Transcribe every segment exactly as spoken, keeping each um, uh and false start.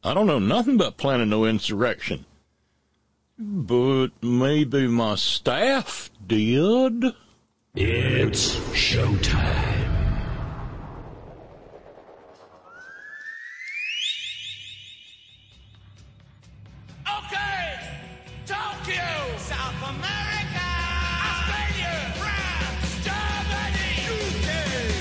I don't know nothing about planning no insurrection. But maybe my staff did. It's showtime. Okay, Tokyo, South America, Australia, France, Germany, U K,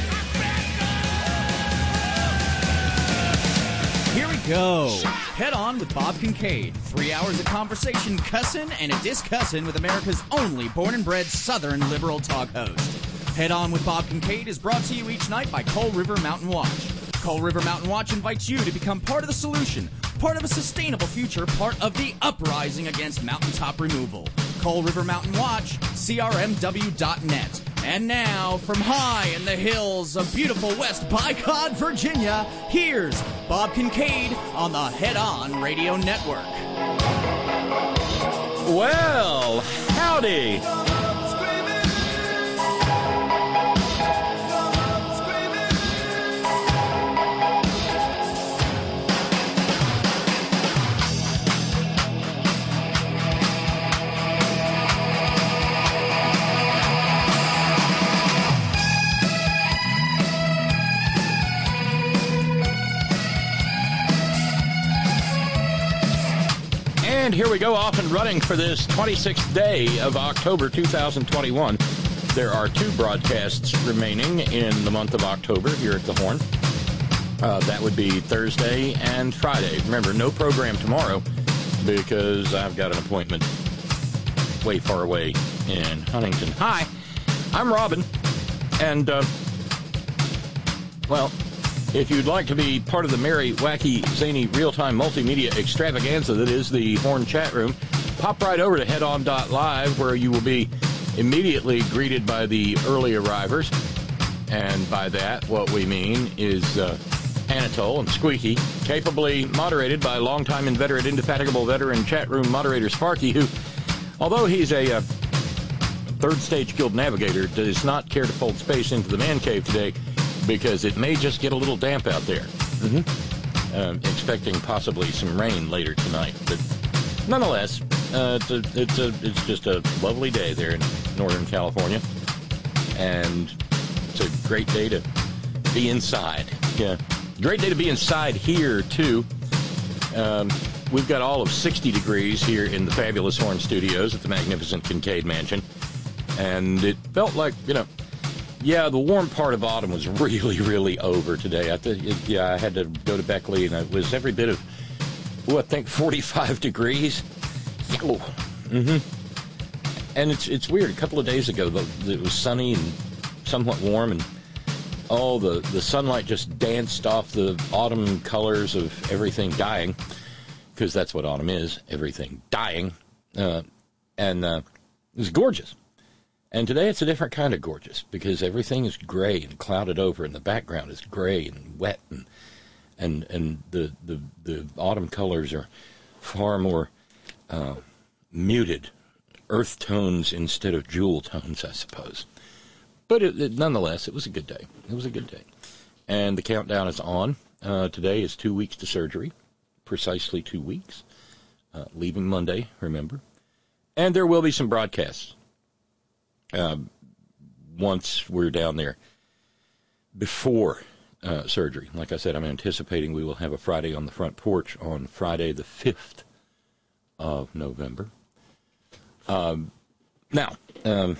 America. Here we go. Head On with Bob Kincaid. Three hours of conversation, cussin' and a discussin' with America's only born and bred Southern liberal talk host. Head On with Bob Kincaid is brought to you each night by Coal River Mountain Watch. Coal River Mountain Watch invites you to become part of the solution, part of a sustainable future, part of the uprising against mountaintop removal. Coal River Mountain Watch, C R M W dot net. And now, from high in the hills of beautiful West Bicod, Virginia, here's Bob Kincaid on the Head On Radio Network. Well, howdy. And here we go, off and running for this twenty-sixth day of October two thousand twenty-one. There are two broadcasts remaining in the month of October here at the Horn. Uh, that would be Thursday and Friday. Remember, no program tomorrow because I've got an appointment way far away in Huntington. Hi, I'm Robin, and, uh, well... if you'd like to be part of the merry, wacky, zany, real-time multimedia extravaganza that is the Horn chat room, pop right over to head on dot live, where you will be immediately greeted by the early arrivers. And by that, what we mean is uh, Anatole and Squeaky, capably moderated by longtime inveterate, indefatigable veteran chat room moderator Sparky, who, although he's a uh, third-stage guild navigator, does not care to fold space into the man cave today, because it may just get a little damp out there. Mm-hmm. Um, expecting possibly some rain later tonight. But nonetheless, uh, it's, a, it's, a, it's just a lovely day there in Northern California. And it's a great day to be inside. Yeah, great day to be inside here, too. Um, we've got all of sixty degrees here in the fabulous Horn Studios at the magnificent Kincaid Mansion. And it felt like, you know, yeah, the warm part of autumn was really, really over today. I th- it, yeah, I had to go to Beckley, and it was every bit of, oh, I think forty-five degrees. Oh, mm-hmm. And it's it's weird. A couple of days ago, the, it was sunny and somewhat warm, and oh, the, the sunlight just danced off the autumn colors of everything dying, because that's what autumn is, everything dying. Uh, and uh, it was gorgeous. And today it's a different kind of gorgeous, because everything is gray and clouded over, and the background is gray and wet, and and and the the, the autumn colors are far more uh, muted, earth tones instead of jewel tones, I suppose. But it, it, nonetheless, it was a good day. It was a good day. And the countdown is on. Uh, today is two weeks to surgery, precisely two weeks, uh, leaving Monday, remember. And there will be some broadcasts. Uh, once we're down there before uh, surgery. Like I said, I'm anticipating we will have a Friday on the front porch on Friday the fifth of November. Um, now, um,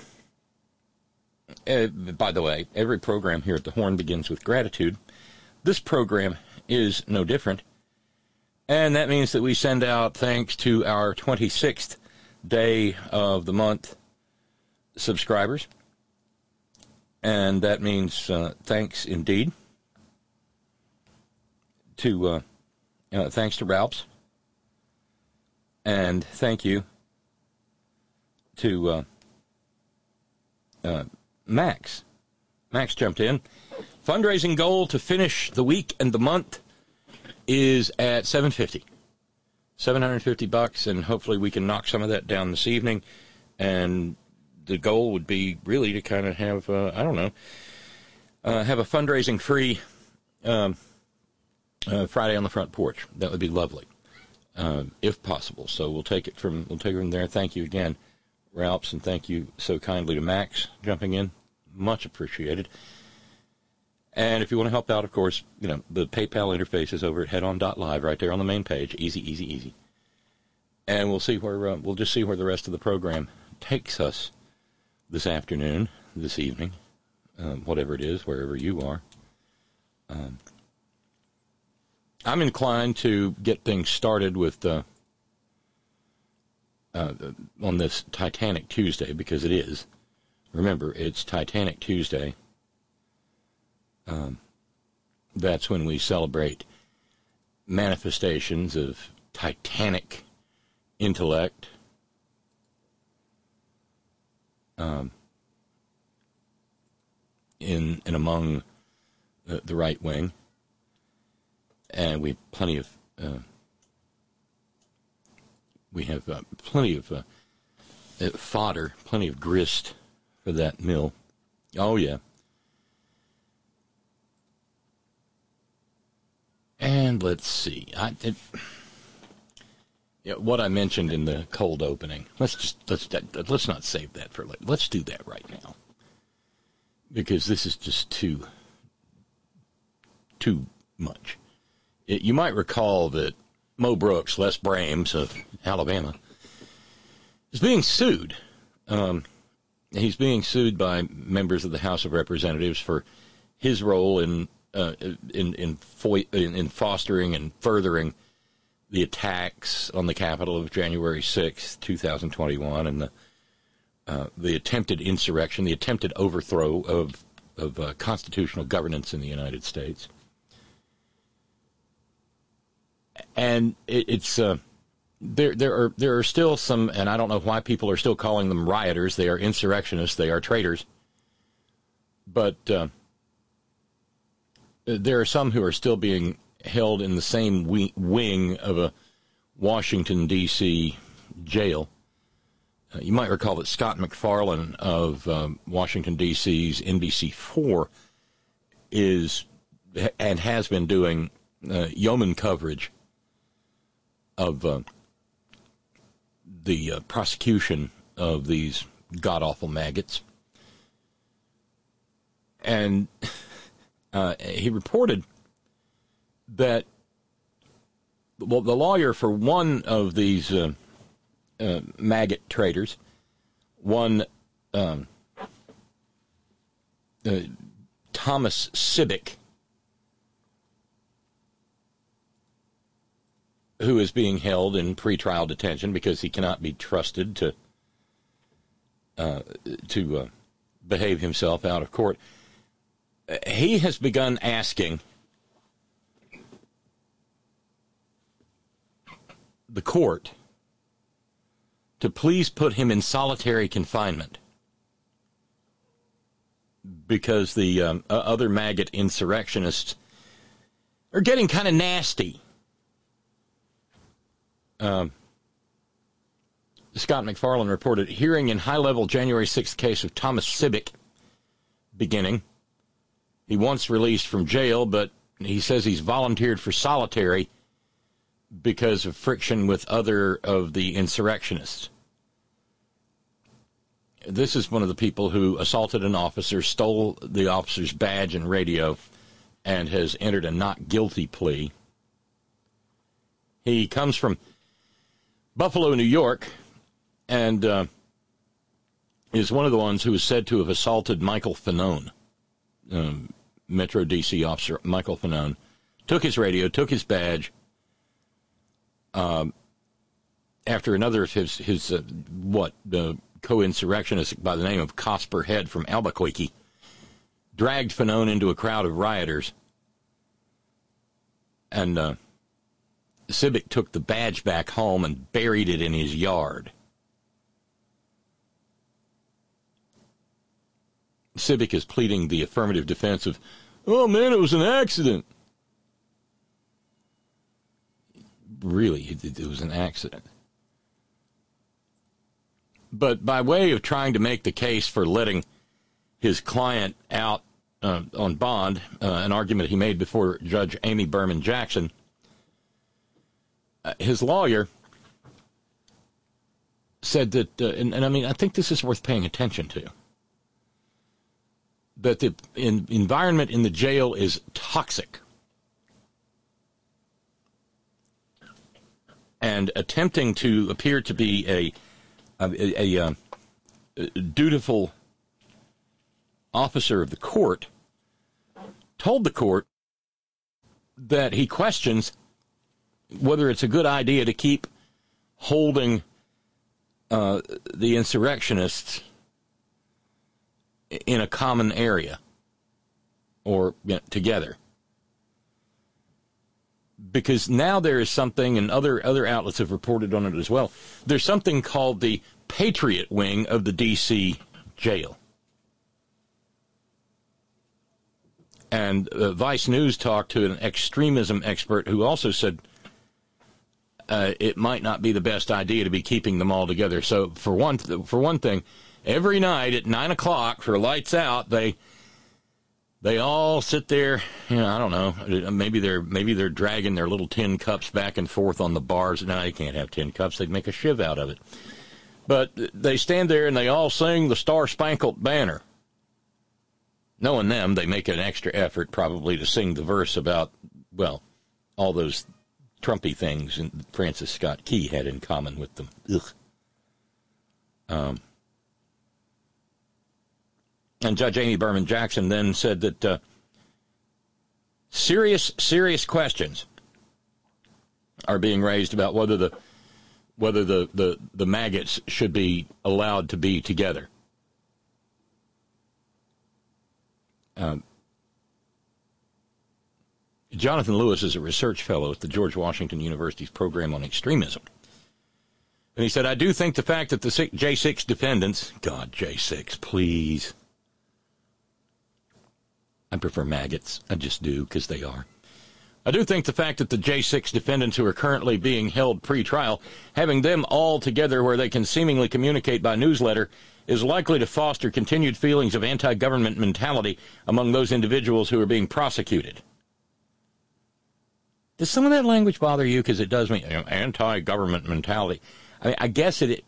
uh, by the way, every program here at the Horn begins with gratitude. This program is no different. And that means that we send out thanks to our twenty-sixth day of the month subscribers, and that means uh, thanks indeed to uh, uh, thanks to Ralphs, and thank you to uh, uh, Max. Max jumped in. Fundraising goal to finish the week and the month is at seven hundred fifty dollars. seven hundred fifty bucks, and hopefully we can knock some of that down this evening. And the goal would be really to kind of have, uh, I don't know, uh, have a fundraising-free um, uh, uh, Friday on the front porch. That would be lovely, uh, if possible. So we'll take it from we'll take it from there. Thank you again, Ralphs, and thank you so kindly to Max jumping in. Much appreciated. And if you want to help out, of course, you know, the PayPal interface is over at headon dot live right there on the main page. Easy, easy, easy. And we'll see where uh, we'll just see where the rest of the program takes us this afternoon, this evening, um, whatever it is, wherever you are. Um, I'm inclined to get things started with uh, uh, on this Titanic Tuesday, because it is. Remember, it's Titanic Tuesday. Um, that's when we celebrate manifestations of titanic intellect, um, in and among the, the right wing, and we have plenty of uh, we have uh, plenty of uh, fodder, plenty of grist for that mill. Oh yeah. And let's see, I, it, you know, what I mentioned in the cold opening. Let's just let's let's not save that for later. Let's do that right now, because this is just too too much. It, you might recall that Mo Brooks, Les Brames of Alabama, is being sued. Um, he's being sued by members of the House of Representatives for his role in. Uh, in in, fo- in in fostering and furthering the attacks on the Capitol of January sixth, twenty twenty-one, and the uh, the attempted insurrection, the attempted overthrow of of uh, constitutional governance in the United States. And it, it's uh, there there are there are still some, and I don't know why people are still calling them rioters. They are insurrectionists. They are traitors. But uh, there are some who are still being held in the same wing of a Washington, D C jail. Uh, you might recall that Scott McFarlane of um, Washington, D C's N B C four is and has been doing uh, yeoman coverage of uh, the uh, prosecution of these god-awful maggots. And uh, he reported that well, the lawyer for one of these uh, uh, maggot traders, one um, uh, Thomas Sibbick, who is being held in pretrial detention because he cannot be trusted to uh, to uh, behave himself out of court. He has begun asking the court to please put him in solitary confinement because the um, other maggot insurrectionists are getting kind of nasty. Um, Scott McFarlane reported hearing in high-level January sixth case of Thomas Sibbick beginning. He once released from jail, but he says he's volunteered for solitary because of friction with other of the insurrectionists. This is one of the people who assaulted an officer, stole the officer's badge and radio, and has entered a not guilty plea. He comes from Buffalo, New York, and uh, is one of the ones who is said to have assaulted Michael Fanone. Um, Metro D C officer Michael Fanone took his radio, took his badge. Um, after another of his, his uh, what, the co-insurrectionist by the name of Cosper Head from Albuquerque, dragged Fanone into a crowd of rioters. And uh, Sibbick took the badge back home and buried it in his yard. Sibbick is pleading the affirmative defense of, oh, man, it was an accident. Really, it, it was an accident. But by way of trying to make the case for letting his client out uh, on bond, uh, an argument he made before Judge Amy Berman Jackson. Uh, his lawyer said that, uh, and, and I mean, I think this is worth paying attention to, that the in, environment in the jail is toxic. And attempting to appear to be a a, a, a, a dutiful officer of the court told the court that he questions whether it's a good idea to keep holding uh, the insurrectionists in a common area or you know, together. Because now there is something, and other other outlets have reported on it as well, there's something called the Patriot Wing of the D C jail. And uh, Vice News talked to an extremism expert who also said uh, it might not be the best idea to be keeping them all together. So for one, for one thing, every night at nine o'clock for lights out, they they all sit there. You know, I don't know. Maybe they're maybe they're dragging their little tin cups back and forth on the bars. No, they can't have tin cups. They'd make a shiv out of it. But they stand there and they all sing the Star Spangled Banner. Knowing them, they make an extra effort probably to sing the verse about, well, all those Trumpy things Francis Scott Key had in common with them. Ugh. Um, and Judge Amy Berman Jackson then said that uh, serious, serious questions are being raised about whether the whether the, the, the maggots should be allowed to be together. Um, Jonathan Lewis is a research fellow at the George Washington University's program on extremism. And he said, I do think the fact that the J six defendants, God, J six, please. I prefer maggots. I just do, because they are. I do think the fact that the J six defendants who are currently being held pre-trial, having them all together where they can seemingly communicate by newsletter, is likely to foster continued feelings of anti-government mentality among those individuals who are being prosecuted. Does some of that language bother you? Because it does mean, you know, anti-government mentality. I mean, I guess it,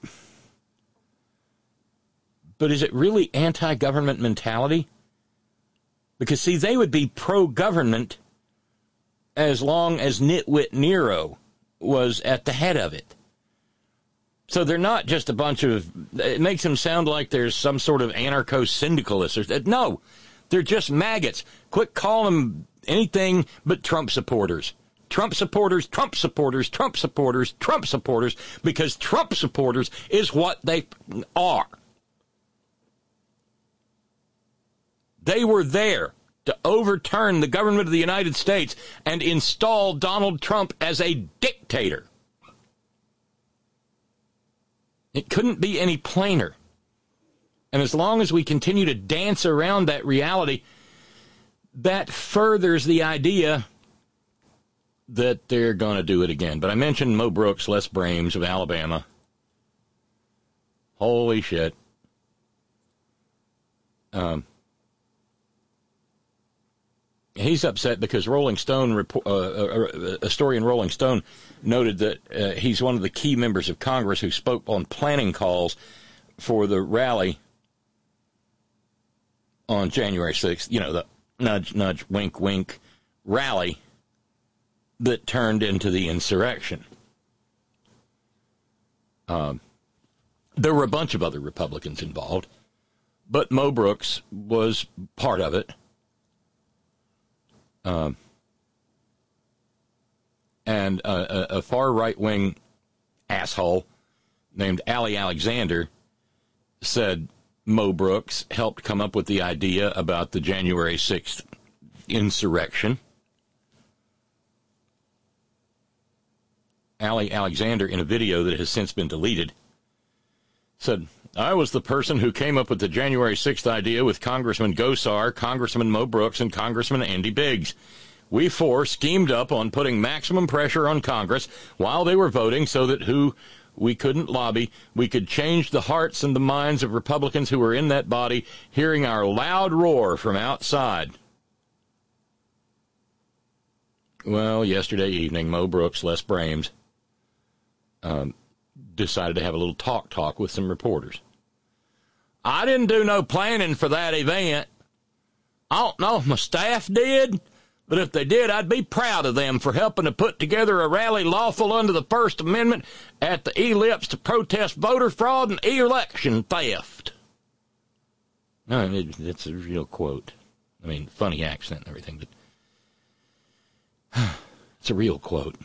but is it really anti-government mentality? Because, see, they would be pro-government as long as Nitwit Nero was at the head of it. So they're not just a bunch of, it makes them sound like there's some sort of anarcho-syndicalists. Or, no, they're just maggots. Quit calling them anything but Trump supporters. Trump supporters, Trump supporters, Trump supporters, Trump supporters, because Trump supporters is what they are. They were there to overturn the government of the United States and install Donald Trump as a dictator. It couldn't be any plainer. And as long as we continue to dance around that reality, that furthers the idea that they're going to do it again. But I mentioned Mo Brooks, Les Brames of Alabama. Holy shit. Um, he's upset because Rolling Stone, uh, a story in Rolling Stone noted that uh, he's one of the key members of Congress who spoke on planning calls for the rally on January sixth. You know, the nudge, nudge, wink, wink rally that turned into the insurrection. Um, there were a bunch of other Republicans involved, but Mo Brooks was part of it. Um, and a, a far right-wing asshole named Ali Alexander said Mo Brooks helped come up with the idea about the January sixth insurrection. Ali Alexander, in a video that has since been deleted, said, I was the person who came up with the January sixth idea with Congressman Gosar, Congressman Mo Brooks, and Congressman Andy Biggs. We four schemed up on putting maximum pressure on Congress while they were voting so that who we couldn't lobby. We could change the hearts and the minds of Republicans who were in that body, hearing our loud roar from outside. Well, yesterday evening, Mo Brooks, Les Brames, um, decided to have a little talk-talk with some reporters. I didn't do no planning for that event. I don't know if my staff did, but if they did, I'd be proud of them for helping to put together a rally lawful under the First Amendment at the ellipse to protest voter fraud and election theft. No, it, it's a real quote. I mean, funny accent and everything, but it's a real quote.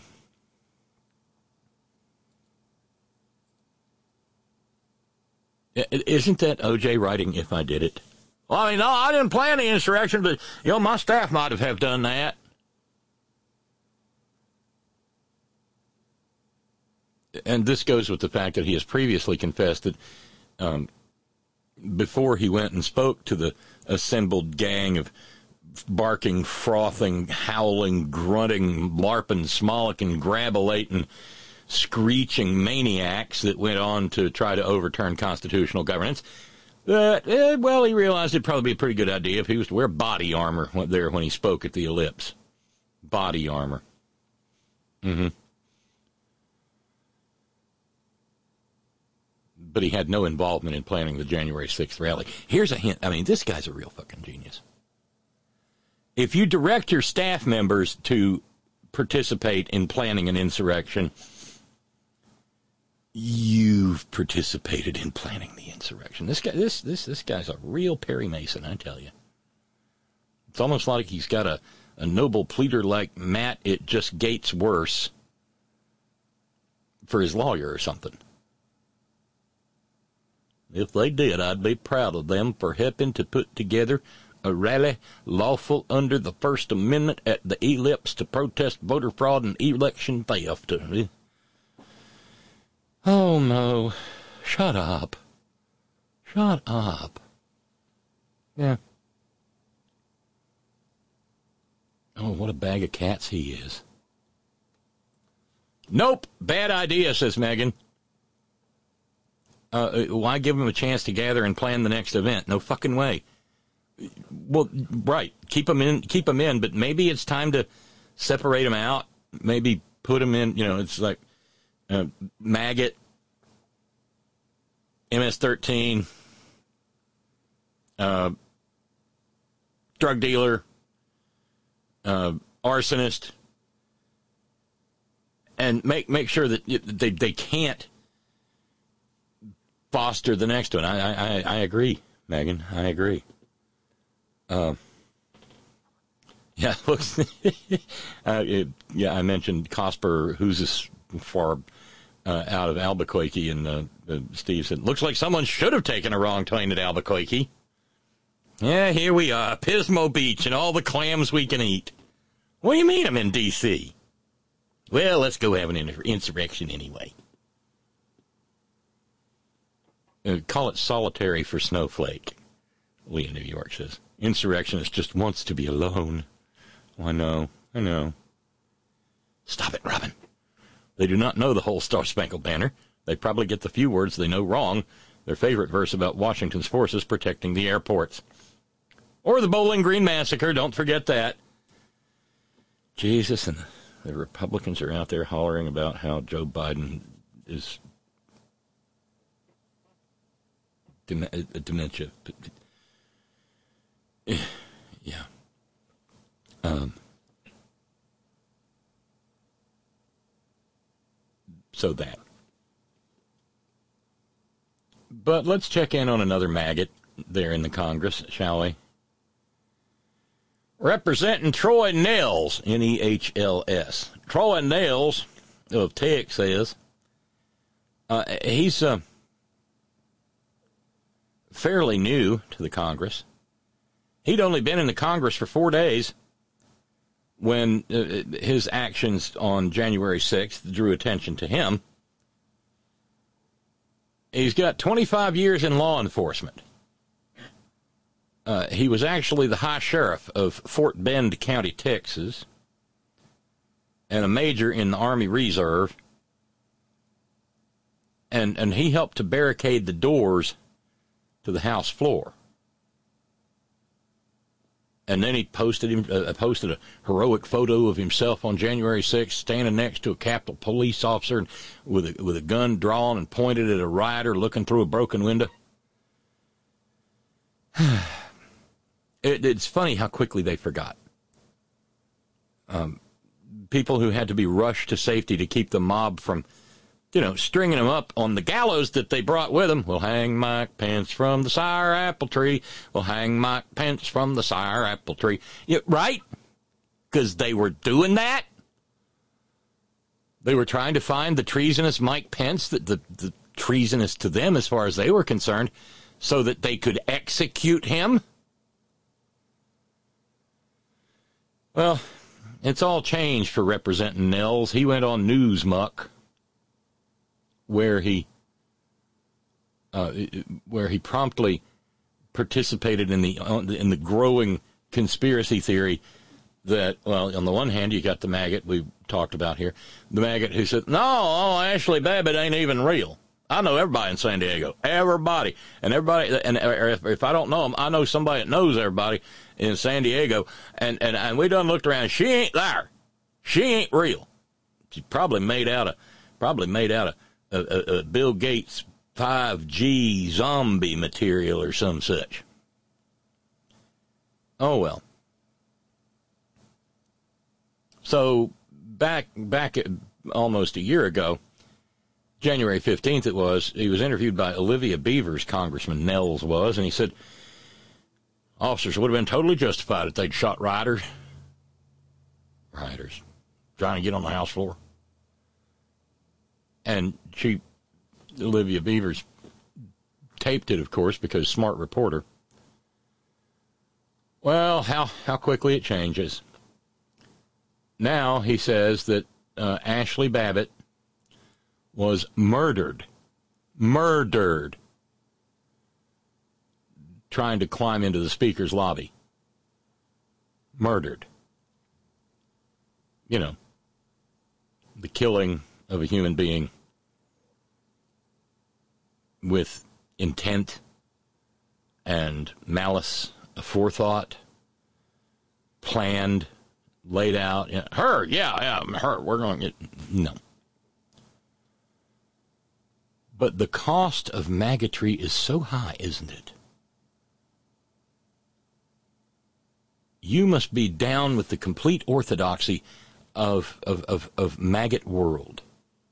Isn't that O J writing If I Did It? Well, I mean, no, I didn't plan the insurrection, but, you know, my staff might have, have done that. And this goes with the fact that he has previously confessed that um, before he went and spoke to the assembled gang of barking, frothing, howling, grunting, larping, smolicking, grabulating, screeching maniacs that went on to try to overturn constitutional governance, that, eh, well, he realized it'd probably be a pretty good idea if he was to wear body armor there when he spoke at the ellipse. Body armor. Mm-hmm. But he had no involvement in planning the January sixth rally. Here's a hint. I mean, this guy's a real fucking genius. If you direct your staff members to participate in planning an insurrection, you've participated in planning the insurrection. This guy, this this this guy's a real Perry Mason, I tell you. It's almost like he's got a, a noble pleader like Matt. It just gates worse for his lawyer or something. If they did, I'd be proud of them for helping to put together a rally lawful under the First Amendment at the ellipse to protest voter fraud and election theft. Oh, no. Shut up. Shut up. Yeah. Oh, what a bag of cats he is. Nope. Bad idea, says Megan. Uh, why give him a chance to gather and plan the next event? No fucking way. Well, right. Keep them in, keep them in, but maybe it's time to separate them out. Maybe put them in, you know, it's like uh, maggot, M S thirteen, uh, drug dealer, uh, arsonist, and make make sure that they they can't foster the next one. I I, I agree, Megan. I agree. Uh, yeah, looks. uh, it, yeah, I mentioned Cosper, who's this far uh, out of Albuquerque, and uh, uh, Steve said, "Looks like someone should have taken a wrong turn at Albuquerque." Yeah, here we are, Pismo Beach, and all the clams we can eat. What do you mean I'm in D C? Well, let's go have an insurrection anyway. Uh, call it solitary for Snowflake, Lee in New York says. Insurrectionist just wants to be alone. Oh, I know, I know. Stop it, Robin. They do not know the whole Star Spangled Banner. They probably get the few words they know wrong. Their favorite verse about Washington's forces protecting the airports. Or the Bowling Green Massacre, don't forget that. Jesus, and the Republicans are out there hollering about how Joe Biden is dementia. Yeah. Um. So that. But let's check in on another maggot there in the Congress, shall we? Representing Troy Nehls, N E H L S. Troy Nehls of Texas. Uh, he's uh, fairly new to the Congress. He'd only been in the Congress for four days when uh, his actions on January sixth drew attention to him. He's got twenty-five years in law enforcement. Uh, he was actually the high sheriff of Fort Bend County, Texas, and a major in the Army Reserve. and, and he helped to barricade the doors to the House floor. And then he posted him uh, posted a heroic photo of himself on January sixth, standing next to a Capitol police officer with a, with a gun drawn and pointed at a rioter looking through a broken window. it, it's funny how quickly they forgot. Um, people who had to be rushed to safety to keep the mob from, you know, stringing them up on the gallows that they brought with them. We'll hang Mike Pence from the sire apple tree. We'll hang Mike Pence from the sire apple tree. Yeah, right? Because they were doing that. They were trying to find the treasonous Mike Pence, the, the, the treasonous to them as far as they were concerned, so that they could execute him. Well, it's all changed for Representing Nels. He went on Newsmuck, where he uh, where he promptly participated in the in the growing conspiracy theory that, well, on the one hand, you got the maggot we talked about here, the maggot who said, no, oh, Ashley Babbitt ain't even real. I know everybody in San Diego, everybody, and everybody, and if, if I don't know them, I know somebody that knows everybody in San Diego, and, and, and we done looked around. She ain't there. She ain't real. She's probably made out of, probably made out of, Uh, uh, uh, Bill Gates five G zombie material or some such. Oh, well. So back back at, almost a year ago, January fifteenth it was, he was interviewed by Olivia Beavers, Congressman Nels was, and he said, officers would have been totally justified if they'd shot rioters. Rioters. Trying to get on the House floor. And she, Olivia Beavers, taped it, of course, because smart reporter. Well, how, how quickly it changes. Now he says that uh, Ashley Babbitt was murdered, murdered, trying to climb into the speaker's lobby. Murdered. You know, the killing of a human being with intent and malice, aforethought, planned, laid out. Yeah, her, yeah, yeah, her, we're going to get, no. But the cost of maggotry is so high, isn't it? You must be down with the complete orthodoxy of, of, of, of maggot world.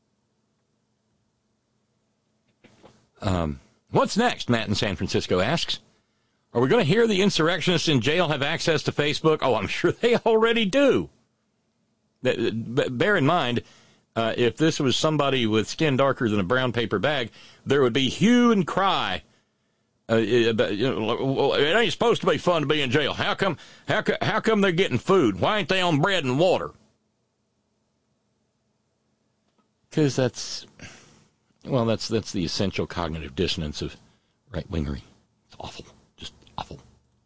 Um, what's next, Matt in San Francisco asks. Are we going to hear the insurrectionists in jail have access to Facebook? Oh, I'm sure they already do. Bear in mind, uh, if this was somebody with skin darker than a brown paper bag, there would be hue and cry. Uh, you know, it ain't supposed to be fun to be in jail. How come, how, how come they're getting food? Why ain't they on bread and water? Because that's, well, that's that's the essential cognitive dissonance of right-wingery. It's awful. Just awful.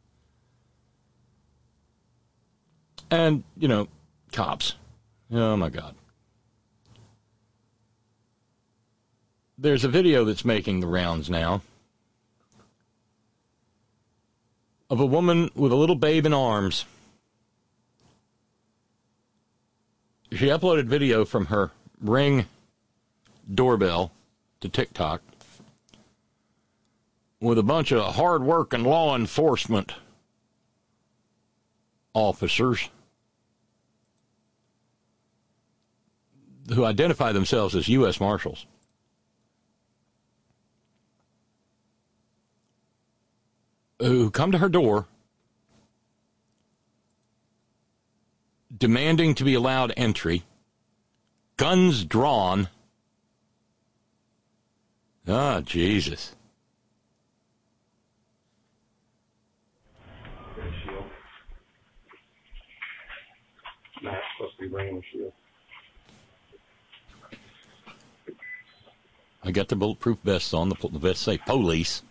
And, you know, cops. Oh, my God. There's a video that's making the rounds now of a woman with a little babe in arms. She uploaded video from her Ring doorbell to TikTok with a bunch of hard-working law enforcement officers who identify themselves as U S Marshals. Who come to her door demanding to be allowed entry, guns drawn. Ah, Jesus. Shield. Matt's supposed to be bringing the shield. I got their bulletproof vests on. The, the vests say police.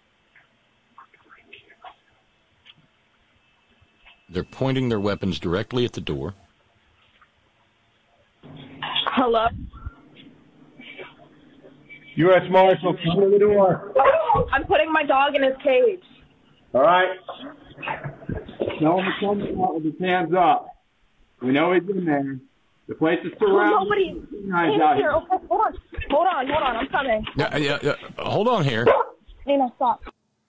They're pointing their weapons directly at the door. Hello? U S Marshal, come to the door. I'm putting my dog in his cage. All right. Tell him to come out with his hands up. We know he's in there. The place is surrounded. Nobody in out here. Okay, hold on. Hold on, hold on. I'm coming. Yeah, yeah, yeah. Hold on here. Nina, stop.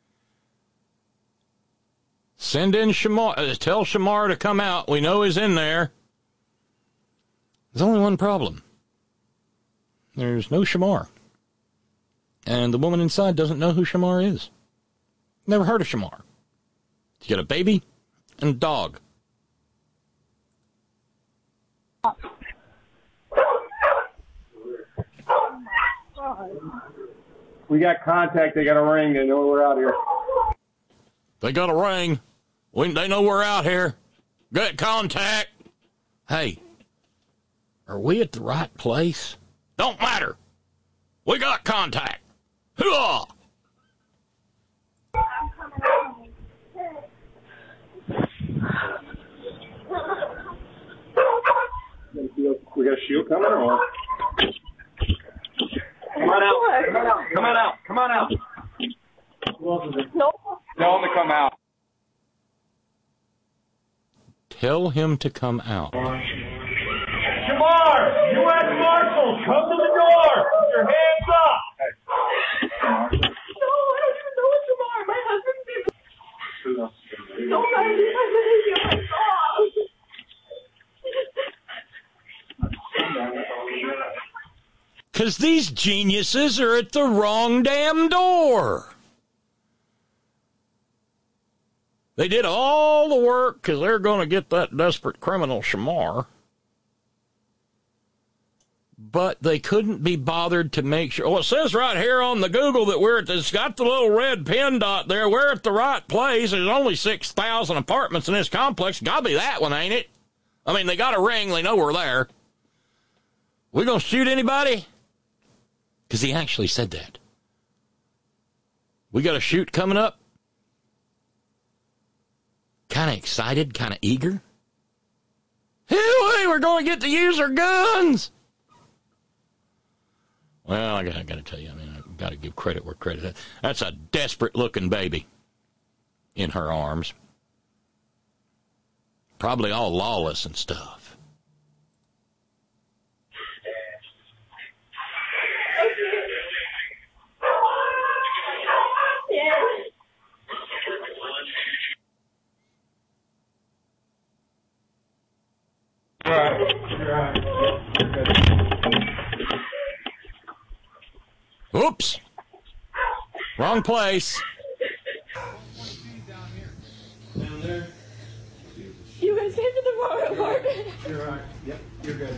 Send in Shamar. Uh, tell Shamar to come out. We know he's in there. There's only one problem. There's no Shamar. And the woman inside doesn't know who Shamar is. Never heard of Shamar. You got a baby and a dog. We got contact. They got a ring. They know we're out here. They got a ring. We, they know we're out here. Get contact. Hey, are we at the right place? Don't matter. We got contact. Hoo-ah! We got a shield coming or what? Come on out. Come on out. Come on out. Come on out. No. Tell him to come out. Tell him to come out. Shamar! U S Marshals, come to the door! Put your hands up! No, I don't even know what Shamar. My husband's in. Nobody. My baby. My dog. Because these geniuses are at the wrong damn door. They did all the work because they're going to get that desperate criminal Shamar. But they couldn't be bothered to make sure. Well, it says right here on the Google that we're at, it's got the little red pin dot there. We're at the right place. There's only six thousand apartments in this complex. Gotta be that one, ain't it? I mean, they got a ring. They know we're there. We going to shoot anybody? Because he actually said that. We got a shoot coming up. Kind of excited, kind of eager. Hey, we're going to get to use our guns. Well, I got, I got to tell you, I mean, I've got to give credit where credit is. That's a desperate-looking baby in her arms. Probably all lawless and stuff. Oops. Wrong place. You guys came to the wrong apartment. You're right. Yep, you're good.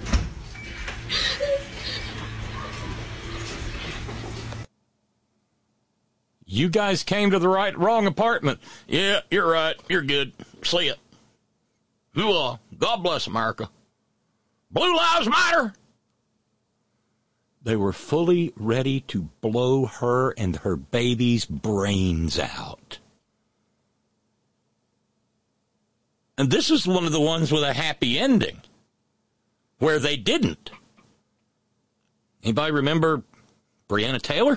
You guys came to the right, wrong apartment. Yeah, you're right. You're good. See ya. Ooh, God bless America. Blue Lives Matter. They were fully ready to blow her and her baby's brains out. And this is one of the ones with a happy ending, where they didn't. Anybody remember Breonna Taylor?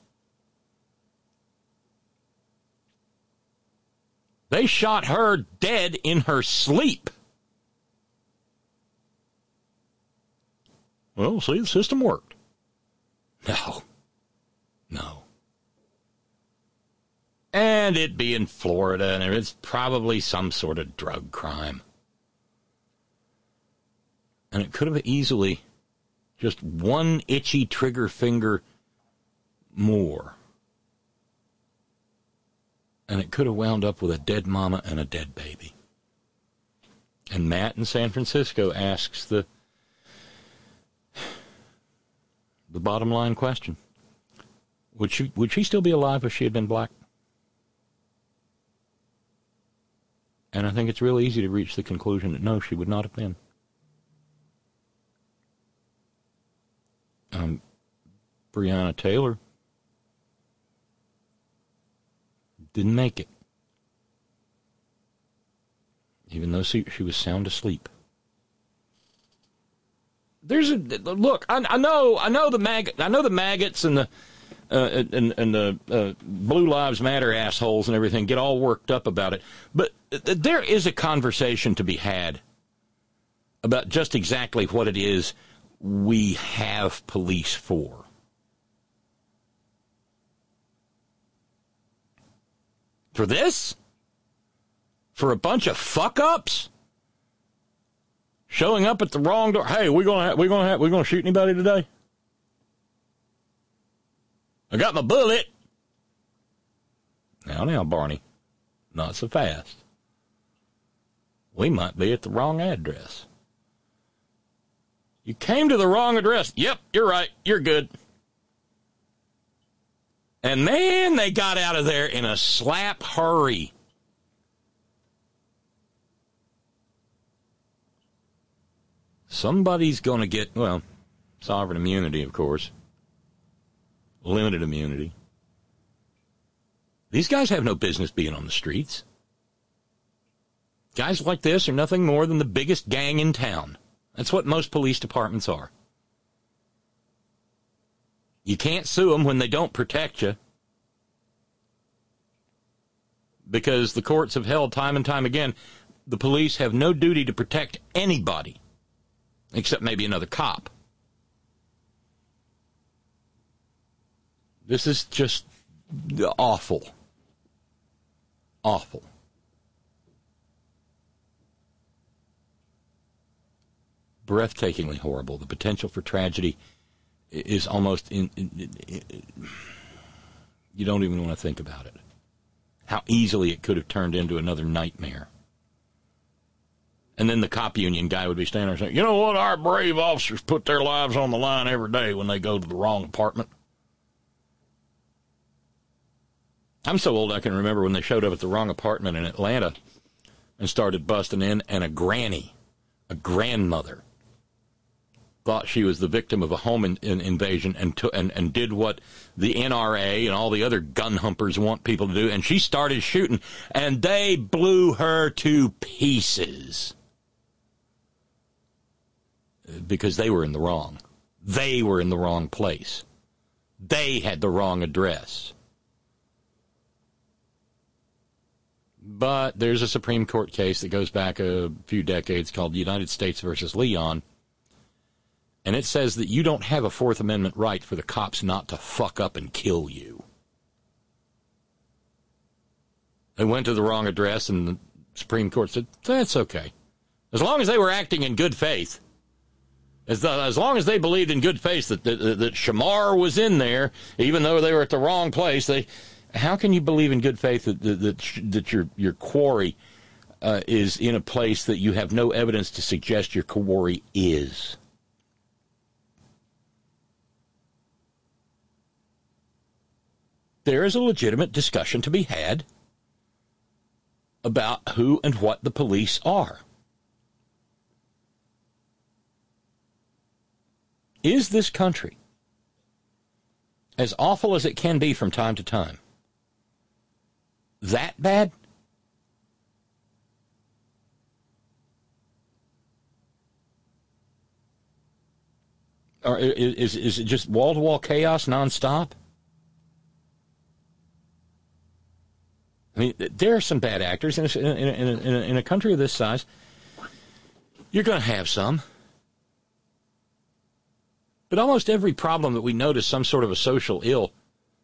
They shot her dead in her sleep. Well, see, the system worked. No. No. And it being Florida, and it's probably some sort of drug crime. And it could have easily just one itchy trigger finger more. And it could have wound up with a dead mama and a dead baby. And Matt in San Francisco asks the the bottom line question. Would she would she still be alive if she had been black? And I think it's real easy to reach the conclusion that no, she would not have been. Um, Breonna Taylor didn't make it, even though she, she was sound asleep. There's a look. I, I know. I know the mag. I know the maggots and the uh, and and the uh, Blue Lives Matter assholes and everything get all worked up about it. But there is a conversation to be had about just exactly what it is we have police for. For this? For a bunch of fuck-ups? Showing up at the wrong door. Hey, we gonna we gonna we gonna shoot anybody today? I got my bullet. Now, now, Barney, not so fast. We might be at the wrong address. You came to the wrong address. Yep, you're right. You're good. And man, they got out of there in a slap hurry. Somebody's going to get, well, sovereign immunity, of course. Limited immunity. These guys have no business being on the streets. Guys like this are nothing more than the biggest gang in town. That's what most police departments are. You can't sue them when they don't protect you, because the courts have held time and time again, the police have no duty to protect anybody, except maybe another cop. This is just awful. Awful. Breathtakingly horrible. The potential for tragedy is almost in, in, in, in, you don't even want to think about it. How easily it could have turned into another nightmare. And then the cop union guy would be standing there saying, you know what, our brave officers put their lives on the line every day when they go to the wrong apartment. I'm so old I can remember when they showed up at the wrong apartment in Atlanta and started busting in, and a granny, a grandmother, thought she was the victim of a home in, in invasion and, to, and and did what the N R A and all the other gun humpers want people to do, and she started shooting, and they blew her to pieces because they were in the wrong. They were in the wrong place. They had the wrong address. But there's a Supreme Court case that goes back a few decades called United States versus Leon, and it says that you don't have a Fourth Amendment right for the cops not to fuck up and kill you. They went to the wrong address, and the Supreme Court said, that's okay. As long as they were acting in good faith, as, the, as long as they believed in good faith that, that, that Shamar was in there, even though they were at the wrong place, they... How can you believe in good faith that that, that, that your your quarry uh, is in a place that you have no evidence to suggest your quarry is? There is a legitimate discussion to be had about who and what the police are. Is this country, as awful as it can be from time to time, that bad? Or is, is it just wall-to-wall chaos nonstop? I mean, there are some bad actors in a, in a, in a, in a country of this size. You're going to have some. But almost every problem that we notice some sort of a social ill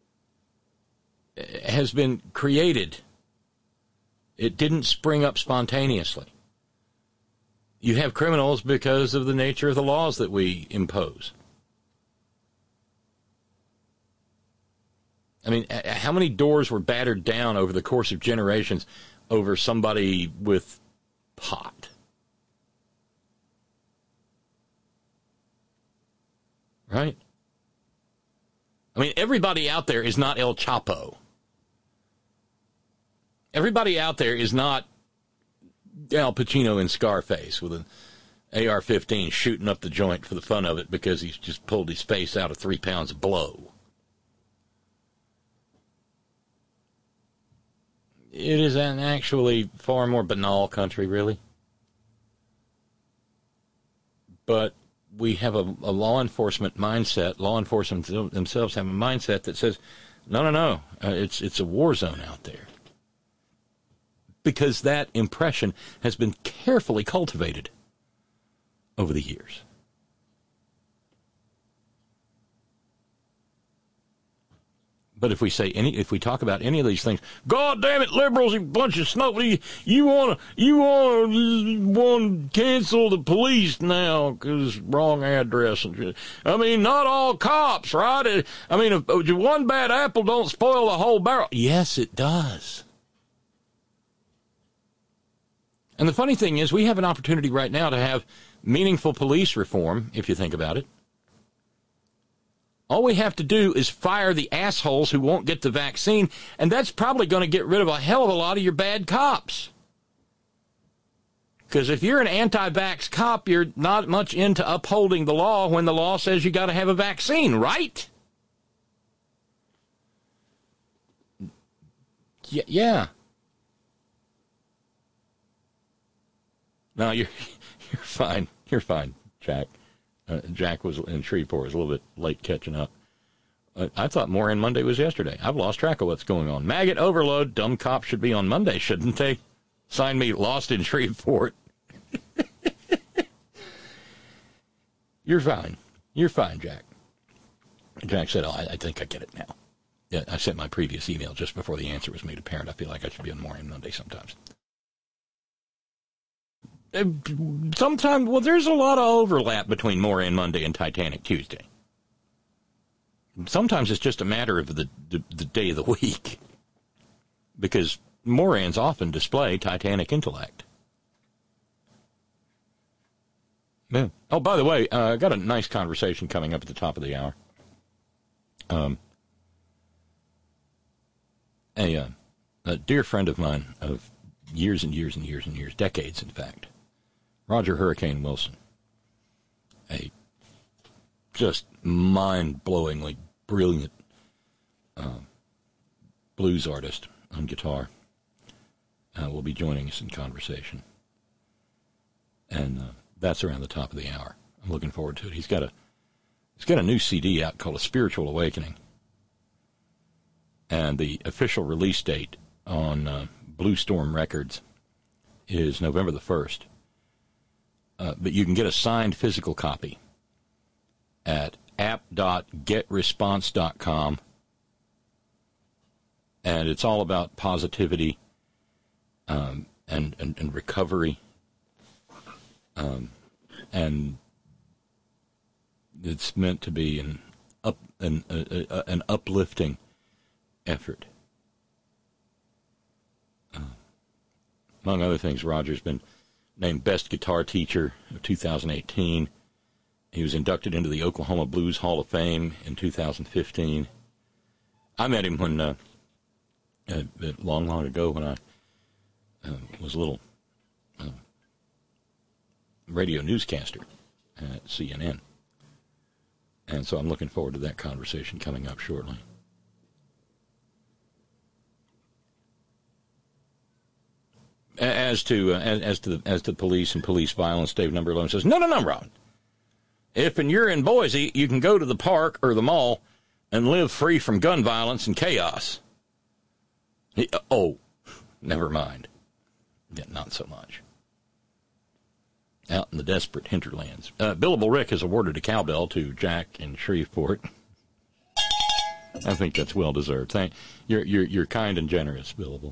has been created. It didn't spring up spontaneously. You have criminals because of the nature of the laws that we impose. I mean, how many doors were battered down over the course of generations over somebody with pot? Right? I mean, everybody out there is not El Chapo. Everybody out there is not Al Pacino in Scarface with an A R fifteen shooting up the joint for the fun of it because he's just pulled his face out of three pounds of blow. It is an actually far more banal country, really. But we have a, a law enforcement mindset. Law enforcement themselves have a mindset that says, no, no, no, uh, it's it's a war zone out there. Because that impression has been carefully cultivated over the years. But if we say any, if we talk about any of these things, God damn it, liberals, you bunch of snow, you want to, you want to, want to cancel the police now because wrong address. And I mean, not all cops, right? I mean, if, if one bad apple don't spoil the whole barrel. Yes, it does. And the funny thing is, we have an opportunity right now to have meaningful police reform, if you think about it. All we have to do is fire the assholes who won't get the vaccine, and that's probably going to get rid of a hell of a lot of your bad cops. Because if you're an anti-vax cop, you're not much into upholding the law when the law says you got to have a vaccine, right? Y- yeah. No, you're you're fine. You're fine, Jack. Uh, Jack was in Shreveport. Was a little bit late catching up. Uh, I thought Moran Monday was yesterday. I've lost track of what's going on. Maggot overload. Dumb cops should be on Monday, shouldn't they? Sign me, lost in Shreveport. You're fine. You're fine, Jack. Jack said, oh, I, I think I get it now. Yeah, I sent my previous email just before the answer was made apparent. I feel like I should be on Moran Monday sometimes. Sometimes, well, there's a lot of overlap between Moran Monday and Titanic Tuesday. Sometimes it's just a matter of the, the, the day of the week. Because Morans often display Titanic intellect. Yeah. Oh, by the way, I uh, got a nice conversation coming up at the top of the hour. Um, a, uh, a dear friend of mine of years and years and years and years, decades, in fact, Roger Hurricane Wilson, a just mind-blowingly brilliant uh, blues artist on guitar, uh, will be joining us in conversation. And uh, that's around the top of the hour. I'm looking forward to it. He's got a he's got a new C D out called A Spiritual Awakening. And the official release date on uh, Blue Storm Records is November the first. Uh, but you can get a signed physical copy at app dot get response dot com. And it's all about positivity um, and, and, and recovery. Um, and it's meant to be an up an, uh, uh, an uplifting effort. Uh, among other things, Roger's been named Best Guitar Teacher of two thousand eighteen. He was inducted into the Oklahoma Blues Hall of Fame in two thousand fifteen. I met him when, uh, uh, long, long ago when I uh, was a little uh, radio newscaster at C N N. And so I'm looking forward to that conversation coming up shortly. As to uh, as, as to the, as to police and police violence, Dave Number eleven says, no, no, no, Ron. If and you're in Boise, you can go to the park or the mall and live free from gun violence and chaos. He, uh, oh, never mind. Yeah, not so much. Out in the desperate hinterlands. Uh, Billable Rick has awarded a cowbell to Jack in Shreveport. I think that's well deserved. Thank you're you're you're kind and generous, Billable.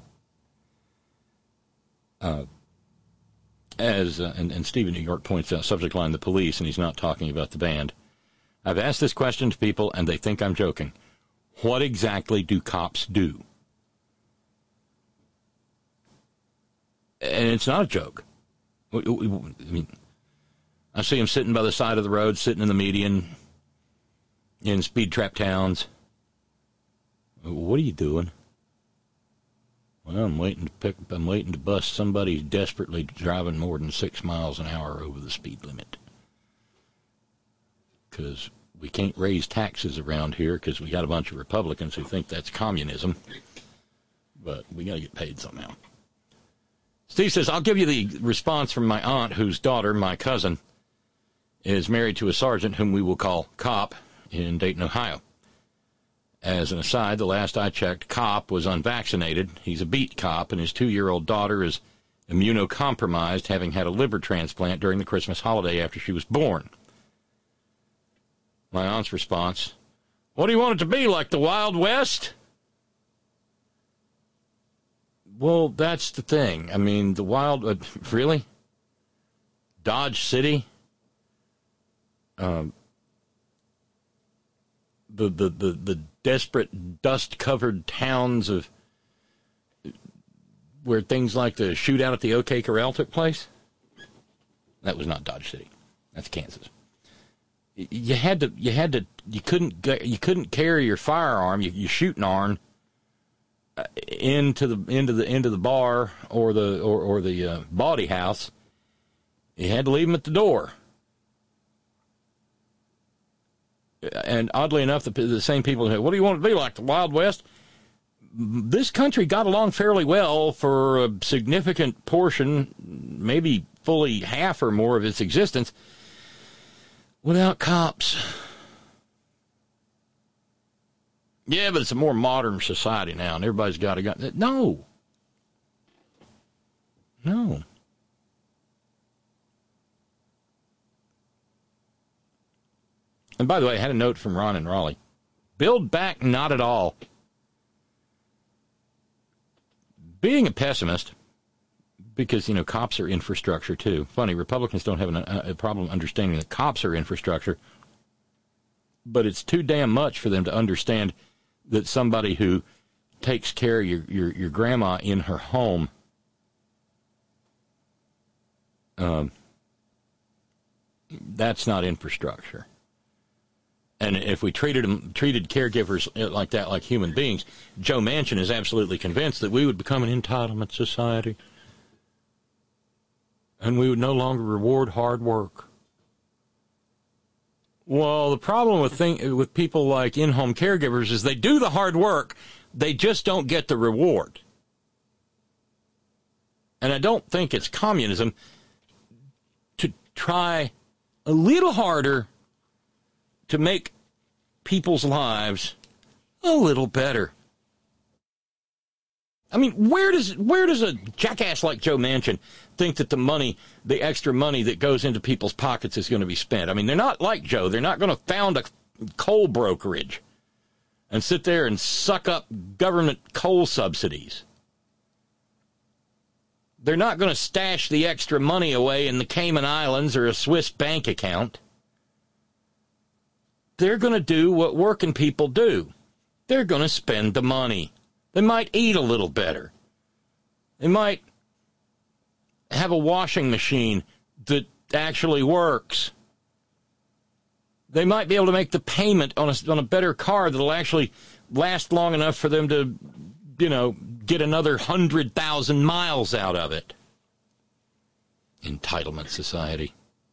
Uh, as uh, and, and Stephen New York points out, subject line, the police, and he's not talking about the band. I've asked this question to people, and they think I'm joking. What exactly do cops do? And it's not a joke. I mean, I see them sitting by the side of the road, sitting in the median, in speed trap towns. What are you doing? Well, I'm waiting to pick. I'm waiting to bust somebody desperately driving more than six miles an hour over the speed limit. Because we can't raise taxes around here because we got a bunch of Republicans who think that's communism. But we got to get paid somehow. Steve says, I'll give you the response from my aunt whose daughter, my cousin, is married to a sergeant whom we will call Cop in Dayton, Ohio. As an aside, the last I checked, Cop was unvaccinated. He's a beat cop, and his two-year-old daughter is immunocompromised, having had a liver transplant during the Christmas holiday after she was born. My aunt's response, what do you want it to be, like the Wild West? Well, that's the thing. I mean, the Wild... Uh, really? Dodge City? Um, the, the, the, the desperate, dust-covered towns of... where things like the shootout at the OK Corral took place? That was not Dodge City. That's Kansas. You had to, you had to, you couldn't, you couldn't carry your firearm, you, you shooting iron, uh, into the into the into the bar or the or, or the uh, bawdy house. You had to leave them at the door. And oddly enough, the, the same people who, what do you want it to be, like the Wild West? This country got along fairly well for a significant portion, maybe fully half or more of its existence, without cops. Yeah, but it's a more modern society now, and everybody's got a gun. No. No. And by the way, I had a note from Ron in Raleigh. Build back, not at all. Being a pessimist, because, you know, cops are infrastructure, too. Funny, Republicans don't have an, a, a problem understanding that cops are infrastructure, but it's too damn much for them to understand that somebody who takes care of your, your, your grandma in her home, um, that's not infrastructure. And if we treated them, treated caregivers like that, like human beings, Joe Manchin is absolutely convinced that we would become an entitlement society. And we would no longer reward hard work. Well, the problem with thing, with people like in-home caregivers is they do the hard work, they just don't get the reward. And I don't think it's communism to try a little harder to make people's lives a little better. I mean, where does where does a jackass like Joe Manchin think that the money, the extra money that goes into people's pockets is going to be spent? I mean, they're not like Joe. They're not going to found a coal brokerage and sit there and suck up government coal subsidies. They're not going to stash the extra money away in the Cayman Islands or a Swiss bank account. They're going to do what working people do. They're going to spend the money. They might eat a little better. They might have a washing machine that actually works. They might be able to make the payment on a, on a better car that'll actually last long enough for them to, you know, get another one hundred thousand miles out of it. Entitlement society.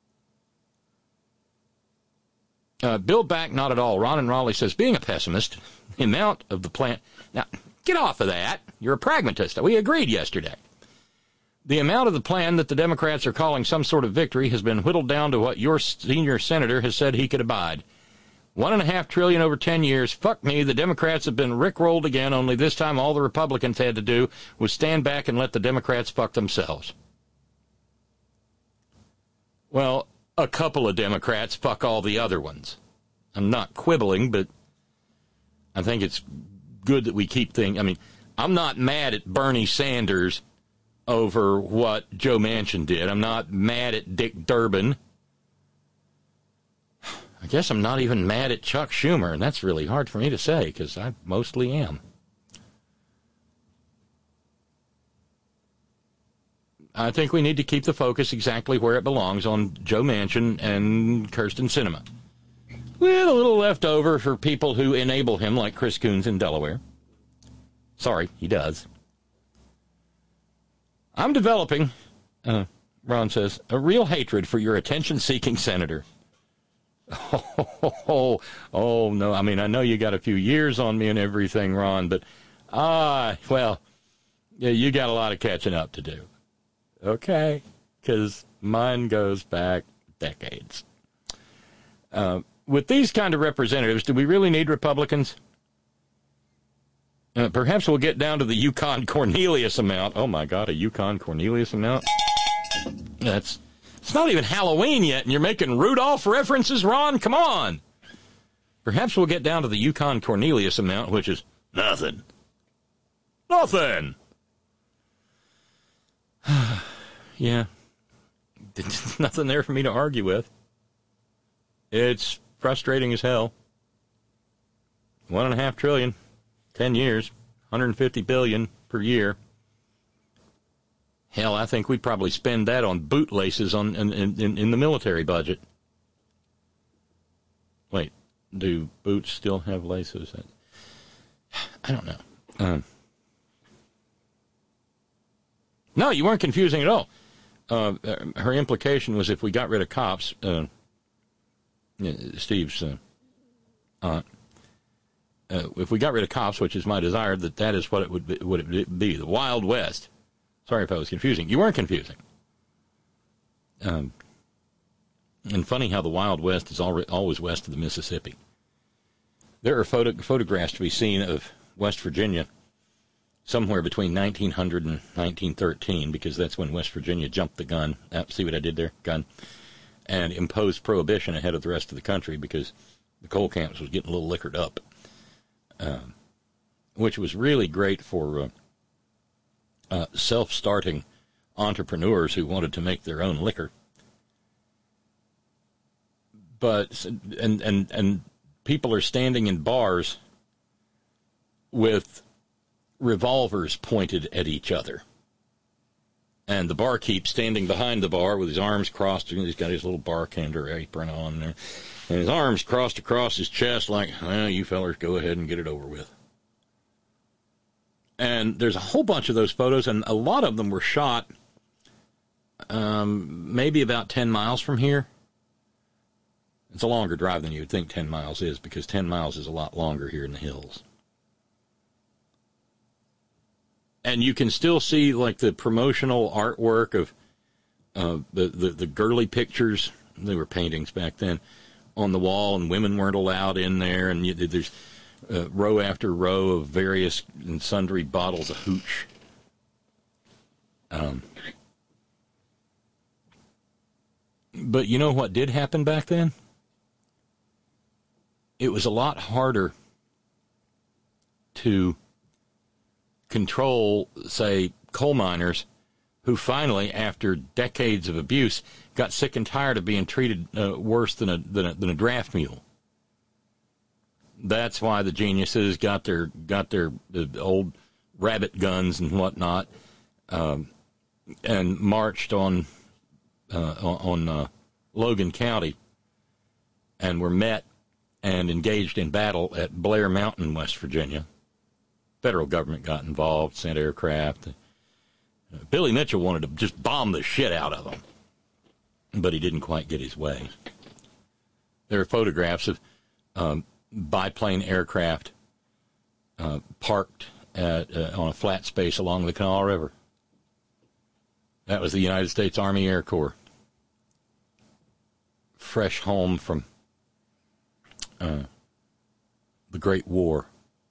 Uh, Build back, not at all. Ron in Raleigh says, being a pessimist, the amount of the plan... Now, get off of that. You're a pragmatist. We agreed yesterday. The amount of the plan that the Democrats are calling some sort of victory has been whittled down to what your senior senator has said he could abide. One and a half trillion over ten years. Fuck me, the Democrats have been rickrolled again, only this time all the Republicans had to do was stand back and let the Democrats fuck themselves. Well, a couple of Democrats fuck all the other ones. I'm not quibbling, but I think it's good that we keep things... I mean, I'm not mad at Bernie Sanders over what Joe Manchin did. I'm not mad at Dick Durbin. I guess I'm not even mad at Chuck Schumer, and that's really hard for me to say, because I mostly am. I think we need to keep the focus exactly where it belongs, on Joe Manchin and Kyrsten Sinema, with a little left over for people who enable him, like Chris Coons in Delaware. Sorry, he does. I'm developing, uh, Ron says, a real hatred for your attention-seeking senator. Oh, oh, oh, oh, no, I mean, I know you got a few years on me and everything, Ron, but, ah, well, yeah, you got a lot of catching up to do. Okay, because mine goes back decades. Uh, with these kind of representatives, do we really need Republicans? Uh, perhaps we'll get down to the Yukon Cornelius amount. Oh, my God, a Yukon Cornelius amount? That's It's not even Halloween yet, and you're making Rudolph references, Ron? Come on. Perhaps we'll get down to the Yukon Cornelius amount, which is nothing. Nothing. Yeah. There's nothing there for me to argue with. It's frustrating as hell. One and a half trillion. Ten years, one hundred fifty billion per year. Hell, I think we'd probably spend that on bootlaces on in, in, in the military budget. Wait, do boots still have laces? I don't know. Um, no, you weren't confusing at all. Uh, her implication was if we got rid of cops, uh, Steve's uh, aunt, Uh, if we got rid of cops, which is my desire, that that is what it would be, would it be, the Wild West. Sorry if I was confusing. You weren't confusing. Um, and funny how the Wild West is al- always west of the Mississippi. There are photo- photographs to be seen of West Virginia somewhere between nineteen hundred and nineteen thirteen, because that's when West Virginia jumped the gun. Uh, see what I did there? Gun. And imposed prohibition ahead of the rest of the country because the coal camps was getting a little liquored up. Um, which was really great for uh, uh, self-starting entrepreneurs who wanted to make their own liquor. But and and and people are standing in bars with revolvers pointed at each other, and the barkeep standing behind the bar with his arms crossed. He's got his little bartender apron on there. And his arms crossed across his chest like, well, you fellers go ahead and get it over with. And there's a whole bunch of those photos, and a lot of them were shot um, maybe about ten miles from here. It's a longer drive than you would think ten miles is, because ten miles is a lot longer here in the hills. And you can still see, like, the promotional artwork of uh, the, the, the girly pictures. They were paintings back then. On the wall, and women weren't allowed in there, and you, there's uh, row after row of various and sundry bottles of hooch. Um, but you know what did happen back then? It was a lot harder to control, say, coal miners who finally, after decades of abuse, got sick and tired of being treated uh, worse than a, than a than a draft mule. That's why the geniuses got their got their the old rabbit guns and whatnot, um, and marched on uh, on uh, Logan County, and were met and engaged in battle at Blair Mountain, West Virginia. Federal government got involved, sent aircraft. Uh, Billy Mitchell wanted to just bomb the shit out of them, but he didn't quite get his way. There are photographs of um, biplane aircraft uh, parked at, uh, on a flat space along the Kanawha River. That was the United States Army Air Corps. Fresh home from uh, the Great War.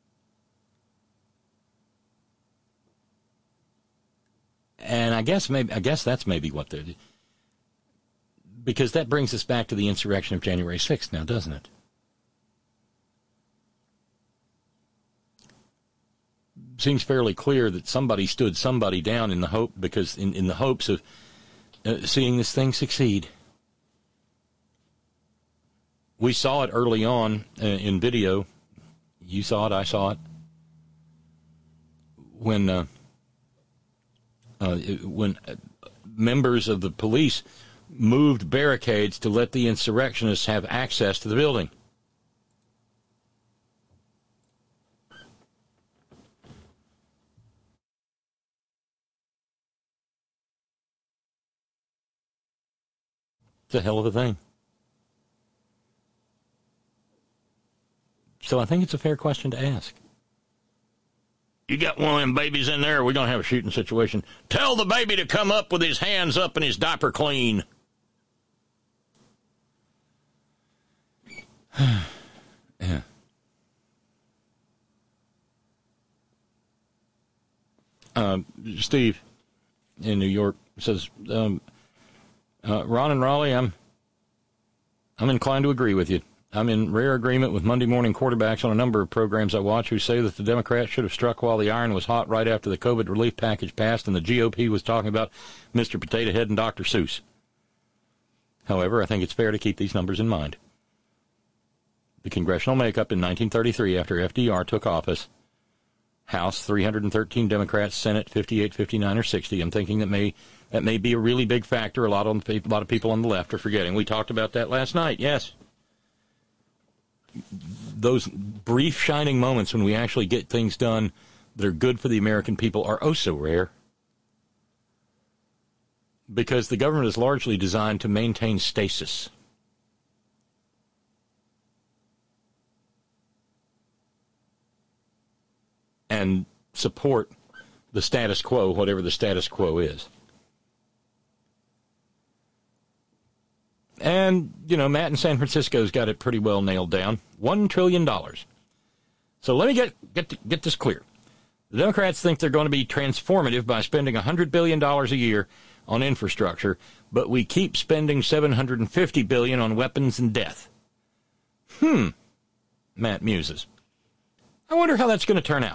And I guess maybe I guess that's maybe what they're... Because that brings us back to the insurrection of January sixth now, doesn't it? Seems fairly clear that somebody stood somebody down in the hope because in, in the hopes of uh, seeing this thing succeed. We saw it early on uh, in video. You saw it, I saw it. When uh, uh, when members of the police moved barricades to let the insurrectionists have access to the building. It's a hell of a thing. So I think it's a fair question to ask. You got one of them babies in there, we're going to have a shooting situation. Tell the baby to come up with his hands up and his diaper clean. Yeah. Um, Steve in New York says, um, uh, Ron and Raleigh, I'm I'm inclined to agree with you. I'm in rare agreement with Monday morning quarterbacks on a number of programs I watch who say that the Democrats should have struck while the iron was hot right after the COVID relief package passed and the G O P was talking about Mister Potato Head and Doctor Seuss. However, I think it's fair to keep these numbers in mind. The congressional makeup in nineteen thirty-three, after F D R took office, House three hundred thirteen Democrats, Senate fifty-eight, fifty-nine, or sixty. I'm thinking that may that may be a really big factor. A lot of a lot of people on the left are forgetting. We talked about that last night. Yes, those brief shining moments when we actually get things done that are good for the American people are oh so rare. Because the government is largely designed to maintain stasis. And support the status quo, whatever the status quo is. And, you know, Matt in San Francisco's got it pretty well nailed down. One trillion dollars. So let me get get get this clear. The Democrats think they're going to be transformative by spending one hundred billion dollars a year on infrastructure, but we keep spending seven hundred fifty billion dollars on weapons and death. Hmm, Matt muses. I wonder how that's going to turn out.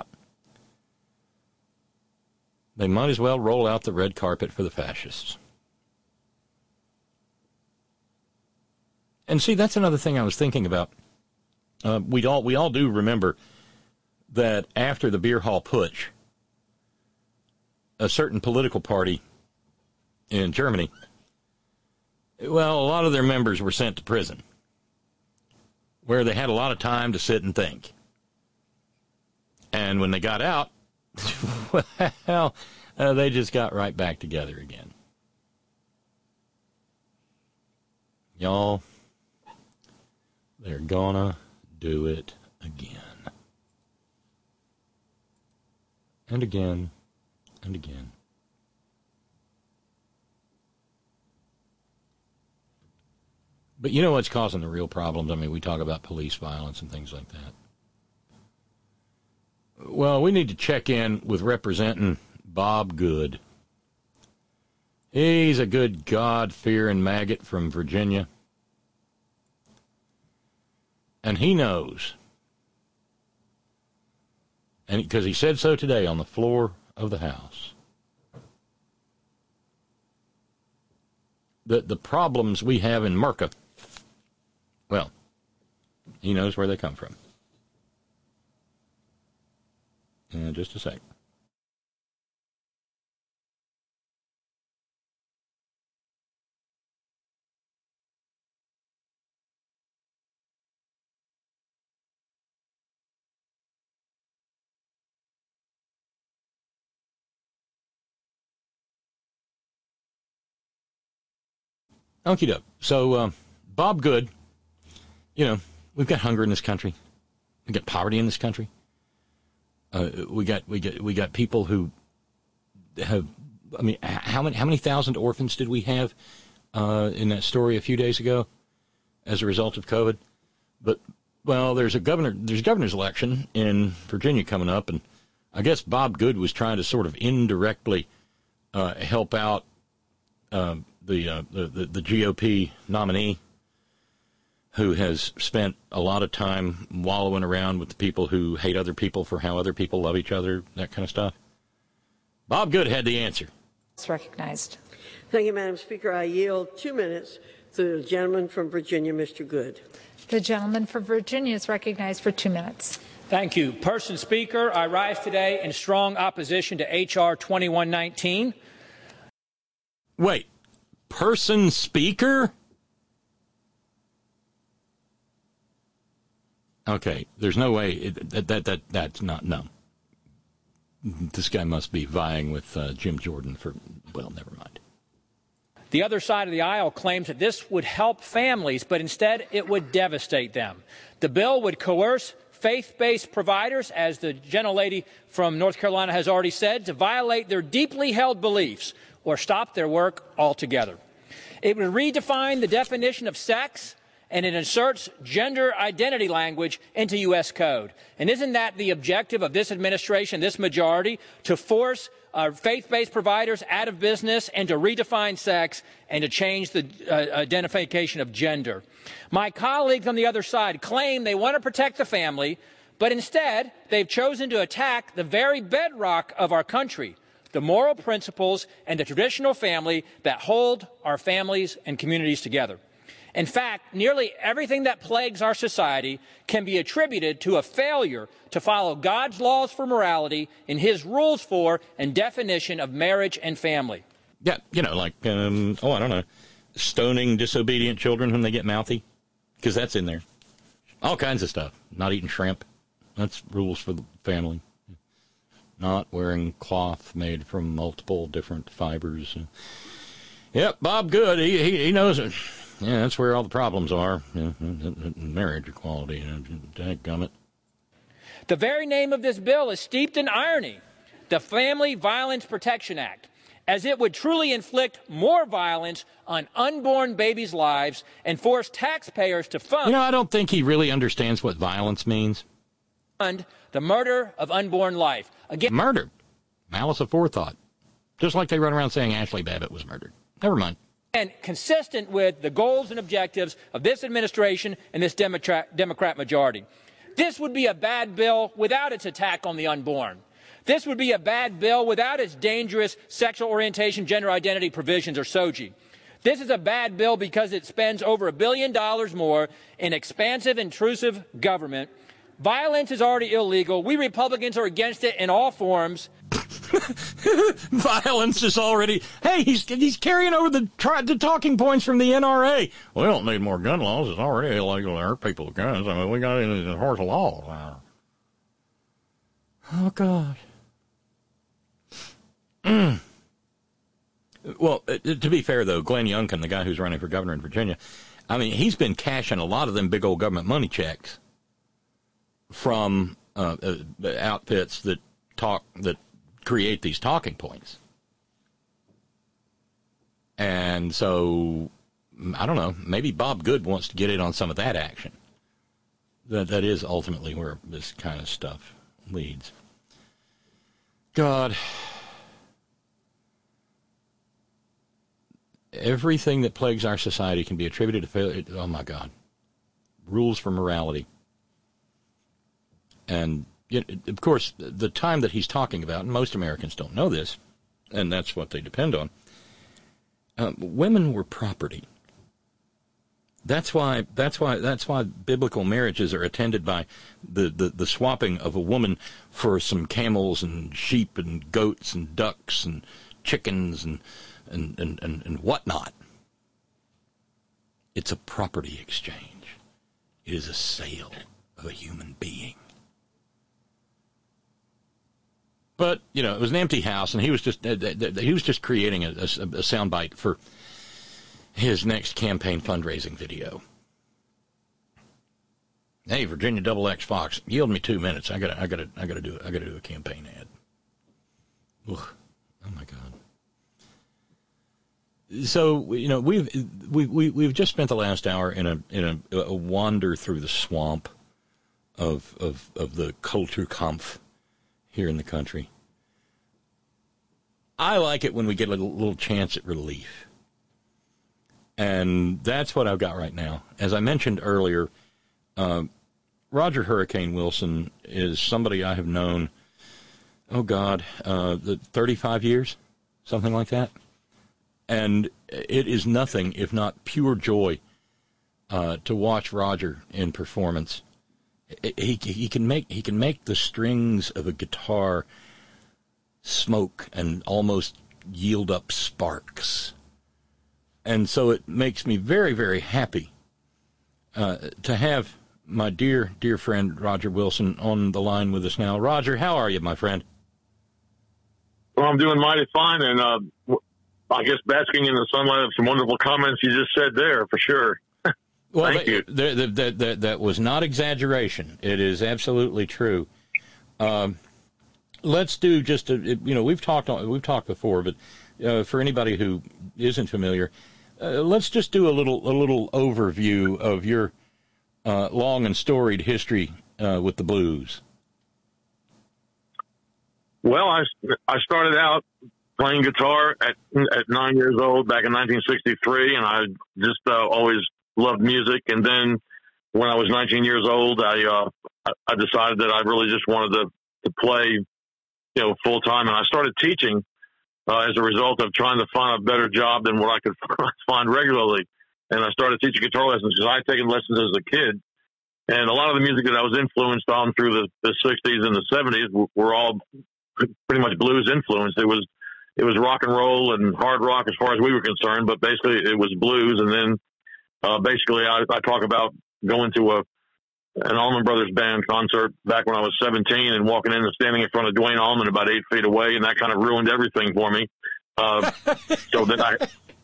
They might as well roll out the red carpet for the fascists. And see, that's another thing I was thinking about. Uh, we all we all do remember that after the beer hall putsch, a certain political party in Germany, well, a lot of their members were sent to prison, where they had a lot of time to sit and think. And when they got out, well, uh, they just got right back together again. Y'all, they're gonna do it again. And again, and again. But you know what's causing the real problems? I mean, we talk about police violence and things like that. Well, we need to check in with Representing Bob Good. He's a good God-fearing maggot from Virginia. And he knows, and because he said so today on the floor of the House, that the problems we have in Merca, well, he knows where they come from. Uh, just a sec. Okie doke. So, uh, Bob Good, you know, we've got hunger in this country. We've got poverty in this country. Uh, we got we got we got people who have. I mean, how many how many thousand orphans did we have uh, in that story a few days ago, as a result of COVID? But well, there's a governor there's a governor's election in Virginia coming up, and I guess Bob Good was trying to sort of indirectly uh, help out uh, the, uh, the the the G O P nominee, who has spent a lot of time wallowing around with the people who hate other people for how other people love each other, that kind of stuff. Bob Good had the answer. It's recognized. Thank you, Madam Speaker. I yield two minutes to the gentleman from Virginia, Mister Good. The gentleman from Virginia is recognized for two minutes. Thank you. Person Speaker, I rise today in strong opposition to H R twenty-one nineteen. Wait, Person Speaker? Okay, there's no way it, that, that that that's not no. This guy must be vying with uh, Jim Jordan for, well, never mind. The other side of the aisle claims that this would help families, but instead it would devastate them. The bill would coerce faith-based providers, as the gentlelady from North Carolina has already said, to violate their deeply held beliefs or stop their work altogether. It would redefine the definition of sex and it inserts gender identity language into U S code. And isn't that the objective of this administration, this majority, to force uh, faith-based providers out of business and to redefine sex and to change the uh, identification of gender? My colleagues on the other side claim they want to protect the family, but instead they've chosen to attack the very bedrock of our country, the moral principles and the traditional family that hold our families and communities together. In fact, nearly everything that plagues our society can be attributed to a failure to follow God's laws for morality and his rules for and definition of marriage and family. Yeah, you know, like, um, oh, I don't know, stoning disobedient children when they get mouthy, because that's in there. All kinds of stuff. Not eating shrimp. That's rules for the family. Not wearing cloth made from multiple different fibers. Yep, Bob Good, he he, he knows it. Yeah, that's where all the problems are. Yeah, marriage equality. Dadgummit. The very name of this bill is steeped in irony. The Family Violence Protection Act, as it would truly inflict more violence on unborn babies' lives and force taxpayers to fund... You know, I don't think he really understands what violence means. ...fund the murder of unborn life. Again, murdered. Malice aforethought. Just like they run around saying Ashley Babbitt was murdered. Never mind. And consistent with the goals and objectives of this administration and this Democrat, Democrat majority. This would be a bad bill without its attack on the unborn. This would be a bad bill without its dangerous sexual orientation, gender identity provisions, or S O G I. This is a bad bill because it spends over a billion dollars more in expansive, intrusive government. Violence is already illegal. We Republicans are against it in all forms. Violence is already... Hey, he's he's carrying over the, the talking points from the N R A. We don't need more gun laws. It's already illegal to hurt people with guns. I mean, we got the horse law. Oh, God. Mm. Well, uh, to be fair, though, Glenn Youngkin, the guy who's running for governor in Virginia, I mean, he's been cashing a lot of them big old government money checks from uh, uh, outfits that talk that create these talking points. And so, I don't know, maybe Bob Good wants to get in on some of that action. That That is ultimately where this kind of stuff leads. God. Everything that plagues our society can be attributed to failure. Oh, my God. Rules for morality. And, you know, of course, the time that he's talking about, and most Americans don't know this, and that's what they depend on, uh, women were property. That's why that's why that's why biblical marriages are attended by the, the, the swapping of a woman for some camels and sheep and goats and ducks and chickens and and, and, and, and whatnot. It's a property exchange. It is a sale of a human being. But, you know, it was an empty house, and he was just uh, he was just creating a, a, a soundbite for his next campaign fundraising video. Hey, Virginia Double X Fox, yield me two minutes. I gotta, I gotta, I gotta do, I gotta do a campaign ad. Ugh. Oh my God. So, you know, we've we we we've just spent the last hour in a in a, a wander through the swamp of of of the Kulturkampf here in the country. I like it when we get a little, little chance at relief. And that's what I've got right now. As I mentioned earlier, uh, Roger Hurricane Wilson is somebody I have known, oh, God, uh, the thirty-five years, something like that. And it is nothing if not pure joy uh, to watch Roger in performance. He he can make he can make the strings of a guitar smoke and almost yield up sparks, and so it makes me very very happy uh, to have my dear dear friend Roger Wilson on the line with us now. Roger, how are you, my friend? Well, I'm doing mighty fine, and uh, I guess basking in the sunlight of some wonderful comments you just said there for sure. Well, Thank you. That, that, that, that was not exaggeration. It is absolutely true. Um, let's do just a, you know, we've talked we've talked before, but uh, for anybody who isn't familiar, Uh, let's just do a little a little overview of your uh, long and storied history uh, with the blues. Well, I, I started out playing guitar at at nine years old back in nineteen sixty-three, and I just uh, always loved music. And then when I was nineteen years old, I uh, I decided that I really just wanted to to play, you know, full time, and I started teaching uh, as a result of trying to find a better job than what I could find regularly. And I started teaching guitar lessons because I had taken lessons as a kid, and a lot of the music that I was influenced on through the, the sixties and the seventies were all pretty much blues influenced. It was it was rock and roll and hard rock as far as we were concerned, but basically it was blues. And then uh, basically I, I talk about going to a an Allman Brothers Band concert back when I was seventeen and walking in and standing in front of Duane Allman about eight feet away, and that kind of ruined everything for me. Uh, so then I,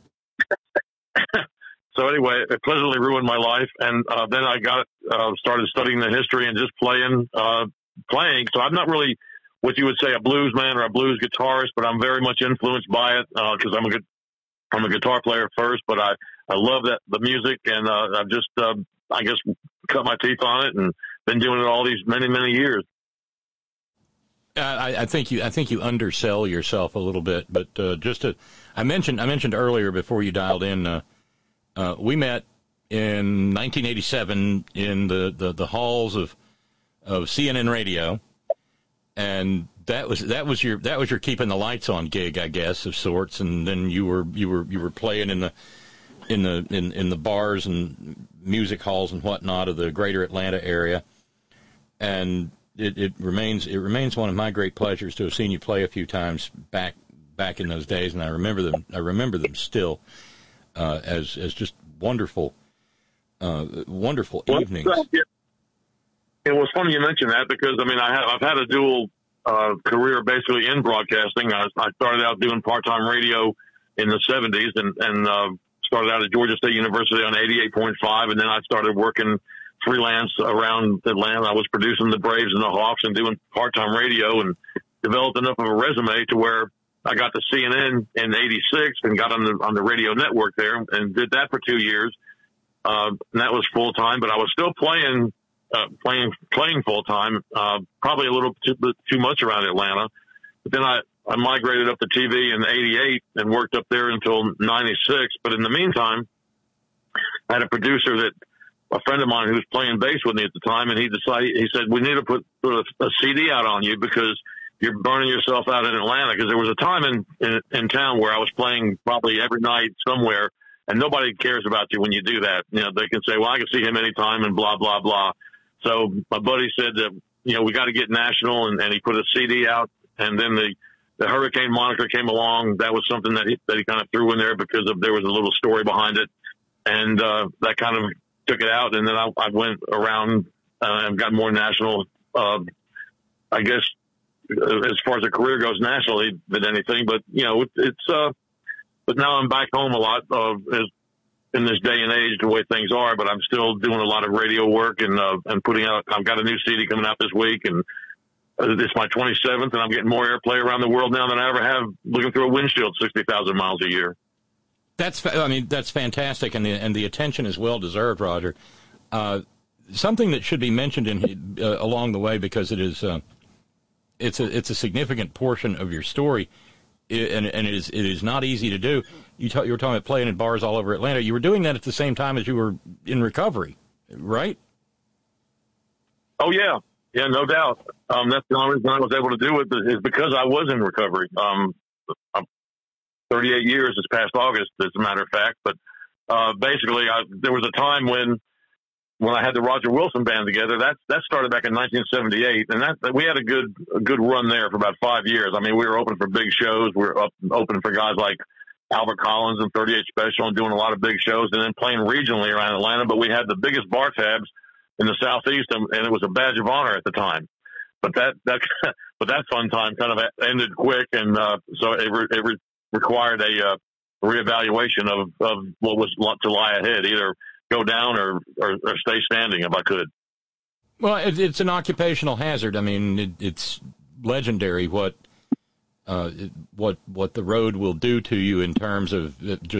so anyway, it pleasantly ruined my life, and uh, then I got uh, started studying the history and just playing, uh, playing. So I'm not really what you would say a blues man or a blues guitarist, but I'm very much influenced by it because uh, I'm a good, I'm a guitar player first, but I I love that the music, and uh, I've just uh, I guess cut my teeth on it and been doing it all these many, many years. Uh, I, I think you I think you undersell yourself a little bit, but uh, just to, I mentioned I mentioned earlier before you dialed in, uh, uh, we met in nineteen eighty-seven in the, the, the halls of of C N N Radio, and that was that was your that was your keeping the lights on gig, I guess, of sorts. And then you were you were you were playing in the in the in, in the bars and music halls and whatnot of the greater Atlanta area, and it, it remains it remains one of my great pleasures to have seen you play a few times back back in those days, and I remember them I remember them still uh, as as just wonderful uh, wonderful well, evenings. It, it was funny you mentioned that because I mean I have I've had a dual uh, career basically in broadcasting. I, I started out doing part time radio in the seventies and and uh, started out at Georgia State University on eighty-eight point five, and then I started working freelance around Atlanta. I was producing the Braves and the Hawks and doing part-time radio, and developed enough of a resume to where I got to C N N in eighty-six and got on the on the radio network there and did that for two years. Uh, and that was full-time, but I was still playing uh, playing playing full-time, uh, probably a little too, too much around Atlanta. But then I I migrated up to T V in eighty-eight and worked up there until ninety-six. But in the meantime, I had a producer that a friend of mine who was playing bass with me at the time, and he decided, he said, we need to put, put a, a C D out on you because you're burning yourself out in Atlanta. Because there was a time in, in, in town where I was playing probably every night somewhere, and nobody cares about you when you do that. You know, they can say, well, I can see him anytime and blah, blah, blah. So my buddy said that, you know, we got to get national, and, and he put a C D out, and then the, the Hurricane moniker came along. That was something that he, that he kind of threw in there because of, there was a little story behind it. And, uh, that kind of took it out. And then I, I went around, uh, and got more national, uh, I guess, as far as a career goes nationally than anything, but you know, it, it's, uh, but now I'm back home a lot, uh, as, in this day and age, the way things are, but I'm still doing a lot of radio work and, uh, and putting out, I've got a new C D coming out this week, and it's my twenty-seventh, and I'm getting more airplay around the world now than I ever have looking through a windshield sixty thousand miles a year. That's, I mean, that's fantastic, and the and the attention is well deserved, Roger. Uh, something that should be mentioned in uh, along the way, because it is uh, it's a it's a significant portion of your story, and and it is it is not easy to do. You ta- you were talking about playing in bars all over Atlanta. You were doing that at the same time as you were in recovery, right? Oh yeah, yeah, no doubt. Um, that's the only reason I was able to do it is because I was in recovery. Um, I'm thirty-eight years this past August, as a matter of fact. But uh, basically, I, there was a time when when I had the Roger Wilson band together. That that started back in nineteen seventy-eight, and that we had a good a good run there for about five years. I mean, we were open for big shows. We were up, open for guys like Albert Collins and thirty-eight Special, and doing a lot of big shows, and then playing regionally around Atlanta. But we had the biggest bar tabs in the Southeast, and, and it was a badge of honor at the time. But that that but that fun time kind of ended quick, and uh, so it, re, it re, required a uh, reevaluation of, of what was to lie ahead, either go down or, or, or stay standing if I could. Well, it, it's an occupational hazard. I mean, it, it's legendary what uh, what what the road will do to you in terms of just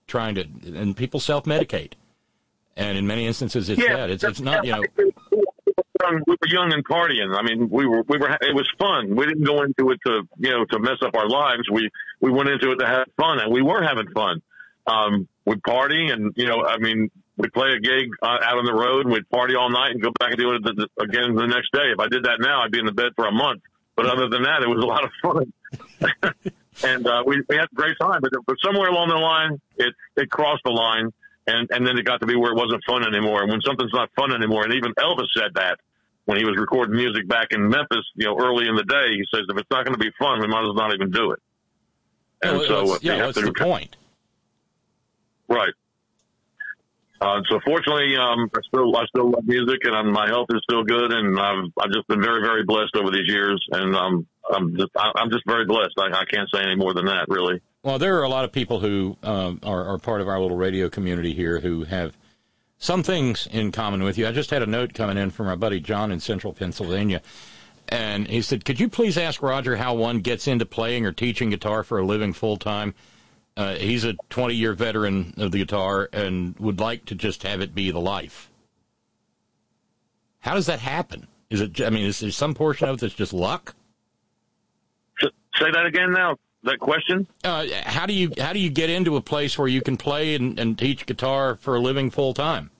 trying to, and people self-medicate. And in many instances, it's yeah, that. It's, it's not, you know. We were young and partying. I mean, we were, we were, it was fun. We didn't go into it to, you know, to mess up our lives. We, we went into it to have fun, and we were having fun. Um, we'd party and, you know, I mean, we'd play a gig uh, out on the road and we'd party all night and go back and do it the, the, again the next day. If I did that now, I'd be in the bed for a month. But other than that, it was a lot of fun. and, uh, we, we had a great time, but, but somewhere along the line, it, it crossed the line. And, and then it got to be where it wasn't fun anymore. And when something's not fun anymore, and even Elvis said that when he was recording music back in Memphis, you know, early in the day, he says, if it's not going to be fun, we might as well not even do it. And well, so, what's, yeah, what's to, the point? Right. Uh, so fortunately, um, I still, I still love music, and I'm, my health is still good. And I've, I've just been very, very blessed over these years. And, um, I'm just, I'm just very blessed. I, I can't say any more than that, really. Well, there are a lot of people who um, are, are part of our little radio community here who have some things in common with you. I just had a note coming in from our buddy John in central Pennsylvania, and he said, could you please ask Roger how one gets into playing or teaching guitar for a living full-time? Uh, he's a twenty-year veteran of the guitar and would like to just have it be the life. How does that happen? Is it, I mean, is there some portion of it that's just luck? Say that again now. That question? Uh, how do you how do you get into a place where you can play and, and teach guitar for a living full time?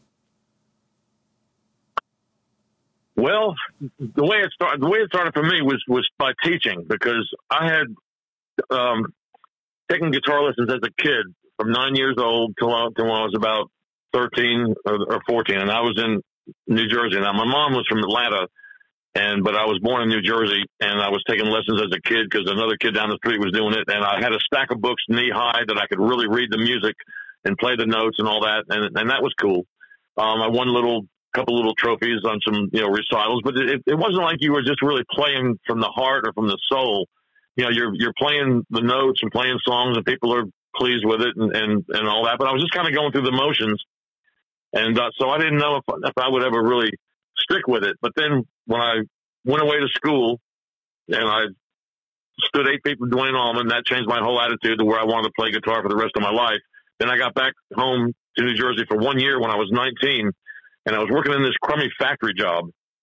Well, the way it started, the way it started for me was was by teaching, because I had um, taken guitar lessons as a kid from nine years old till I, till I was about thirteen or, or fourteen, and I was in New Jersey. Now, my mom was from Atlanta. And, but I was born in New Jersey, and I was taking lessons as a kid because another kid down the street was doing it. And I had a stack of books knee high that I could really read the music and play the notes and all that. And, and that was cool. Um, I won a little, couple little trophies on some, you know, recitals, but it, it wasn't like you were just really playing from the heart or from the soul. You know, you're, you're playing the notes and playing songs, and people are pleased with it and, and, and all that. But I was just kind of going through the motions. And, uh, so I didn't know if, if I would ever really stick with it. But then when I went away to school and I stood eight feet from Duane Allman, that changed my whole attitude to where I wanted to play guitar for the rest of my life. Then I got back home to New Jersey for one year when I was nineteen, and I was working in this crummy factory job.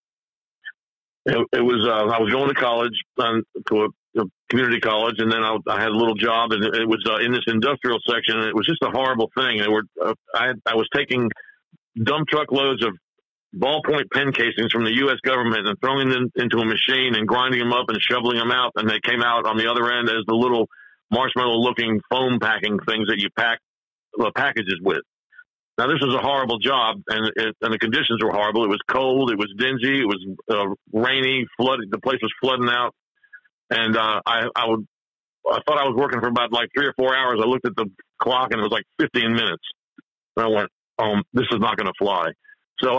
It, it was, uh, I was going to college, um, to a, a community college, and then I, I had a little job, and it, it was uh, in this industrial section, and it was just a horrible thing. And were, uh, I, I was taking dump truckloads of ballpoint pen casings from the U S government and throwing them into a machine and grinding them up and shoveling them out. And they came out on the other end as the little marshmallow looking foam packing things that you pack the packages with. Now, this was a horrible job, and it, and the conditions were horrible. It was cold. It was dingy. It was uh, rainy, flooded. The place was flooding out. And, uh, I, I would, I thought I was working for about like three or four hours. I looked at the clock and it was like fifteen minutes. And I went, um, this is not going to fly. So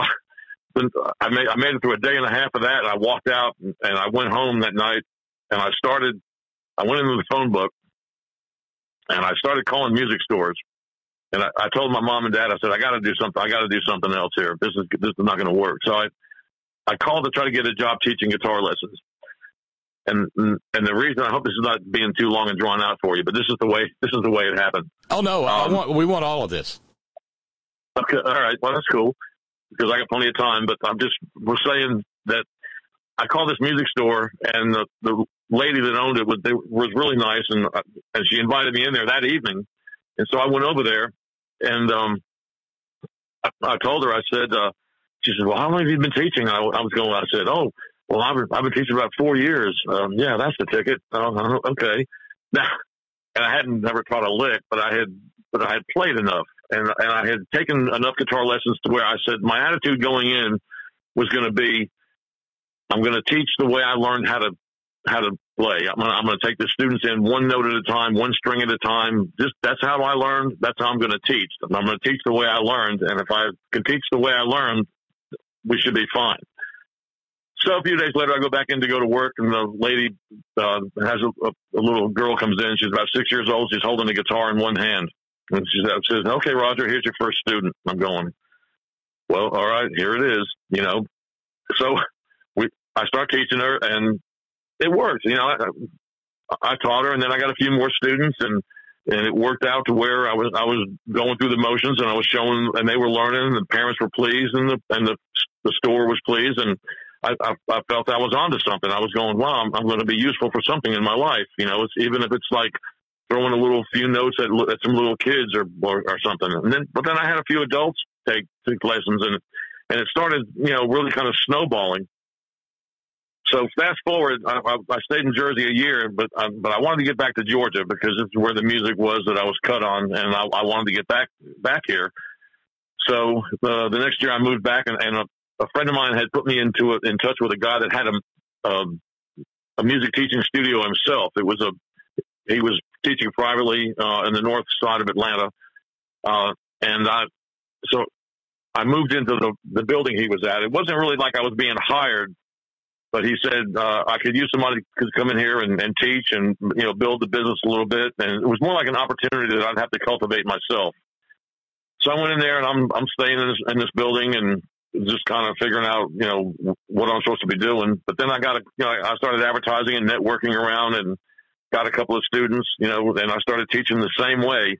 I made, I made it through a day and a half of that. And I walked out and, and I went home that night, and I started, I went into the phone book and I started calling music stores. And I, I told my mom and dad, I said, I got to do something. I got to do something else here. This is, this is not going to work. So I, I called to try to get a job teaching guitar lessons. And, and the reason, I hope this is not being too long and drawn out for you, but this is the way, this is the way it happened. Oh no, um, I want, we want all of this. Okay. All right. Well, that's cool, because I got plenty of time, but I'm just, we're saying that I called this music store, and the, the lady that owned it was, they, was really nice. And, and she invited me in there that evening. And so I went over there, and, um, I, I told her, I said, uh, she said, well, how long have you been teaching? I, I was going, I said, oh, well, I've been, I've been teaching about four years. Um, yeah, that's the ticket. Uh, okay. Now, and I hadn't never taught a lick, but I had, but I had played enough, and, and I had taken enough guitar lessons to where I said my attitude going in was going to be, I'm going to teach the way I learned how to, how to play. I'm going to, I'm going to take the students in one note at a time, one string at a time. Just, that's how I learned. That's how I'm going to teach. I'm going to teach the way I learned. And if I can teach the way I learned, we should be fine. So a few days later, I go back in to go to work, and the lady uh, has a, a, a little girl comes in. She's about six years old. She's holding a guitar in one hand. And she says, okay, Roger, here's your first student. I'm going, well, all right, here it is, you know. So we, I start teaching her, and it works. You know, I, I taught her, and then I got a few more students, and and it worked out to where I was I was going through the motions, and I was showing, and they were learning, and the parents were pleased, and the and the the store was pleased, and I, I, I felt I was onto something. I was going, wow, I'm, I'm going to be useful for something in my life. You know, it's, even if it's like throwing a little few notes at, at some little kids or, or or something. And then, but then I had a few adults take take lessons, and and it started, you know, really kind of snowballing. So fast forward, I, I, I stayed in Jersey a year, but I, but I wanted to get back to Georgia because this is where the music was that I was cut on, and I, I wanted to get back back here. So uh, the next year I moved back, and, and a, a friend of mine had put me into a, in touch with a guy that had a, a a music teaching studio himself. It was a he was teaching privately uh, in the north side of Atlanta, uh, and I so I moved into the the building he was at. It wasn't really like I was being hired. But he said uh, I could use somebody who could come in here and, and teach and, you know, build the business a little bit. And it was more like an opportunity that I'd have to cultivate myself. So I went in there, and I'm I'm staying in this, in this building and just kind of figuring out, you know, what I'm supposed to be doing. But then I got a, you know, I started advertising and networking around and got a couple of students, you know, and I started teaching the same way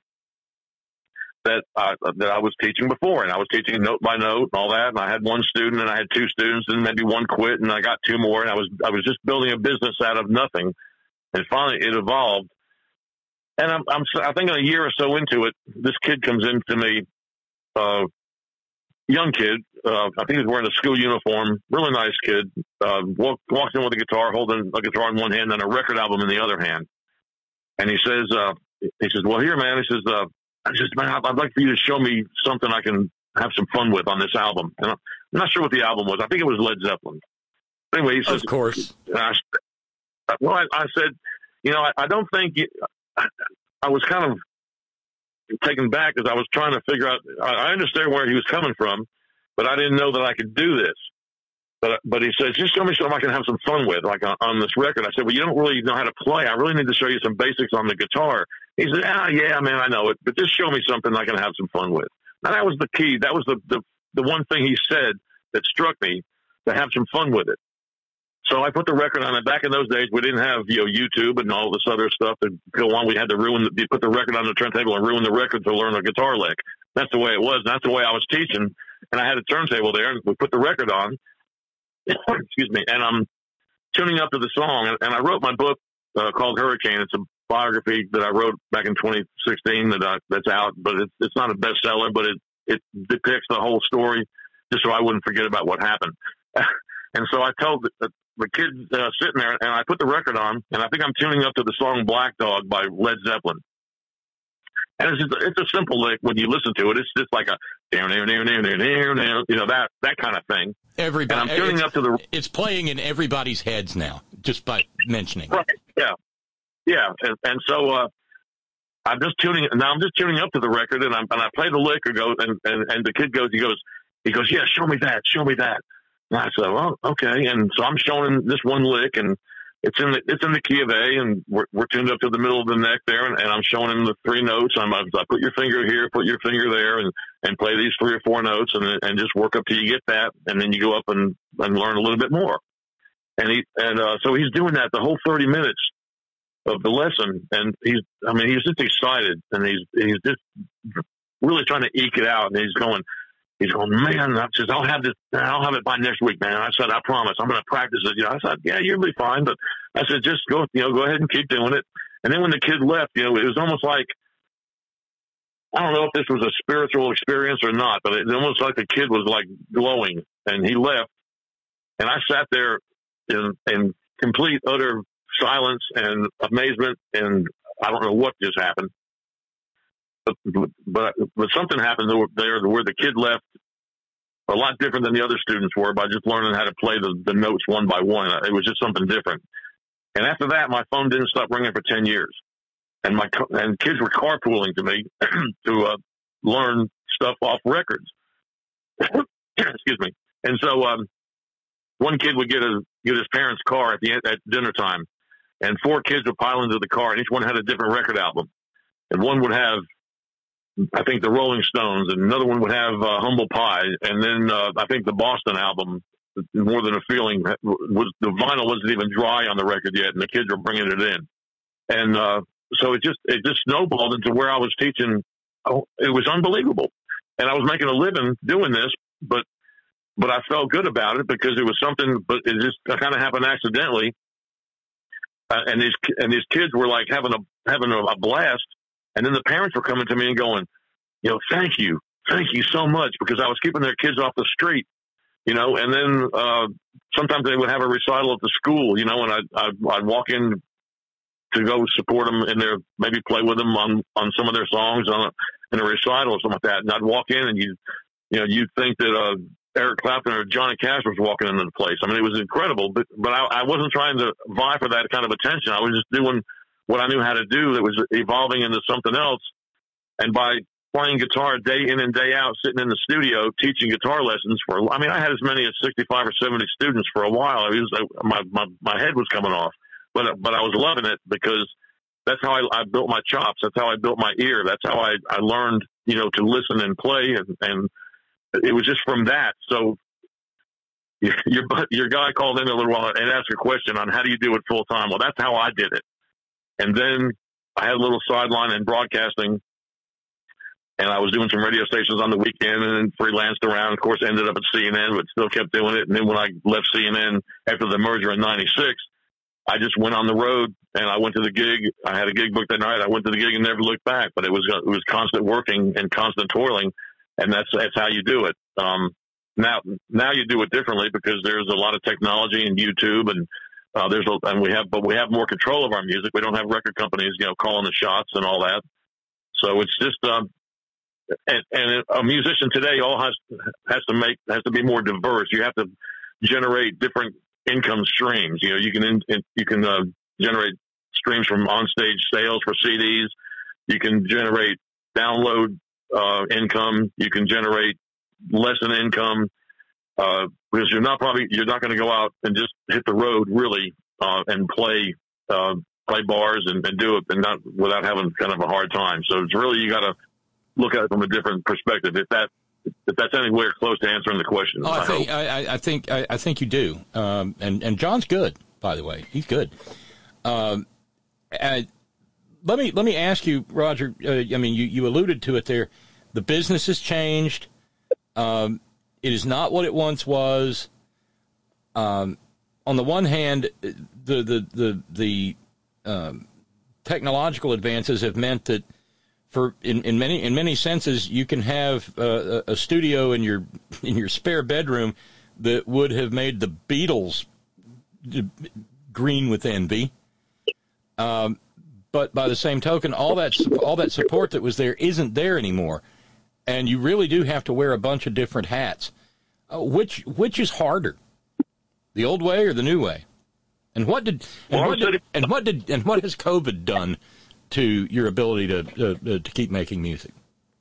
that I, that I was teaching before. And I was teaching note by note and all that. And I had one student, and I had two students, and maybe one quit, and I got two more. And I was, I was just building a business out of nothing. And finally it evolved. And I'm, I'm, I think a year or so into it, this kid comes into me, uh, young kid. Uh, I think he was wearing a school uniform, really nice kid, uh, walk, walks in with a guitar, holding a guitar in one hand and a record album in the other hand. And he says, uh, he says, well, here, man, he says, uh, I just, man, I'd like for you to show me something I can have some fun with on this album. And I'm not sure what the album was. I think it was Led Zeppelin. Anyway, he says, of course. I, well, I, I said, you know, I, I don't think you, I, I was kind of taken back because I was trying to figure out, I, I understand where he was coming from, but I didn't know that I could do this. But, but he says, just show me something I can have some fun with, like on, on this record. I said, well, you don't really know how to play. I really need to show you some basics on the guitar. He said, ah, yeah, man, I know it, but just show me something I can have some fun with. Now, that was the key. That was the, the, the one thing he said that struck me, to have some fun with it. So I put the record on it. Back in those days, we didn't have, you know, YouTube and all this other stuff to go on. We had to ruin the, you put the record on the turntable and ruin the record to learn a guitar lick. That's the way it was. And that's the way I was teaching. And I had a turntable there, and we put the record on. Excuse me. And I'm tuning up to the song. And I wrote my book uh, called Hurricane. It's a biography that I wrote back in twenty sixteen that I, that's out, but it's, it's not a bestseller, but it, it depicts the whole story just so I wouldn't forget about what happened. And so I told the, the kid uh, sitting there, and I put the record on, and I think I'm tuning up to the song Black Dog by Led Zeppelin. And it's just, it's a simple lick when you listen to it. It's just like a, you know, that, that kind of thing. Everybody, and I'm tuning up to the, it's playing in everybody's heads now, just by mentioning right, it. Yeah. Yeah. And, and so, uh, I'm just tuning, now I'm just tuning up to the record, and I'm, and I play the lick, or go, and, and, and the kid goes, he goes, he goes, yeah, show me that, show me that. And I said, well, okay. And so I'm showing him this one lick, and it's in the, it's in the key of A, and we're, we're tuned up to the middle of the neck there. And, and I'm showing him the three notes. I'm, I put your finger here, put your finger there, and, and play these three or four notes, and and just work up till you get that. And then you go up and, and learn a little bit more. And he, and, uh, so he's doing that the whole thirty minutes of the lesson. And he's, I mean, he's just excited, and he's, he's just really trying to eke it out. And he's going, He's going, man, I says, I'll have this, I'll have it by next week, man. I said, I promise, I'm going to practice it. You know, I said, yeah, you'll be fine. But I said, just go, you know, go ahead and keep doing it. And then when the kid left, you know, it was almost like, I don't know if this was a spiritual experience or not, but it was almost like the kid was like glowing, and he left. And I sat there in, in complete, utter silence and amazement. And I don't know what just happened. But, but but something happened there where the kid left a lot different than the other students were by just learning how to play the, the notes one by one. It was just something different. And after that, my phone didn't stop ringing for ten years. And my and kids were carpooling to me to uh, learn stuff off records. Excuse me. And so um, one kid would get a get his parents' car at the at dinner time, and four kids would pile into the car, and each one had a different record album. And one would have, I think, the Rolling Stones, and another one would have uh, Humble Pie, and then uh, I think the Boston album, More Than a Feeling, was the vinyl wasn't even dry on the record yet, and the kids were bringing it in. And uh, so it just it just snowballed into where I was teaching. Oh, it was unbelievable, and I was making a living doing this, but but I felt good about it because it was something. But it just kind of happened accidentally, uh, and these and these kids were like having a having a, a blast, and then the parents were coming to me and going, you know, thank you, thank you so much, because I was keeping their kids off the street. You know, and then uh, sometimes they would have a recital at the school, you know, and I'd, I'd, I'd walk in to go support them in their, maybe play with them on, on some of their songs on a, in a recital or something like that. And I'd walk in and you, you know, you'd think that uh, Eric Clapton or Johnny Cash was walking into the place. I mean, it was incredible, but, but I, I wasn't trying to vie for that kind of attention. I was just doing what I knew how to do that was evolving into something else. And by playing guitar day in and day out, sitting in the studio, teaching guitar lessons for, I mean, I had as many as sixty-five or seventy students for a while. It was, my, my, my head was coming off, but, but I was loving it because that's how I, I built my chops. That's how I built my ear. That's how I, I learned, you know, to listen and play. And, and it was just from that. So your, your, your guy called in a little while and asked a question on how do you do it full time? Well, that's how I did it. And then I had a little sideline in broadcasting. And I was doing some radio stations on the weekend and then freelanced around. Of course, ended up at C N N, but still kept doing it. And then when I left C N N after the merger in ninety-six, I just went on the road and I went to the gig. I had a gig booked that night. I went to the gig and never looked back. But it was it was constant working and constant toiling, and that's that's how you do it. Um, now now you do it differently because there's a lot of technology and YouTube and uh, there's a, and we have but we have more control of our music. We don't have record companies, you know, calling the shots and all that. So it's just. Um, And, and a musician today all has has to make has to be more diverse. You have to generate different income streams. You know, you can in, in, you can uh, generate streams from onstage sales for C Ds. You can generate download uh, income. You can generate lesson income uh, because you're not probably you're not going to go out and just hit the road really uh, and play uh, play bars and, and do it and not without having kind of a hard time. So it's really you got to look at it from a different perspective. If that, if that's anywhere close to answering the question, oh, I, I think I, I think I, I think you do. Um, and and John's good, by the way. He's good. Um, and let me let me ask you, Roger. Uh, I mean, you, you alluded to it there. The business has changed. Um, it is not what it once was. Um, on the one hand, the the the the um, technological advances have meant that. For in, in many in many senses, you can have uh, a studio in your in your spare bedroom that would have made the Beatles green with envy. Um, but by the same token, all that all that support that was there isn't there anymore, and you really do have to wear a bunch of different hats. Uh, which which is harder, the old way or the new way? And what did and what did, and what did and what has COVID done to your ability to uh, to keep making music?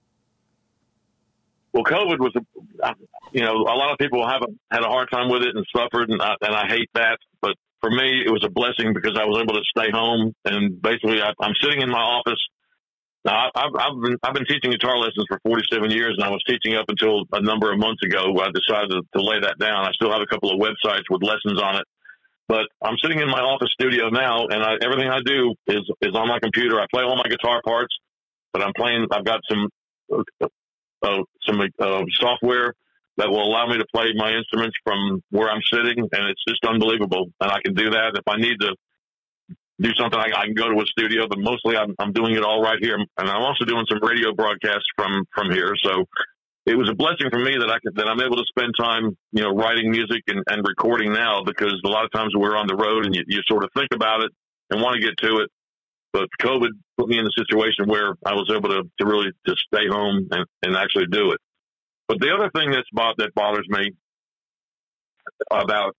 Well, COVID was, a, you know, a lot of people haven't had a hard time with it and suffered, and I, and I hate that. But for me, it was a blessing because I was able to stay home, and basically, I, I'm sitting in my office. Now, I've, I've been I've been teaching guitar lessons for forty-seven years, and I was teaching up until a number of months ago. I decided to, to lay that down. I still have a couple of websites with lessons on it. But I'm sitting in my office studio now, and I, everything I do is is on my computer. I play all my guitar parts, but I'm playing. I've got some uh, uh, some uh, software that will allow me to play my instruments from where I'm sitting, and it's just unbelievable. And I can do that if I need to do something. I, I can go to a studio, but mostly I'm, I'm doing it all right here. And I'm also doing some radio broadcasts from from here. So it was a blessing for me that I could, that I'm able to spend time, you know, writing music and, and recording now, because a lot of times we're on the road and you, you sort of think about it and want to get to it. But COVID put me in a situation where I was able to, to really just stay home and, and actually do it. But the other thing that's that bothers me about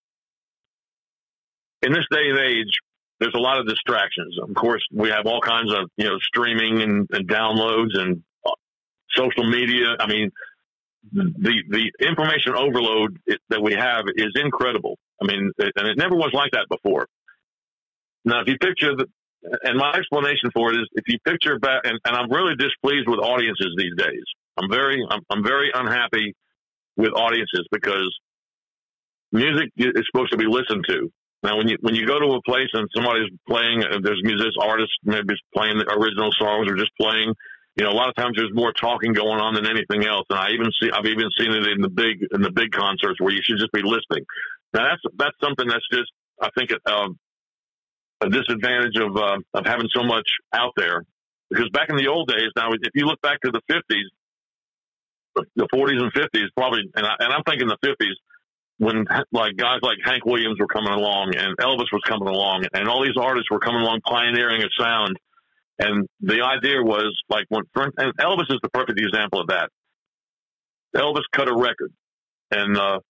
in this day and age, there's a lot of distractions. Of course, we have all kinds of, you know, streaming and, and downloads and social media. I mean, the the information overload that we have is incredible. I mean, and it never was like that before. Now, if you picture the, and my explanation for it is, if you picture back, and, and I'm really displeased with audiences these days. I'm very, I'm, I'm very unhappy with audiences because music is supposed to be listened to. Now, when you when you go to a place and somebody's playing, uh, there's musicians, artists maybe playing the original songs or just playing. You know, a lot of times there's more talking going on than anything else. And I even see, I've even seen it in the big in the big concerts where you should just be listening. Now, that's that's something that's just, I think, uh, a disadvantage of uh, of having so much out there. Because back in the old days, now if you look back to the fifties, the forties and fifties, probably, and, I, and I'm thinking the fifties, when like guys like Hank Williams were coming along and Elvis was coming along and all these artists were coming along pioneering a sound. And the idea was like when, and Elvis is the perfect example of that. Elvis cut a record and, uh,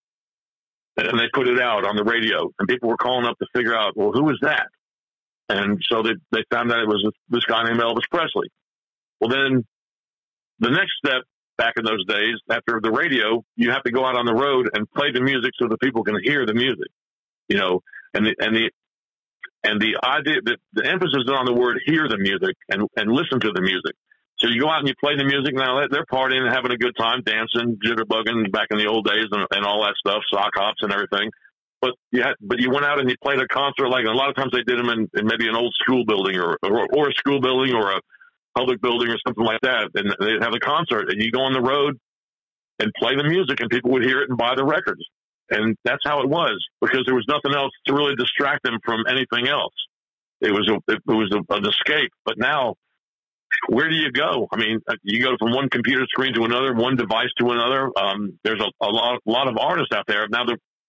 and they put it out on the radio and people were calling up to figure out, well, who is that? And so they, they found out it was this guy named Elvis Presley. Well, then the next step back in those days, after the radio, you have to go out on the road and play the music so that people can hear the music, you know, and the, and the, and the idea that the emphasis is on the word hear the music and, and listen to the music. So you go out and you play the music. Now they're partying and having a good time, dancing, jitterbugging back in the old days and, and all that stuff, sock hops and everything. But you had, but you went out and you played a concert. Like a lot of times they did them in, in maybe an old school building or, or, or a school building or a public building or something like that. And they'd have a concert and you go on the road and play the music and people would hear it and buy the records. And that's how it was because there was nothing else to really distract them from anything else. It was a, it was a, an escape. But now, where do you go? I mean, you go from one computer screen to another, one device to another. Um, there's a, a lot, a lot of artists out there now.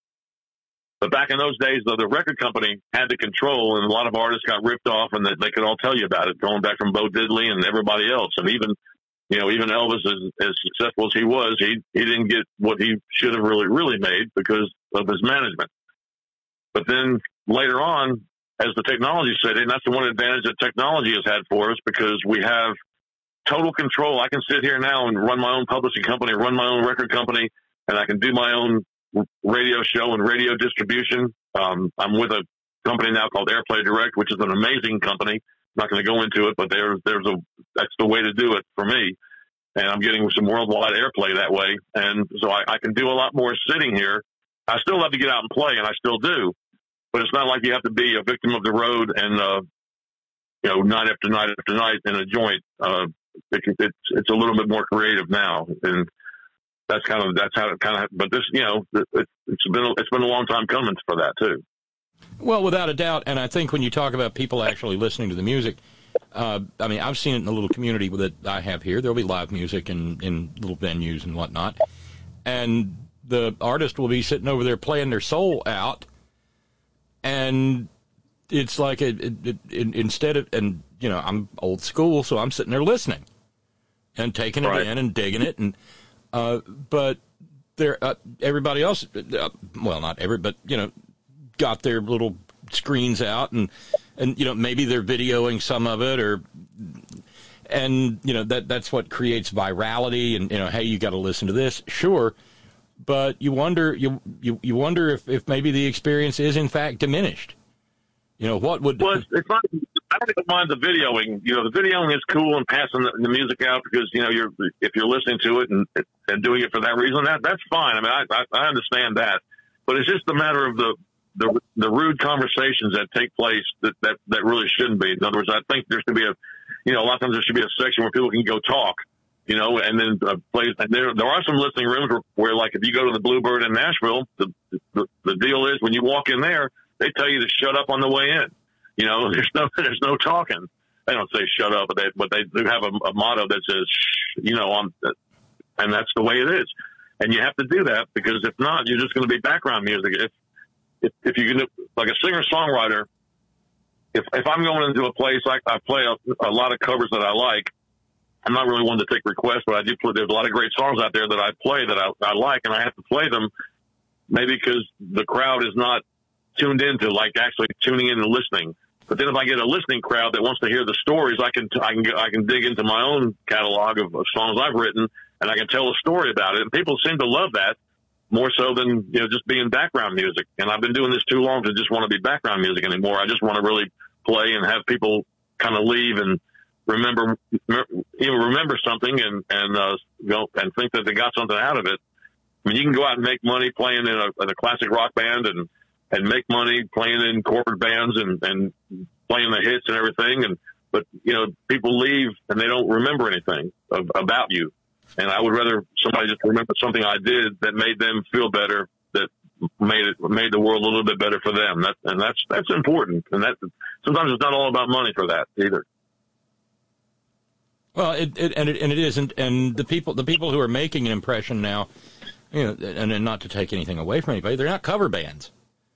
But back in those days, though, the record company had the control, and a lot of artists got ripped off, and they, they could all tell you about it, going back from Bo Diddley and everybody else, and even, you know, even Elvis, as, as successful as he was, he he didn't get what he should have really, really made because of his management. But then later on, as the technology set in, that's the one advantage that technology has had for us because we have total control. I can sit here now and run my own publishing company, run my own record company, and I can do my own radio show and radio distribution. Um, I'm with a company now called Airplay Direct, which is an amazing company. I'm not going to go into it, but there's, there's a, that's the way to do it for me. And I'm getting some worldwide airplay that way. And so I, I can do a lot more sitting here. I still have to get out and play, and I still do, but it's not like you have to be a victim of the road and, uh, you know, night after night after night in a joint. Uh, it, it's, it's a little bit more creative now. And, That's kind of that's how it kind of. But this, you know, it, it's been it's been a long time coming for that too. Well, without a doubt, and I think when you talk about people actually listening to the music, uh, I mean, I've seen it in the little community that I have here. There'll be live music in in little venues and whatnot, and the artist will be sitting over there playing their soul out, and it's like it, it, it, it, instead of and you know I'm old school, so I'm sitting there listening and taking it right. in and digging it and. Uh, but there, uh, everybody else, uh, well, not every, but, you know, got their little screens out and, and, you know, maybe they're videoing some of it or, and, you know, that, that's what creates virality and, you know, hey, you got to listen to this. Sure. But you wonder, you, you, you wonder if, if maybe the experience is in fact diminished. You know, what would, well, it's, it's not, I don't mind the videoing. You know, the videoing is cool and passing the, the music out because, you know, you're, if you're listening to it and, and doing it for that reason, that, that's fine. I mean, I, I, I understand that, but it's just a matter of the, the, the rude conversations that take place that, that, that really shouldn't be. In other words, I think there should be a, you know, a lot of times there should be a section where people can go talk, you know, and then uh, play. And there, there are some listening rooms where, where, like, if you go to the Bluebird in Nashville, the, the, the deal is when you walk in there, they tell you to shut up on the way in. You know, there's no, there's no talking. They don't say shut up, but they, but they do have a, a motto that says, shh, you know, on, and that's the way it is. And you have to do that because if not, you're just going to be background music. If, if, if you can, like a singer songwriter, if, if I'm going into a place, like I play a, a lot of covers that I like, I'm not really one to take requests, but I do play, there's a lot of great songs out there that I play that I, I like, and I have to play them maybe because the crowd is not tuned into, like actually tuning in and listening. But then if I get a listening crowd that wants to hear the stories, I can, I can, I can dig into my own catalog of, of songs I've written and I can tell a story about it. And people seem to love that more so than, you know, just being background music. And I've been doing this too long to just want to be background music anymore. I just want to really play and have people kind of leave and remember, you know, remember something and, and, uh, go and think that they got something out of it. I mean, you can go out and make money playing in a, in a classic rock band and, and make money playing in corporate bands and, and playing the hits and everything. And, but, you know, people leave and they don't remember anything of, about you. And I would rather somebody just remember something I did that made them feel better, that made it, made the world a little bit better for them. That, and that's, that's important. And that, sometimes it's not all about money for that either. Well, it, it and it and it isn't, and the people the people who are making an impression now, you know, and, and not to take anything away from anybody, they're not cover bands.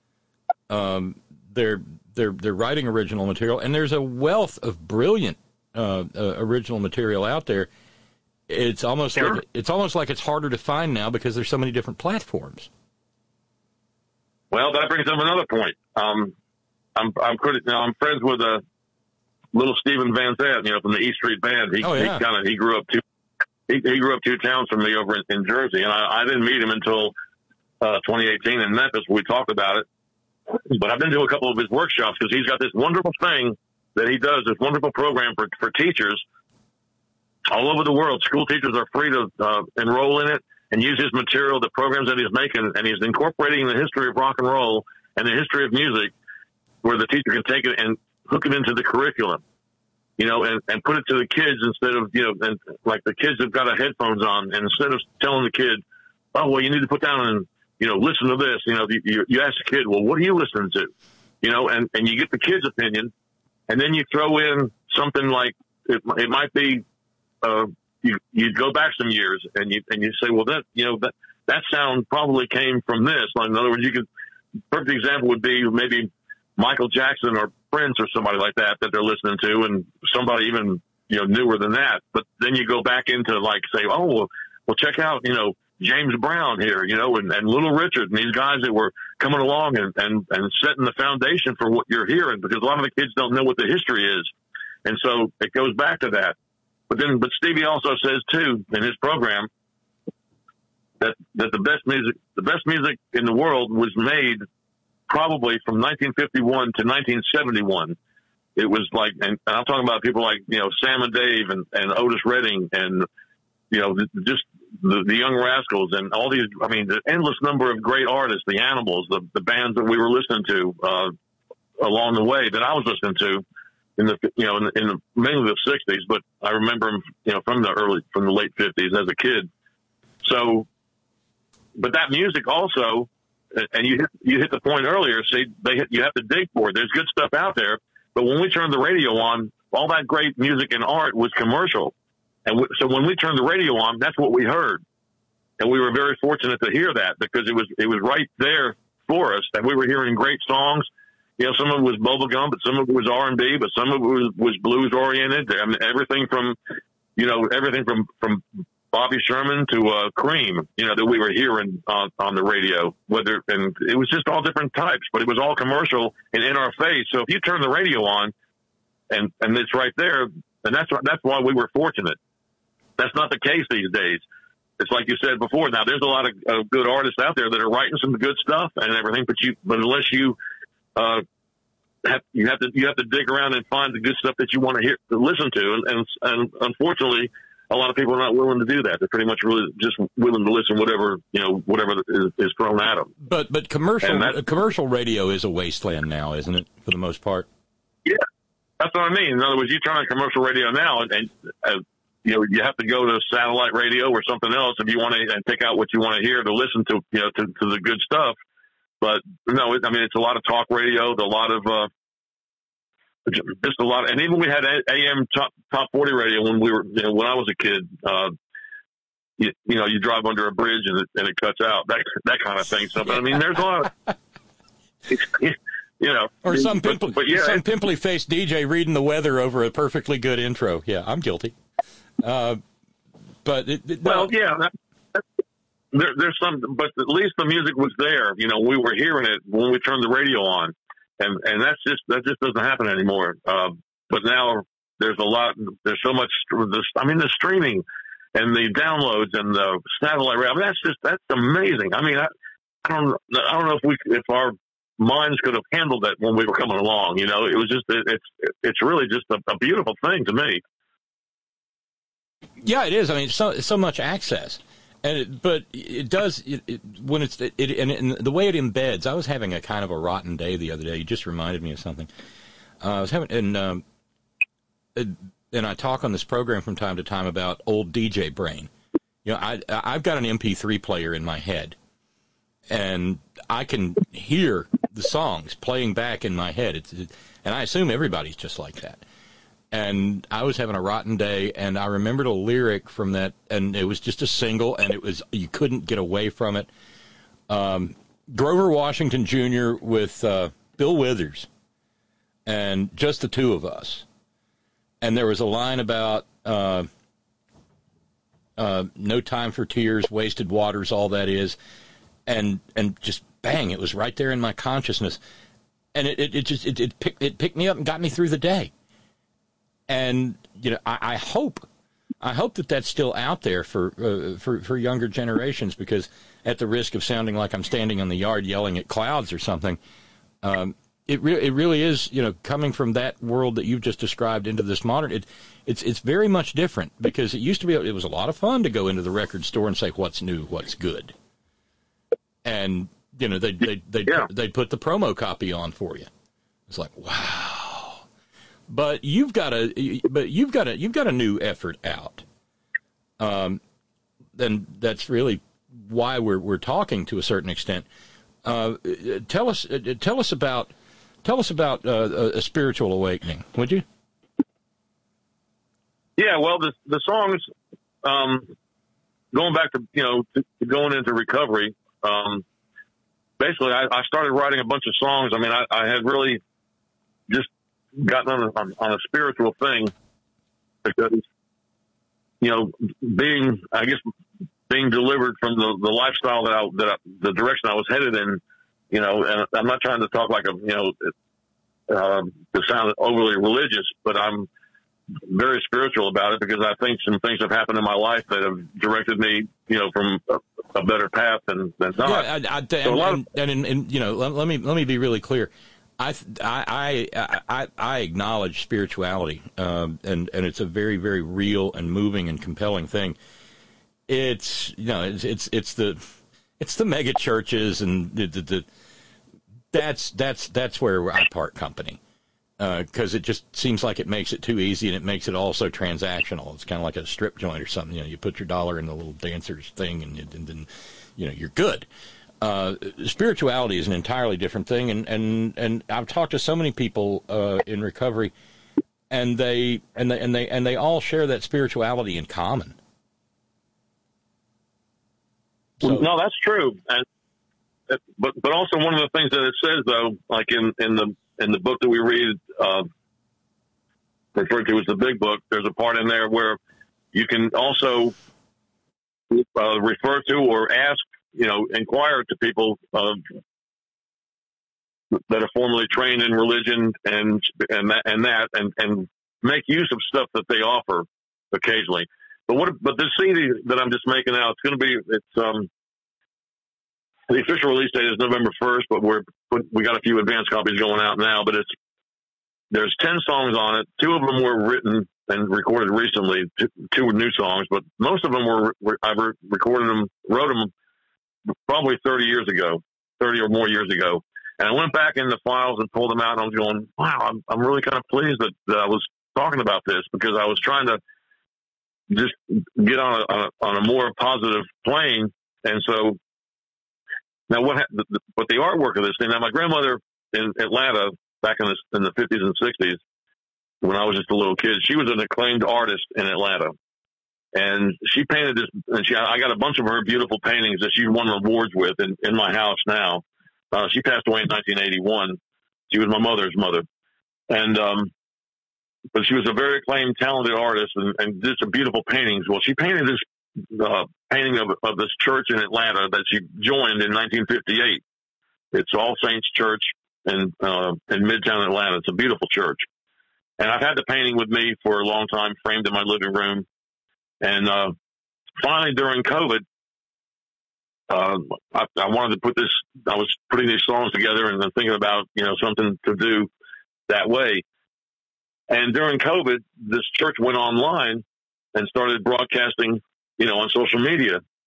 Um, they're they're they're writing original material, and there's a wealth of brilliant uh, uh, original material out there. It's almost sure. like it's almost like it's harder to find now because there's so many different platforms. Well, that brings up another point. Um, I'm I'm pretty, you know, I'm friends with a. Little Steven Van Zandt, you know, from the E Street Band. He, oh, yeah. he kind of he grew up two he, he grew up two towns from me over in, in Jersey, and I, I didn't meet him until uh, twenty eighteen in Memphis. We talked about it, but I've been to a couple of his workshops because he's got this wonderful thing that he does, this wonderful program for for teachers all over the world. School teachers are free to uh, enroll in it and use his material, the programs that he's making, and he's incorporating the history of rock and roll and the history of music, where the teacher can take it and hook it into the curriculum, you know, and, and put it to the kids instead of, you know, and like the kids have got a headphones on, and instead of telling the kid, oh, well, you need to put down and, you know, listen to this, you know, you, you ask the kid, well, what are you listening to? You know, and, and you get the kid's opinion, and then you throw in something like, it, it might be, uh, you, you go back some years and you, and you say, well, that, you know, that, that sound probably came from this. Like, in other words, you could, perfect example would be maybe Michael Jackson or Prince or somebody like that that they're listening to, and somebody even, you know, newer than that. But then you go back into like say, oh, well, well check out, you know, James Brown here, you know, and, and Little Richard and these guys that were coming along and, and, and setting the foundation for what you're hearing, because a lot of the kids don't know what the history is. And so it goes back to that. But then, but Stevie also says too in his program that, that the best music, the best music in the world was made probably from nineteen fifty-one to nineteen seventy-one. It was like, and I'm talking about people like, you know, Sam and Dave and, and Otis Redding and, you know, just the, the Young Rascals and all these, I mean, the endless number of great artists, the Animals, the, the bands that we were listening to, uh, along the way that I was listening to in the, you know, in the, in the mainly the sixties, but I remember them, you know, from the early, from the late fifties as a kid. So, but that music also, and you hit, you hit the point earlier. See, they hit, you have to dig for it. There's good stuff out there, but when we turned the radio on, all that great music and art was commercial. And w- so when we turned the radio on, that's what we heard, and we were very fortunate to hear that because it was it was right there for us, and we were hearing great songs. You know, some of it was bubblegum, but some of it was R and B, but some of it was, was blues oriented. I mean, everything from, you know, everything from from Bobby Sherman to uh, Cream, you know, that we were hearing on, on the radio, whether, and it was just all different types, but it was all commercial and in our face. So if you turn the radio on and, and it's right there, and that's, that's why we were fortunate. That's not the case these days. It's like you said before. Now there's a lot of uh, good artists out there that are writing some good stuff and everything, but you, but unless you, uh, have, you have to, you have to dig around and find the good stuff that you want to hear, to listen to. And, and, and unfortunately, a lot of people are not willing to do that. They're pretty much really just willing to listen whatever, you know, whatever is, is thrown at them. But but commercial that, commercial radio is a wasteland now, isn't it, for the most part? Yeah, that's what I mean. In other words, you turn on commercial radio now, and, and uh, you know, you have to go to satellite radio or something else if you want to and pick out what you want to hear to listen to, you know, to, to the good stuff. But no, it, I mean, it's a lot of talk radio, a lot of. Uh, Just a lot, and even we had A M top top forty radio when we were, you know, when I was a kid. Uh, you, you know, you drive under a bridge and it, and it cuts out, that that kind of thing. So, but I mean, there's a lot of, you know, or some but, pimply, but yeah, some pimply faced D J reading the weather over a perfectly good intro. Yeah, I'm guilty. Uh, but it, it, well, yeah, that, that, there, there's some, but at least the music was there. You know, we were hearing it when we turned the radio on. And, and that's just, that just doesn't happen anymore. Uh, but now there's a lot, there's so much, I mean, the streaming and the downloads and the satellite, I mean, that's just, that's amazing. I mean, I, I don't, I don't know if we, if our minds could have handled that when we were coming along, you know, it was just, it, it's, it's really just a, a beautiful thing to me. Yeah, it is. I mean, so, so much access. And it, but it does it, it, when it's it, it and, and the way it embeds. I was having a kind of a rotten day the other day. You just reminded me of something. Uh, I was having and um, it, and I talk on this program from time to time about old D J brain. You know, I I've got an M P three player in my head, and I can hear the songs playing back in my head. It's it, and I assume everybody's just like that. And I was having a rotten day, and I remembered a lyric from that, and it was just a single, and it was you couldn't get away from it. Um, Grover Washington Junior with uh, Bill Withers, and just the two of us. And there was a line about uh, uh, no time for tears, wasted waters, all that is, and and just bang, it was right there in my consciousness, and it it, it just it it picked it picked me up and got me through the day. And you know, I, I hope, I hope that that's still out there for uh, for for younger generations, because at the risk of sounding like I'm standing in the yard yelling at clouds or something, um, it re- it really is, you know, coming from that world that you've just described into this modern. It, it's it's very much different, because it used to be it was a lot of fun to go into the record store and say what's new, what's good, and you know they they they yeah. they'd put the promo copy on for you. It's like, wow. But you've got a, but you've got a, you've got a new effort out, um, and that's really why we're we're talking to a certain extent. Uh, tell us, tell us about, tell us about uh, a spiritual awakening, would you? Yeah, well, the the songs, um, going back to you know to, to going into recovery. Um, basically, I, I started writing a bunch of songs. I mean, I, I had really just gotten on a, on, on a spiritual thing, because, you know, being, I guess, being delivered from the, the lifestyle that I, that I, the direction I was headed in, you know, and I'm not trying to talk like a, you know, uh, to sound overly religious, but I'm very spiritual about it, because I think some things have happened in my life that have directed me, you know, from a, a better path than, than not. Yeah, I, I, and, so a lot and, of, and, and, and, you know, let, let me, let me be really clear. I, I, I, I acknowledge spirituality, um, and, and it's a very, very real and moving and compelling thing. It's, you know, it's, it's, it's the, it's the mega churches, and the, the, the that's, that's, that's where I part company. Uh, cause it just seems like it makes it too easy, and it makes it all so transactional. It's kind of like a strip joint or something. You know, you put your dollar in the little dancer's thing, and, and then, you know, you're good. Uh, spirituality is an entirely different thing, and, and, and I've talked to so many people uh, in recovery, and they and they and they and they all share that spirituality in common. So, no, that's true, and, but but also one of the things that it says, though, like in, in the in the book that we read, uh, referred to as the Big Book, there's a part in there where you can also uh, refer to or ask. You know, inquire to people uh, that are formally trained in religion and and that and that and, and make use of stuff that they offer occasionally. But what? But this C D that I'm just making out, it's going to be it's um the official release date is November first, but we're we got a few advance copies going out now. But it's there's ten songs on it. Two of them were written and recorded recently. Two, two were new songs, but most of them were, were I recorded them, wrote them. Probably thirty years ago, thirty or more years ago. And I went back in the files and pulled them out, and I was going, wow, I'm, I'm really kind of pleased that, that I was talking about this, because I was trying to just get on a, on a, on a more positive plane. And so now what, ha- the, but the artwork of this thing, now my grandmother in Atlanta back in the, in the fifties and sixties, when I was just a little kid, she was an acclaimed artist in Atlanta. And she painted this, and she, I got a bunch of her beautiful paintings that she won awards with in, in my house now. Uh, she passed away in nineteen eighty-one. She was my mother's mother. And, um, but she was a very acclaimed, talented artist, and, and did some beautiful paintings. Well, she painted this, uh, painting of, of this church in Atlanta that she joined in nineteen fifty-eight. It's All Saints Church in, uh, in Midtown Atlanta. It's a beautiful church. And I've had the painting with me for a long time, framed in my living room. And uh, finally, during COVID, uh, I, I wanted to put this, I was putting these songs together and then thinking about, you know, something to do that way. And during COVID, this church went online and started broadcasting, you know, on social media.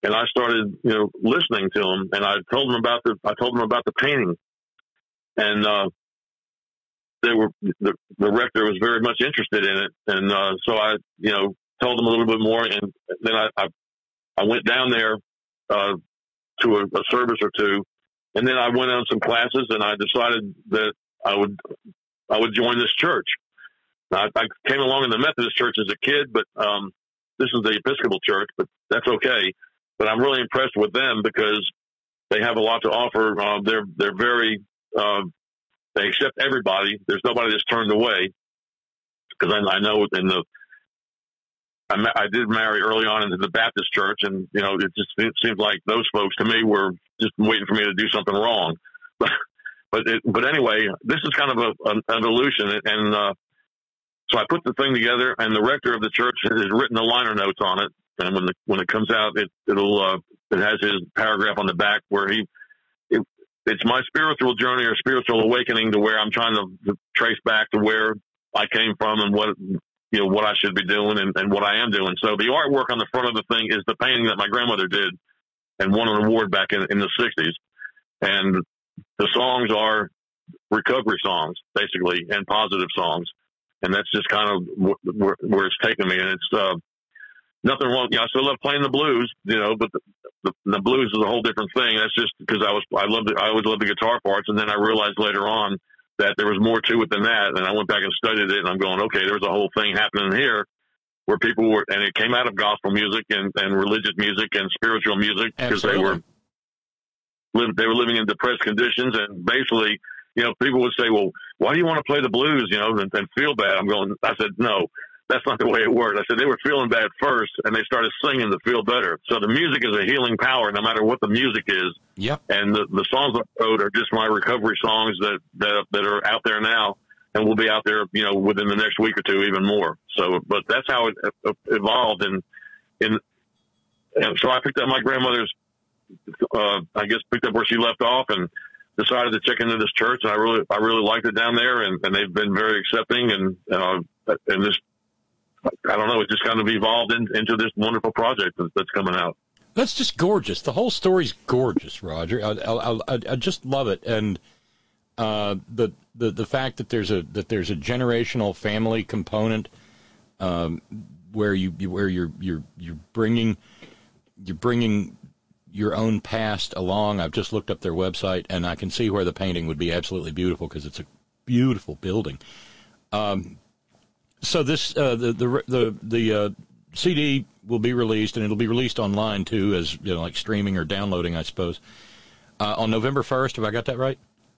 and I started, you know, listening to them, and I told them about the, I told them about the painting, and uh, they were the, the rector was very much interested in it, and uh, so I, you know, told them a little bit more, and then I, I, I went down there uh, to a, a service or two, and then I went on some classes, and I decided that I would, I would join this church. I, I came along in the Methodist church as a kid, but um, this is the Episcopal church, but that's okay. But I'm really impressed with them because they have a lot to offer. Uh, they're they're very uh, they accept everybody. There's nobody that's turned away. Because I, I know in the I, I did marry early on into the Baptist church, and you know it just it seemed like those folks to me were just waiting for me to do something wrong. But but it, but anyway, this is kind of a, an evolution, and. Uh, So I put the thing together, and the rector of the church has written the liner notes on it. And when the, when it comes out, it, it'll, uh, it has his paragraph on the back where he, it, it's my spiritual journey or spiritual awakening to where I'm trying to trace back to where I came from and what, you know, what I should be doing and, and what I am doing. So the artwork on the front of the thing is the painting that my grandmother did and won an award back in, in the sixties. And the songs are recovery songs, basically, and positive songs. And that's just kind of where, where it's taken me. And it's uh, nothing wrong. You know, I still love playing the blues, you know, but the, the, the blues is a whole different thing. That's just because I was, I loved it. I always loved the guitar parts. And then I realized later on that there was more to it than that. And I went back and studied it, and I'm going, okay, there's a whole thing happening here where people were, and it came out of gospel music and, and religious music and spiritual music because they were, they were living in depressed conditions. And basically, you know, people would say, well, why do you want to play the blues, you know, and, and feel bad? I'm going, I said, no, that's not the way it worked. I said, they were feeling bad first, and they started singing to feel better. So the music is a healing power, no matter what the music is. Yep. And the, the songs I wrote are just my recovery songs that, that, that are out there now and will be out there, you know, within the next week or two, even more. So, but that's how it evolved. And, and, and so I picked up my grandmother's, uh, I guess, picked up where she left off and decided to check into this church, and I really, I really liked it down there, and, and they've been very accepting, and uh, and this, I don't know, it just kind of evolved in, into this wonderful project that, that's coming out. That's just gorgeous. The whole story's gorgeous, Roger. I, I, I, I just love it, and uh, the the the fact that there's a that there's a generational family component um, where you where you're you're you're bringing you're bringing. your own past along. I've just looked up their website, and I can see where the painting would be absolutely beautiful because it's a beautiful building. Um, so this uh, the the the, the uh, C D will be released, and it'll be released online too, as you know, like streaming or downloading, I suppose, uh, on November first. Have I got that right?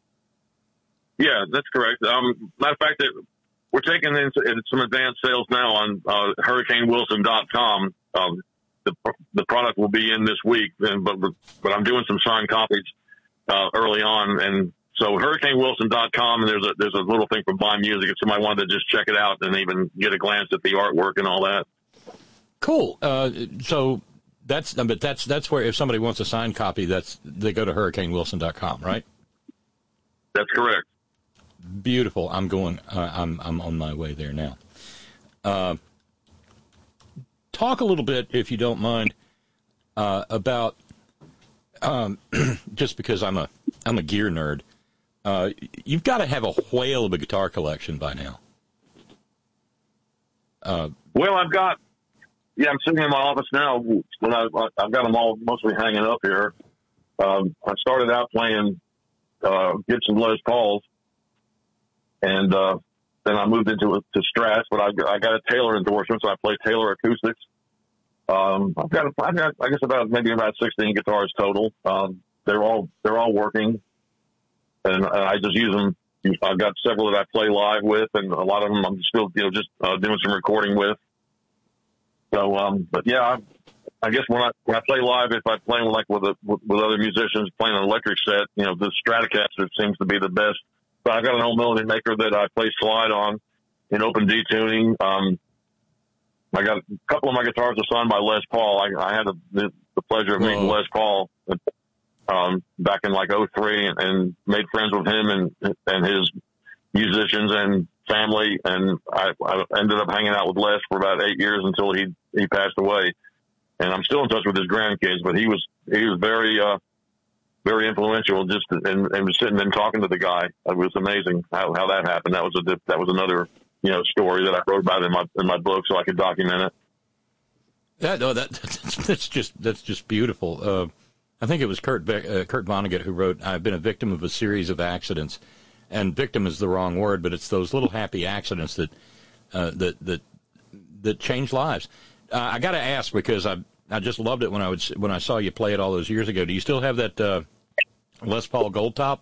Yeah, that's correct. Um, matter of fact, that we're taking in some advanced sales now on uh, hurricane wilson dot com. Um, The, the product will be in this week, and, but but I'm doing some signed copies uh, early on, and so hurricane wilson dot com. And there's a there's a little thing for buy music if somebody wanted to just check it out and even get a glance at the artwork and all that. Cool. Uh, so that's but that's that's where if somebody wants a signed copy, that's they go to hurricane wilson dot com, right? That's correct. Beautiful. I'm going. Uh, I'm I'm on my way there now. Uh, Talk a little bit, if you don't mind, uh, about um, just because I'm a I'm a gear nerd. Uh, you've got to have a whale of a guitar collection by now. Uh, well, I've got yeah, I'm sitting in my office now. When I I've got them all mostly hanging up here. Um, I started out playing uh, Gibson Les Pauls, and uh, then I moved into a, to Strats, but I, I got a Taylor endorsement, so I play Taylor acoustics. Um, I've got, I've got, I guess about maybe about sixteen guitars total. Um, they're all, they're all working, and, and I just use them. I've got several that I play live with, and a lot of them I'm still, you know, just uh, doing some recording with. So, um, but yeah, I, I guess when I when I play live, if I play like with a, with, with other musicians playing an electric set, you know, the Stratocaster seems to be the best. But I've got an old melody maker that I play slide on in open D tuning. Um, I got a couple of my guitars are signed by Les Paul. I, I had a, the, the pleasure of Whoa. meeting Les Paul um, back in like oh three and, and made friends with him and and his musicians and family. And I, I ended up hanging out with Les for about eight years until he he passed away. and I'm still in touch with his grandkids. But he was he was very uh, very influential. Just and, and was sitting and talking to the guy. It was amazing how, how that happened. That was a that was another you know story that I wrote about in my in my book, so I could document it. That no, that that's just that's just beautiful. Uh, I think it was Kurt uh, Kurt Vonnegut who wrote, "I've been a victim of a series of accidents," and victim is the wrong word, but it's those little happy accidents that uh, that that that change lives. Uh, I got to ask because I I just loved it when I would when I saw you play it all those years ago. Do you still have that uh, Les Paul Gold Top?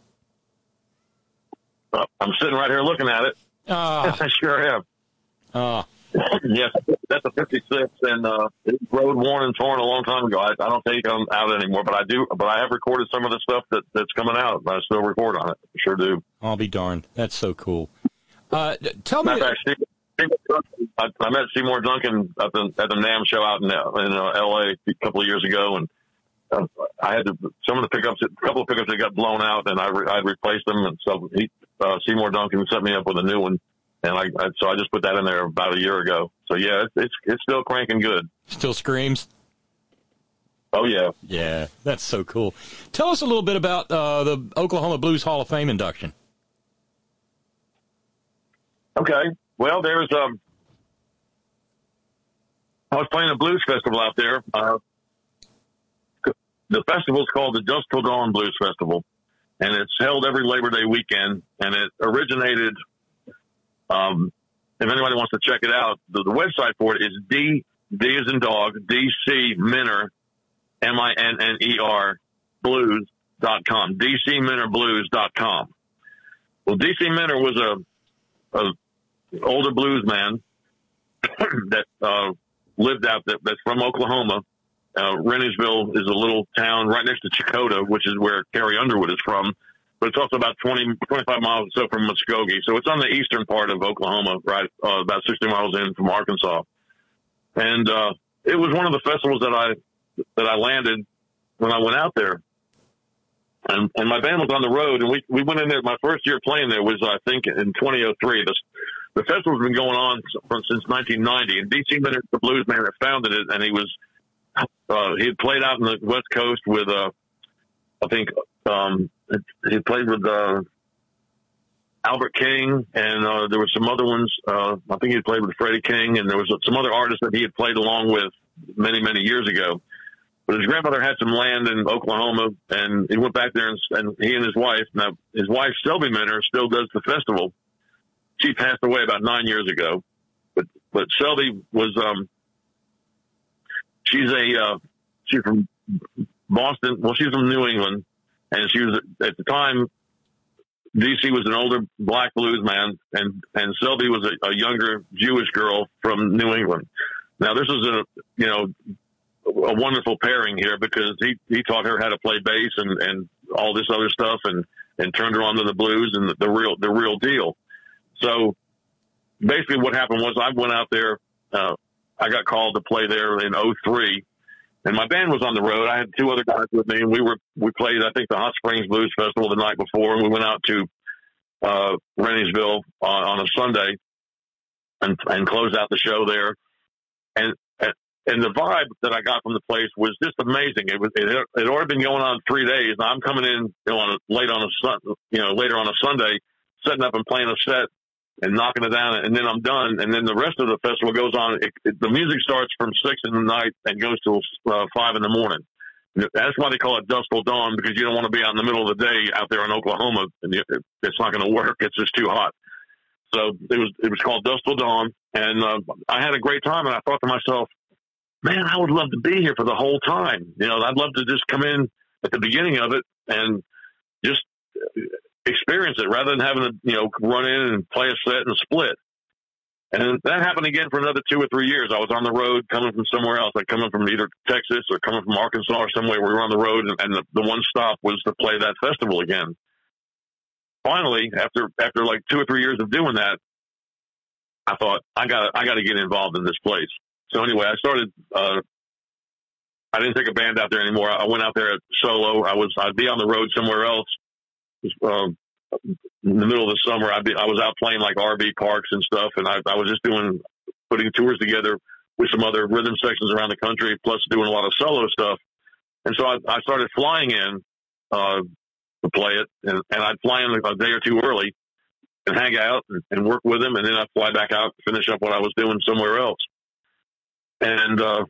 Uh, I'm sitting right here looking at it. Ah, yes, I sure have. Ah. Yes, that's a fifty-six, and uh, it road worn and torn a long time ago. I, I don't take them out anymore, but I do. But I have recorded some of the stuff that, that's coming out. I still record on it. I sure do. I'll be darned. That's so cool. Uh, tell me. Fact, Steve, Steve, I, I met Seymour Duncan at the at the NAMM show out in in uh, L A a couple of years ago, and uh, I had to, some of the pickups, a couple of pickups that got blown out, and I re, I replaced them, and so he, uh, Seymour Duncan set me up with a new one. And I, I, so I just put that in there about a year ago. So yeah, it's, it's, it's still cranking good. Still screams? Oh yeah. Yeah, that's so cool. Tell us a little bit about, uh, the Oklahoma Blues Hall of Fame induction. Okay. Well, there's, um, I was playing a blues festival out there. Uh, the festival's called the Dusk Till Dawn Blues Festival, and it's held every Labor Day weekend, and it originated, Um, if anybody wants to check it out, the, the website for it is D, D as in dog, D C Minner, M I N N E R, blues dot com, D C Minner blues dot com. Well, D C Minner was a, a older blues man that, uh, lived out there, that's from Oklahoma. Uh, Renniesville is a little town right next to Chakotah, which is where Carrie Underwood is from. But it's also about twenty, twenty-five miles or so from Muskogee. So it's on the eastern part of Oklahoma, right, uh, about sixty miles in from Arkansas. And uh, it was one of the festivals that I that I landed when I went out there. And, and my band was on the road, and we, we went in there. My first year playing there was, I think, in twenty oh three. The, the festival's been going on since nineteen ninety. And D C Minner, the blues man that founded it, and he was uh, he had played out in the West Coast with, uh, I think, um, he played with uh, Albert King, and uh, there were some other ones. Uh, I think he played with Freddie King, and there was some other artists that he had played along with many, many years ago. But his grandmother had some land in Oklahoma, and he went back there, and, and he and his wife, now his wife, Selby Minner, still does the festival. She passed away about nine years ago. But, but Selby was, um, she's a, uh, she's from Boston. Well, she's from New England. And she was, at the time, D C was an older black blues man, and, and Selby was a, a younger Jewish girl from New England. Now, this was a, you know, a wonderful pairing here because he, he taught her how to play bass and, and all this other stuff and, and turned her on to the blues and the, the real, the real deal. So basically what happened was I went out there, uh, I got called to play there in oh three. And my band was on the road. I had two other guys with me, and we were we played, I think, the Hot Springs Blues Festival the night before, and we went out to uh, Renniesville on, on a Sunday and, and closed out the show there. And and the vibe that I got from the place was just amazing. It was it had, it had already been going on three days, and I'm coming in you know, on a, late on a sun, you know later on a Sunday, setting up and playing a set and knocking it down, and then I'm done. And then the rest of the festival goes on. It, it, the music starts from six in the night and goes till uh, five in the morning. That's why they call it Dusk Till Dawn, because you don't want to be out in the middle of the day out there in Oklahoma, and it, it's not going to work. It's just too hot. So it was it was called Dusk Till Dawn, and uh, I had a great time. And I thought to myself, man, I would love to be here for the whole time. You know, I'd love to just come in at the beginning of it and just experience it rather than having to, you know, run in and play a set and split. And that happened again for another two or three years. I was on the road coming from somewhere else, like coming from either Texas or coming from Arkansas or somewhere. We were on the road, and, and the, the one stop was to play that festival again. Finally, after after like two or three years of doing that, I thought I got I got to get involved in this place. So anyway, I started. Uh, I didn't take a band out there anymore. I went out there solo. I was I'd be on the road somewhere else. Um, in the middle of the summer, I'd be, I was out playing like R V parks and stuff, and I, I was just doing, putting tours together with some other rhythm sections around the country, plus doing a lot of solo stuff. And so I, I started flying in uh, to play it, and, and I'd fly in a day or two early and hang out and, and work with them, and then I'd fly back out, finish up what I was doing somewhere else. And uh,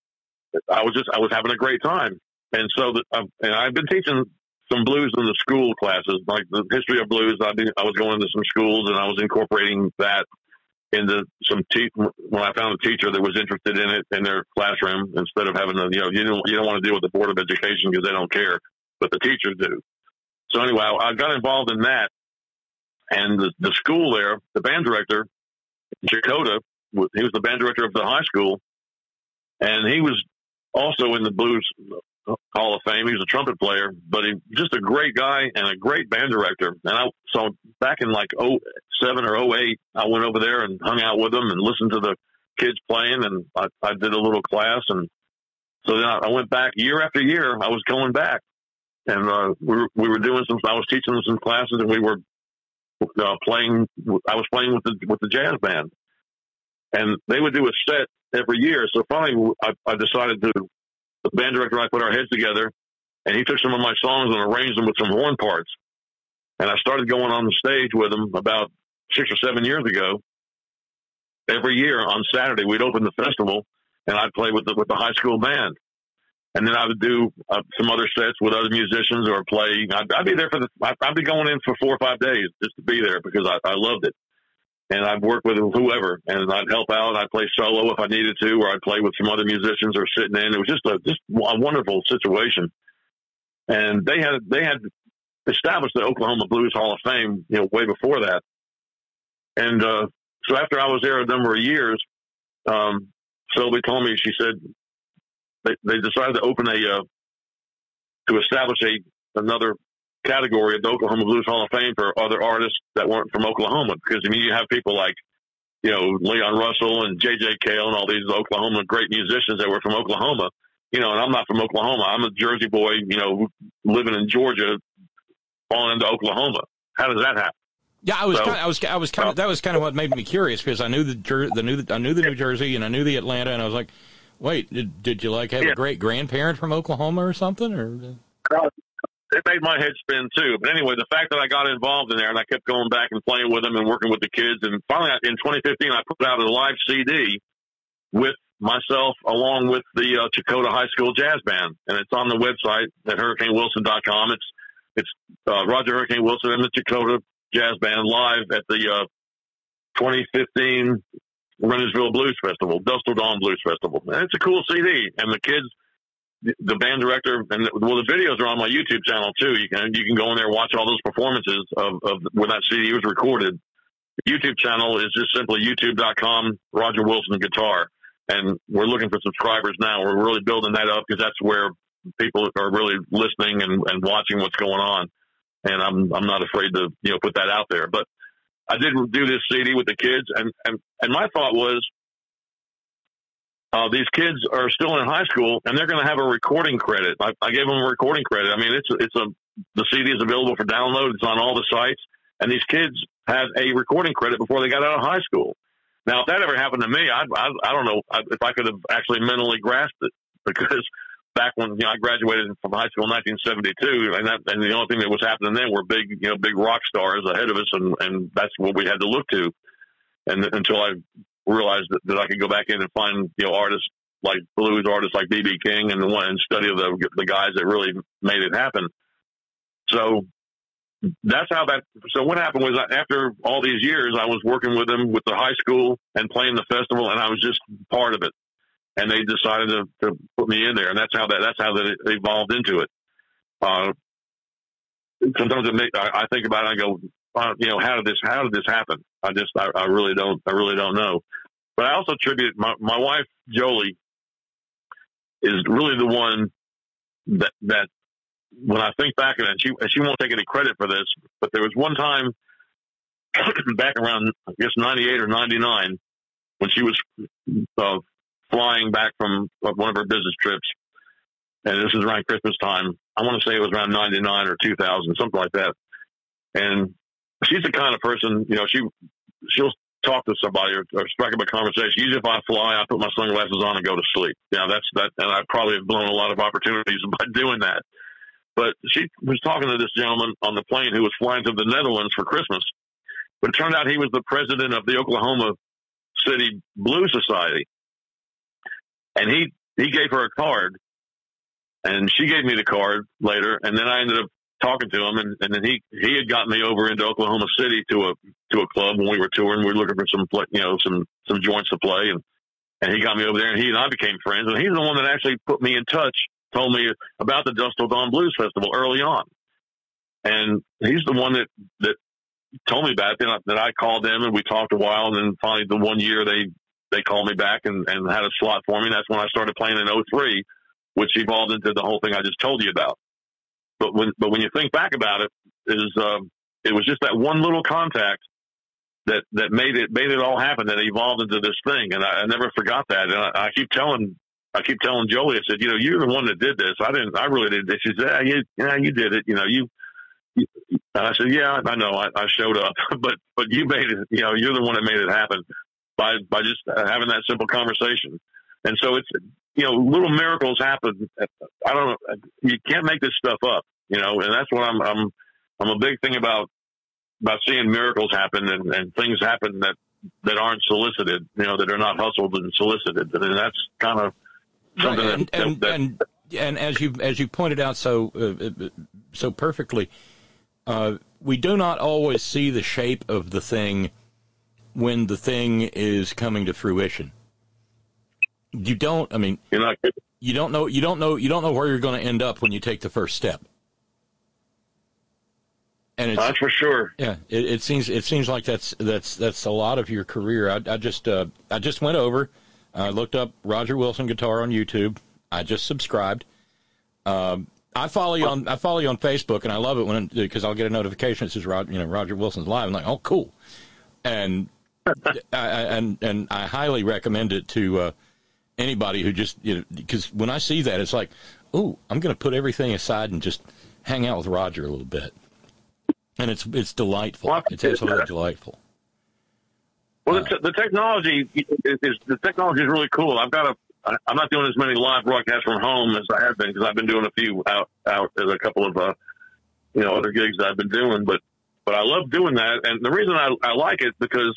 I was just I was having a great time. And so the, uh, and I've been teaching some blues in the school classes, like the history of blues. I, been, I was going to some schools, and I was incorporating that into some te- when I found a teacher that was interested in it in their classroom, instead of having a, you know, you don't, you don't want to deal with the Board of Education because they don't care, but the teachers do. So anyway, I, I got involved in that, and the, the school there, the band director, Chakota, he was the band director of the high school, and he was also in the Blues Hall of Fame. He was a trumpet player, but he just a great guy and a great band director. And I, so back in like oh seven or oh eight, I went over there and hung out with them and listened to the kids playing, and I, I did a little class. And so then I, I went back year after year. I was going back, and uh, we were, we were doing some, I was teaching them some classes, and we were uh, playing, I was playing with the, with the jazz band, and they would do a set every year. So finally I, I decided to, the band director and I put our heads together, and he took some of my songs and arranged them with some horn parts. And I started going on the stage with them about six or seven years ago. Every year on Saturday, we'd open the festival, and I'd play with the, with the high school band. And then I would do uh, some other sets with other musicians, or play. I'd, I'd be there for the, I'd, I'd be going in for four or five days just to be there, because I, I loved it. And I'd work with whoever, and I'd help out. I'd play solo if I needed to, or I'd play with some other musicians or sitting in. It was just a just a wonderful situation. And they had they had established the Oklahoma Blues Hall of Fame, you know, way before that. And uh, so after I was there a number of years, um, Sylvie told me, she said they, they decided to open a uh, to establish a another category of the Oklahoma Blues Hall of Fame for other artists that weren't from Oklahoma, because I mean, you have people like, you know, Leon Russell and J J Cale and all these Oklahoma great musicians that were from Oklahoma, you know, and I'm not from Oklahoma. I'm a Jersey boy, you know, living in Georgia, falling into Oklahoma. How does that happen? Yeah, I was, So, kind of, I was, I was kind of, that was kind of what made me curious, because I knew the, Jer- the new, I knew the New Jersey, and I knew the Atlanta, and I was like, wait, did, did you like have Yeah. a great grandparent from Oklahoma or something, or? It made my head spin too. But anyway, the fact that I got involved in there, and I kept going back and playing with them and working with the kids, and finally in twenty fifteen, I put out a live C D with myself along with the uh, Chakota High School Jazz Band, and it's on the website at hurricane wilson dot com. It's it's uh, Roger Hurricane Wilson and the Chakota Jazz Band live at the uh, twenty fifteen Reynoldsville Blues Festival, Dustle Dawn Blues Festival. And it's a cool C D, and the kids, the band director, and the, well, the videos are on my YouTube channel too. You can you can go in there and watch all those performances of, of where that C D was recorded. The YouTube channel is just simply youtube dot com Roger Wilson Guitar, and we're looking for subscribers now. We're really building that up, because that's where people are really listening and, and watching what's going on. And I'm I'm not afraid to you know put that out there. But I did do this C D with the kids, and and and my thought was, Uh, these kids are still in high school, and they're going to have a recording credit. I, I gave them a recording credit. I mean, it's it's a the C D is available for download. It's on all the sites, and these kids had a recording credit before they got out of high school. Now, if that ever happened to me, I I, I don't know if I could have actually mentally grasped it, because back when you know I graduated from high school in nineteen seventy-two, and that, and the only thing that was happening then were big you know big rock stars ahead of us, and and that's what we had to look to, and until I realized that, that I could go back in and find, you know, artists like blues artists like B B King and the one and study of the the guys that really made it happen. So that's how that. So what happened was, after all these years, I was working with them with the high school and playing the festival, and I was just part of it. And they decided to, to put me in there, and that's how that that's how that it evolved into it. Uh, sometimes it make, I, I think about it and I go, uh, you know, how did this how did this happen? I just I, I really don't I really don't know. But I also attribute my my wife Jolie is really the one that that when I think back at it, and she she won't take any credit for this, but there was one time back around I guess ninety-eight or ninety-nine when she was uh, flying back from one of her business trips, and this is around Christmas time. I want to say it was around ninety-nine or two thousand, something like that. And she's the kind of person, you know, she she'll talk to somebody or, or strike up a conversation. Usually if I fly, I put my sunglasses on and go to sleep. Yeah, that's that. And I probably have blown a lot of opportunities by doing that. But she was talking to this gentleman on the plane who was flying to the Netherlands for Christmas. But it turned out he was the president of the Oklahoma City Blues Society. And he, he gave her a card, and she gave me the card later. And then I ended up talking to him, and, and then he, he had gotten me over into Oklahoma City to a, to a club when we were touring. We were looking for some, you know, some, some joints to play. And, and he got me over there, and he and I became friends. And he's the one that actually put me in touch, told me about the Dust Till Dawn Blues Festival early on. And he's the one that, that told me about it. Then I, that I called them, and we talked a while. And then finally the one year they, they called me back and, and had a slot for me. And that's when I started playing in oh three, which evolved into the whole thing I just told you about. But when, but when you think back about it, is um, it was just that one little contact that, that made it made it all happen. That evolved into this thing, and I, I never forgot that. And I, I keep telling I keep telling Jolie, I said, you know, you're the one that did this. I didn't. I really did this. She said, yeah, you, yeah, you did it. You know, you. you and I said, yeah, I know. I, I showed up, but but you made it. You know, you're the one that made it happen by by just having that simple conversation. And so it's, you know, little miracles happen. I don't know. You can't make this stuff up, you know, and that's what I'm, I'm, I'm a big thing about, about seeing miracles happen and, and things happen that, that aren't solicited, you know, that are not hustled and solicited. And that's kind of something right. and, that, and, that, and, and as you, as you pointed out so, uh, so perfectly, uh, we do not always see the shape of the thing when the thing is coming to fruition. You don't, I mean, you're not kidding. you don't know, you don't know, you don't know where you're going to end up when you take the first step. And it's, that's for sure. Yeah. It, it seems, it seems like that's, that's, that's a lot of your career. I, I just, uh, I just went over, I uh, looked up Roger Wilson guitar on YouTube. I just subscribed. Um, I follow you on, I follow you on Facebook, and I love it when, because I'll get a notification that says, Roger, you know, Roger Wilson's live. I'm like, oh, cool. And, I, and, and I highly recommend it to, uh, anybody who just, you know, because when I see that, it's like, ooh, I'm going to put everything aside and just hang out with Roger a little bit. And it's it's delightful. Well, it's absolutely delightful. Well, uh, the, the technology is, is the technology is really cool. I've got a, I'm not doing as many live broadcasts from home as I have been, because I've been doing a few out, out as a couple of, uh, you know, other gigs that I've been doing, but, but I love doing that. And the reason I, I like it, because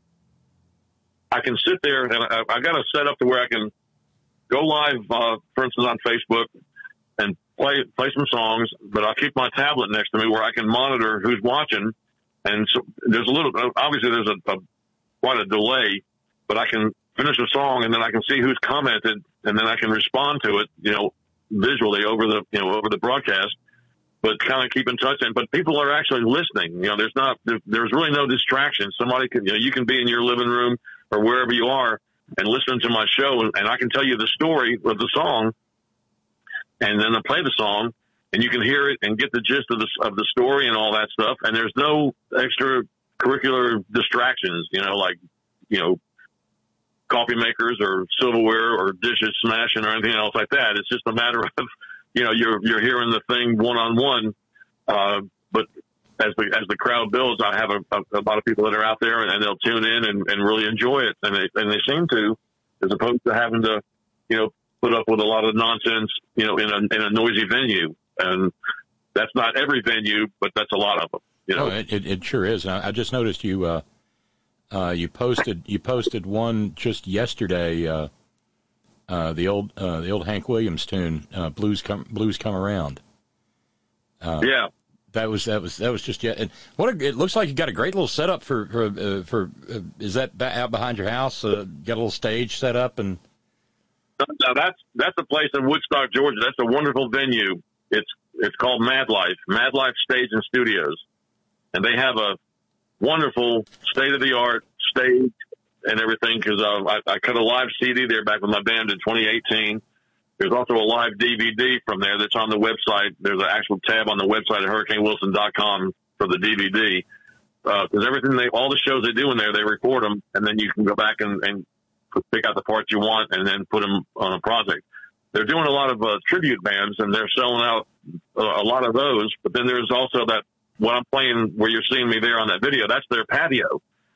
I can sit there, and I, I got to set up to where I can go live, uh, for instance, on Facebook and play play some songs. But I'll keep my tablet next to me where I can monitor who's watching. And so there's a little, obviously, there's a, a quite a delay, but I can finish a song, and then I can see who's commented, and then I can respond to it, you know, visually over the you know over the broadcast. But kind of keep in touch. And but people are actually listening. You know, there's not there, there's really no distraction. Somebody can you know you can be in your living room or wherever you are and listen to my show, and, and I can tell you the story of the song, and then I play the song, and you can hear it and get the gist of the of the story and all that stuff. And there's no extracurricular distractions, you know, like you know, coffee makers or silverware or dishes smashing or anything else like that. It's just a matter of you know you're you're hearing the thing one on one, but. As the as the crowd builds, I have a, a, a lot of people that are out there, and, and they'll tune in and, and really enjoy it, and they and they seem to, as opposed to having to, you know, put up with a lot of nonsense, you know, in a in a noisy venue, and that's not every venue, but that's a lot of them. You know, oh, it, it it sure is. I, I just noticed you uh, uh, you posted you posted one just yesterday, uh, uh, the old uh, the old Hank Williams tune, uh, Blues Come Blues Come Around. Uh, yeah. That was that was that was just yeah. And what a, it looks like you got a great little setup for for uh, for. Uh, is that out behind your house? Uh, got a little stage set up and. No, that's that's a place in Woodstock, Georgia. That's a wonderful venue. It's it's called Mad Life, Mad Life Stage and Studios, and they have a wonderful state of the art stage and everything. Because uh, I, I cut a live C D there back with my band in twenty eighteen. There's also a live D V D from there that's on the website. There's an actual tab on the website at hurricane wilson dot com for the D V D. Because uh, everything they, all the shows they do in there, they record them, and then you can go back and, and pick out the parts you want and then put them on a project. They're doing a lot of uh, tribute bands, and they're selling out a, a lot of those. But then there's also that, what I'm playing where you're seeing me there on that video, that's their patio.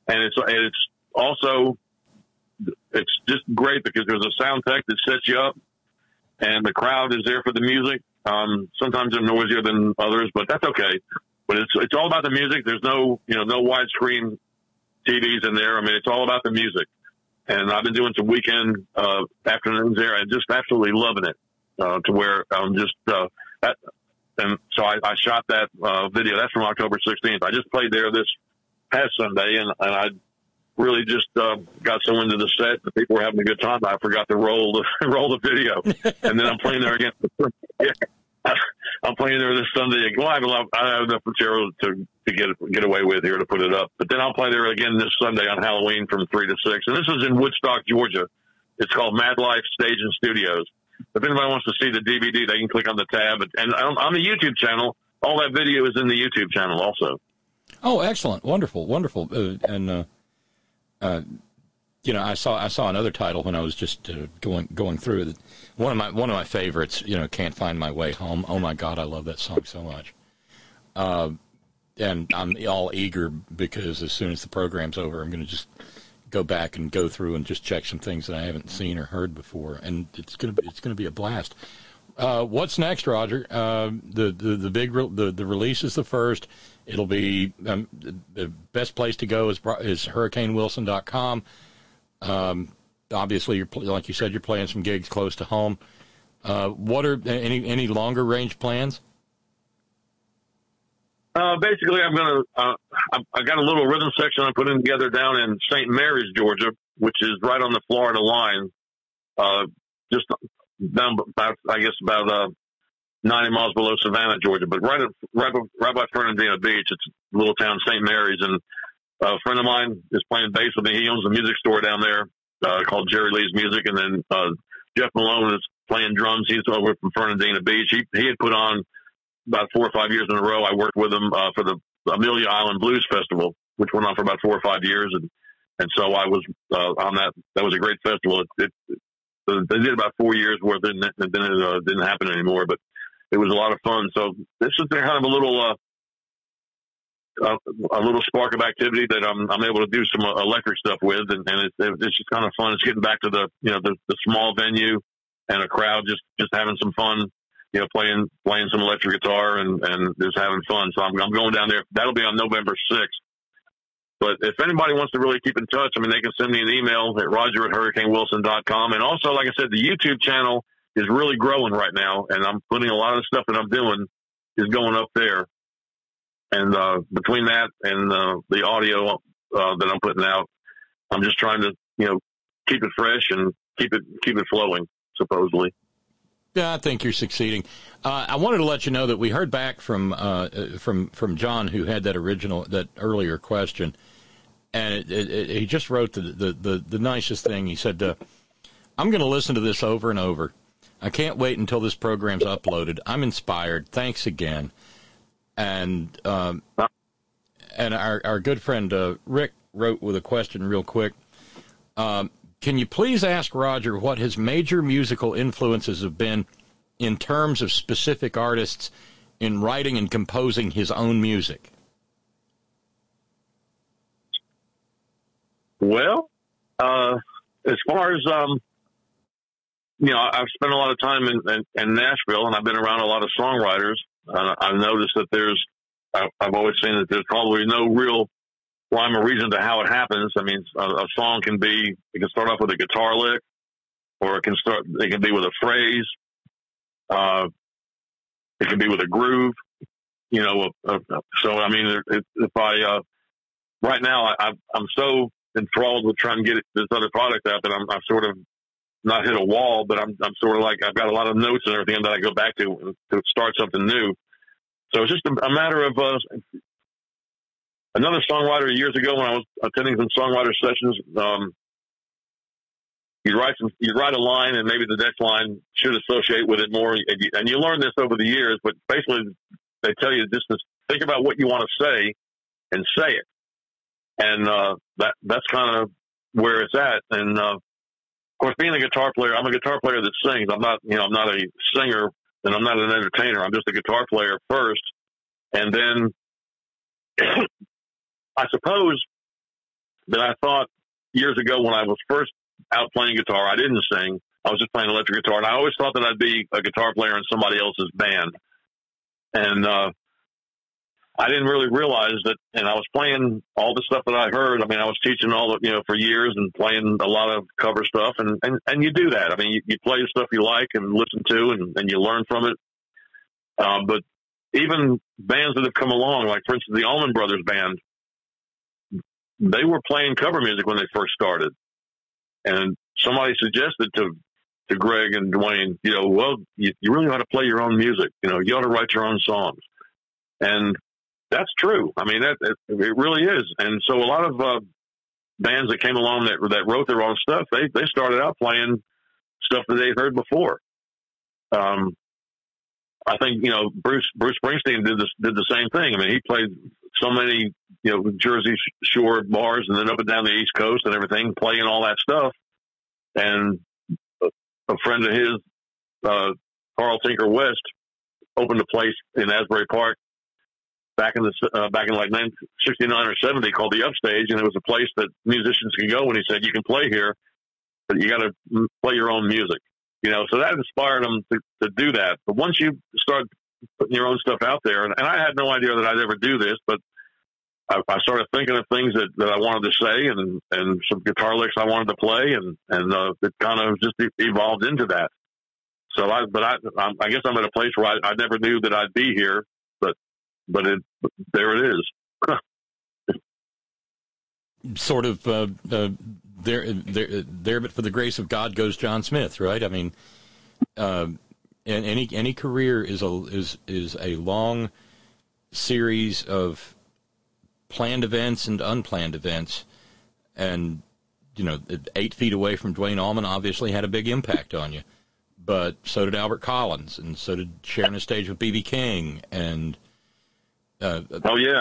and it's it's also it's just great because there's a sound tech that sets you up, and the crowd is there for the music. Um, sometimes they're noisier than others, but that's okay. But it's it's all about the music. There's no you know no widescreen T Vs in there. I mean, it's all about the music. And I've been doing some weekend uh, afternoons there and just absolutely loving it. Uh, to where I'm just uh, at, and so I, I shot that uh, video. That's from October sixteenth. I just played there this past Sunday, and, and I really just uh, got so into the set that people were having a good time. I forgot to roll the roll the video, and then I'm playing there again. Yeah. I'm playing there this Sunday. Well, I have, a lot, I have enough material to, to get get away with here to put it up. But then I'll play there again this Sunday on Halloween from three to six. And this is in Woodstock, Georgia. It's called Mad Life Stage and Studios. If anybody wants to see the D V D, they can click on the tab. And on, on the YouTube channel, all that video is in the YouTube channel also. Oh, excellent. Wonderful. Wonderful. Uh, and, uh, uh, you know, I saw I saw another title when I was just uh, going going through it. One of my one of my favorites, you know, Can't Find My Way Home. Oh my God, I love that song so much. Uh, and I'm all eager because as soon as the program's over, I'm going to just go back and go through and just check some things that I haven't seen or heard before, and it's going to be it's going to be a blast. Uh, what's next, Roger? Uh, the, the the big re- the the release is the first. It'll be um, the best place to go is is hurricane wilson dot com. Um, obviously, you're like you said, you're playing some gigs close to home. Uh, what are any any longer range plans? Uh, basically, I'm gonna. Uh, I, I got a little rhythm section I'm putting together down in Saint Mary's, Georgia, which is right on the Florida line. Uh, just down about, I guess, about uh, ninety miles below Savannah, Georgia, but right at, right right by Fernandina Beach. It's a little town, Saint Mary's, and a friend of mine is playing bass with me. He owns a music store down there uh, called Jerry Lee's Music. And then uh, Jeff Malone is playing drums. He's over from Fernandina Beach. He, he had put on about four or five years in a row. I worked with him uh, for the Amelia Island Blues Festival, which went on for about four or five years. And, and so I was uh, on that. That was a great festival. It, it, they did about four years worth, and then it uh, didn't happen anymore. But it was a lot of fun. So this is kind of a little uh, – Uh, a little spark of activity that I'm I'm able to do some uh, electric stuff with, and, and it's it's just kind of fun. It's getting back to the you know the, the small venue and a crowd, just just having some fun, you know, playing playing some electric guitar and, and just having fun. So I'm I'm going down there. That'll be on November sixth. But if anybody wants to really keep in touch, I mean, they can send me an email at roger at hurricane wilson dot com. And also, like I said, the YouTube channel is really growing right now, and I'm putting a lot of the stuff that I'm doing is going up there. And uh, between that and uh, the audio uh, that I'm putting out, I'm just trying to, you know, keep it fresh and keep it keep it flowing, supposedly. Yeah, I think you're succeeding. Uh, I wanted to let you know that we heard back from uh, from from John, who had that original, that earlier question, and it, it, it, he just wrote the the, the, the nicest thing. He said, uh, "I'm going to listen to this over and over. I can't wait until this program's uploaded. I'm inspired. Thanks again." And um, and our, our good friend uh, Rick wrote with a question real quick. Um, can you please ask Roger what his major musical influences have been in terms of specific artists in writing and composing his own music? Well, uh, as far as, um, you know, I've spent a lot of time in, in, in Nashville, and I've been around a lot of songwriters. Uh, I've noticed that there's, I've always seen that there's probably no real rhyme or reason to how it happens. I mean, a, a song can be, it can start off with a guitar lick, or it can start, it can be with a phrase. Uh, it can be with a groove, you know. Uh, uh, so, I mean, if, if I, uh, right now, I, I'm so enthralled with trying to get this other product out that I'm, I'm sort of not hit a wall, but I'm, I'm sort of like, I've got a lot of notes and everything that I go back to to start something new. So it's just a, a matter of, uh, another songwriter years ago when I was attending some songwriter sessions, um, you write some, you write a line and maybe the next line should associate with it more. And you, and you learn this over the years, but basically they tell you just to think about what you want to say and say it. And, uh, that, that's kind of where it's at. And, uh, of course, being a guitar player, I'm a guitar player that sings. I'm not, you know, I'm not a singer and I'm not an entertainer. I'm just a guitar player first. And then I suppose that I thought years ago when I was first out playing guitar, I didn't sing. I was just playing electric guitar, and I always thought that I'd be a guitar player in somebody else's band. And uh, I didn't really realize that, and I was playing all the stuff that I heard. I mean, I was teaching all the, you know, for years and playing a lot of cover stuff, and, and, and you do that. I mean, you, you play the stuff you like and listen to, and, and you learn from it. Uh, but even bands that have come along, like, for instance, the Allman Brothers Band, they were playing cover music when they first started. And somebody suggested to to Greg and Dwayne, you know, well, you, you really ought to play your own music. You know, you ought to write your own songs. And that's true. I mean, that it, it really is. And so a lot of uh, bands that came along that that wrote their own stuff, they they started out playing stuff that they heard before. Um, I think, you know, Bruce Bruce Springsteen did this did the same thing. I mean, he played so many, you know, Jersey Shore bars and then up and down the East Coast and everything, playing all that stuff. And a friend of his, uh, Carl Tinker West, opened a place in Asbury Park back in the uh, back in like nineteen sixty-nine or seventy called the Upstage, and it was a place that musicians can go. And he said, "You can play here, but you got to play your own music." You know, so that inspired him to, to do that. But once you start putting your own stuff out there, and, and I had no idea that I'd ever do this, but I, I started thinking of things that, that I wanted to say and, and some guitar licks I wanted to play, and, and uh, it kind of just evolved into that. So I, but I, I guess I'm at a place where I, I never knew that I'd be here, but, but it, there it is. Sort of, uh, uh, there, there, there, but for the grace of God goes John Smith, right? I mean, uh, and any, any career is a, is, is a long series of planned events and unplanned events. And, you know, eight feet away from Duane Allman obviously had a big impact on you. But so did Albert Collins, and so did sharing a stage with B B King. And uh, oh yeah,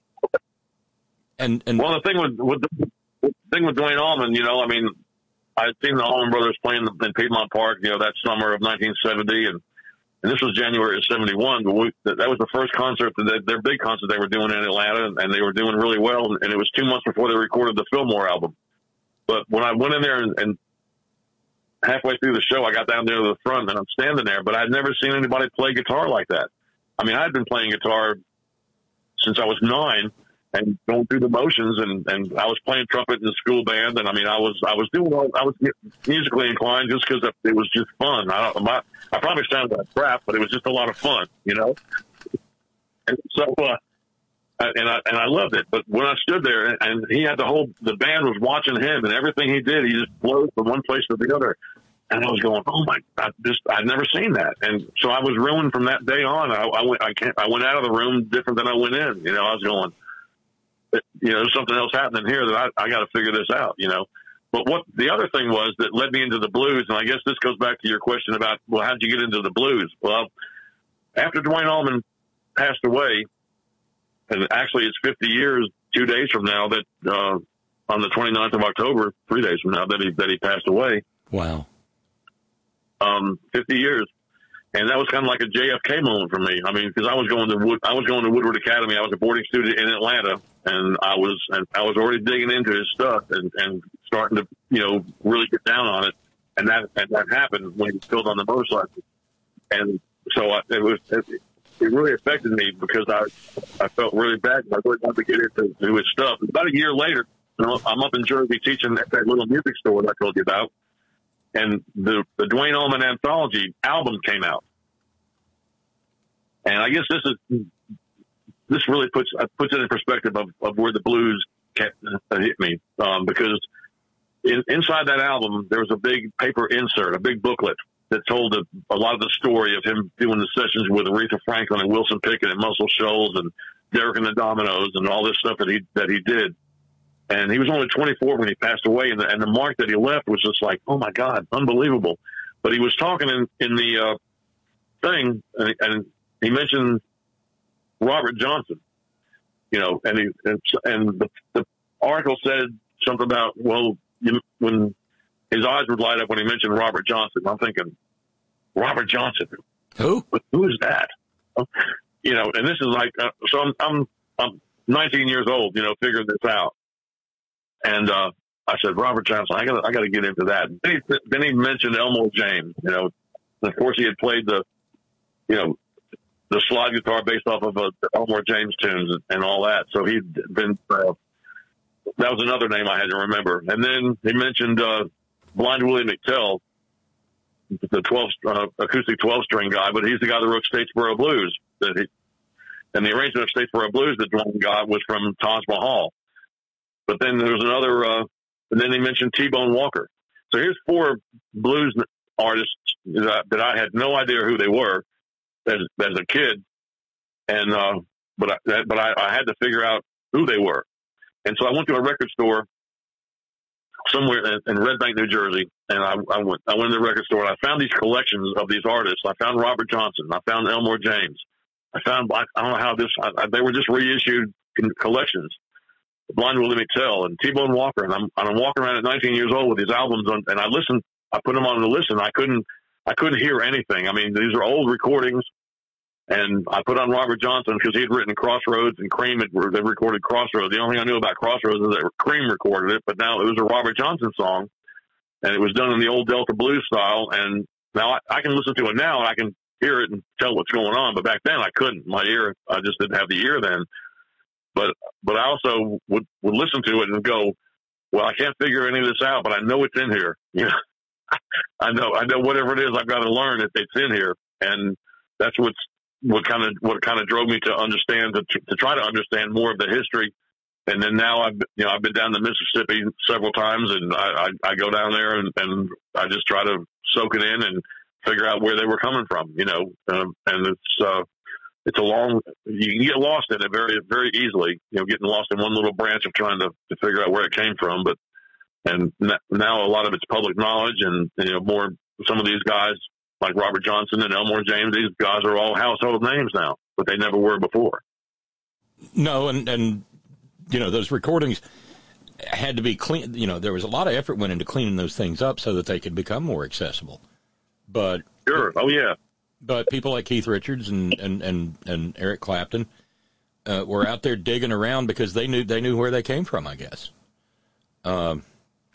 and and well, the thing with, with the, the thing with Duane Allman, you know, I mean, I'd seen the Allman Brothers playing in Piedmont Park, you know, that summer of nineteen seventy, and and this was January of seventy-one. But we, that was the first concert, that their big concert they were doing in Atlanta, and they were doing really well. And it was two months before they recorded the Fillmore album. But when I went in there and, and halfway through the show, I got down there to the front, and I'm standing there, but I'd never seen anybody play guitar like that. I mean, I'd been playing guitar since I was nine and going through the motions, and, and I was playing trumpet in the school band, and I mean, I was I was doing all, I was musically inclined just because it was just fun. I don't, my, I probably sounded like crap, but it was just a lot of fun, you know. And so, uh, and I and I loved it. But when I stood there, and he had the whole the band was watching him, and everything he did, he just flowed from one place to the other. And I was going, oh my! I just I'd never seen that, and so I was ruined from that day on. I, I went I can't I went out of the room different than I went in. You know, I was going, you know, there's something else happening here that I I got to figure this out. You know, but what the other thing was that led me into the blues, and I guess this goes back to your question about, well, how'd you get into the blues? Well, after Duane Allman passed away, and actually it's fifty years, two days from now, that uh, on the twenty-ninth of October, three days from now, that he that he passed away. Wow. Um, fifty years. And that was kind of like a J F K moment for me. I mean, because I was going to Wood, I was going to Woodward Academy. I was a boarding student in Atlanta, and I was and I was already digging into his stuff and, and starting to, you know, really get down on it. And that and that happened when he was killed on the motorcycle. And so I, it was it, it really affected me because I I felt really bad. I really wanted to get into, into his stuff. About a year later, you know, I'm up in Jersey teaching at that little music store that I told you about. And the, the Duane Allman Anthology album came out. And I guess this is, this really puts, puts it in perspective of, of where the blues hit me. Um, because in, inside that album, there was a big paper insert, a big booklet that told a, a lot of the story of him doing the sessions with Aretha Franklin and Wilson Pickett and Muscle Shoals and Derek and the Dominoes and all this stuff that he, that he did. And he was only twenty-four when he passed away, and the, and the mark that he left was just like, oh my God, unbelievable. But he was talking in, in the uh, thing, and, and he mentioned Robert Johnson, you know, and he and, and the, the article said something about, well, you, when his eyes would light up when he mentioned Robert Johnson. I'm thinking, Robert Johnson, who? Who is that? You know, and this is like, uh, so I'm I'm I'm nineteen years old, you know, figuring this out. And uh, I said, Robert Johnson, I got I got to get into that. Then he, then he mentioned Elmore James. You know, of course he had played the, you know, the slide guitar based off of uh, Elmore James tunes and, and all that. So he'd been. Uh, that was another name I had to remember. And then he mentioned uh, Blind Willie McTell, the twelve uh, acoustic twelve string guy, but he's the guy that wrote Statesboro Blues. That he, and the arrangement of Statesboro Blues that Dwayne got was from Taj Mahal. But then there was another, uh, and then he mentioned T-Bone Walker. So here's four blues artists that, that I had no idea who they were as, as a kid, and uh, but I, but I, I had to figure out who they were. And so I went to a record store somewhere in, in Red Bank, New Jersey, and I, I went I went to the record store and I found these collections of these artists. I found Robert Johnson. I found Elmore James. I found I, I don't know how this. I, they were just reissued collections. Blind Willie McTell and T-Bone Walker, and I'm and I'm walking around at nineteen years old with these albums on, and I listened. I put them on the listen. I couldn't I couldn't hear anything. I mean, these are old recordings, and I put on Robert Johnson because he'd written Crossroads and Cream had they recorded Crossroads. The only thing I knew about Crossroads is that Cream recorded it, but now it was a Robert Johnson song, and it was done in the old Delta blues style. And now I, I can listen to it now, and I can hear it and tell what's going on. But back then I couldn't. My ear, I just didn't have the ear then. But but I also would, would listen to it and go, well, I can't figure any of this out, but I know it's in here. You know, I know I know whatever it is I've got to learn it, it's in here, and that's what's what kind of what kind of drove me to understand to, to try to understand more of the history. And then now I've you know I've been down to Mississippi several times, and I, I, I go down there and, and I just try to soak it in and figure out where they were coming from. You know, um, and it's. Uh, It's a long, you can get lost in it very, very easily, you know, getting lost in one little branch of trying to, to figure out where it came from. But, and now a lot of it's public knowledge, and, you know, more, some of these guys like Robert Johnson and Elmore James, these guys are all household names now, but they never were before. No. And, and, you know, those recordings had to be clean. You know, there was a lot of effort went into cleaning those things up so that they could become more accessible. But, sure. Oh, yeah. But people like Keith Richards and, and, and, and Eric Clapton uh, were out there digging around because they knew they knew where they came from, I guess. Um,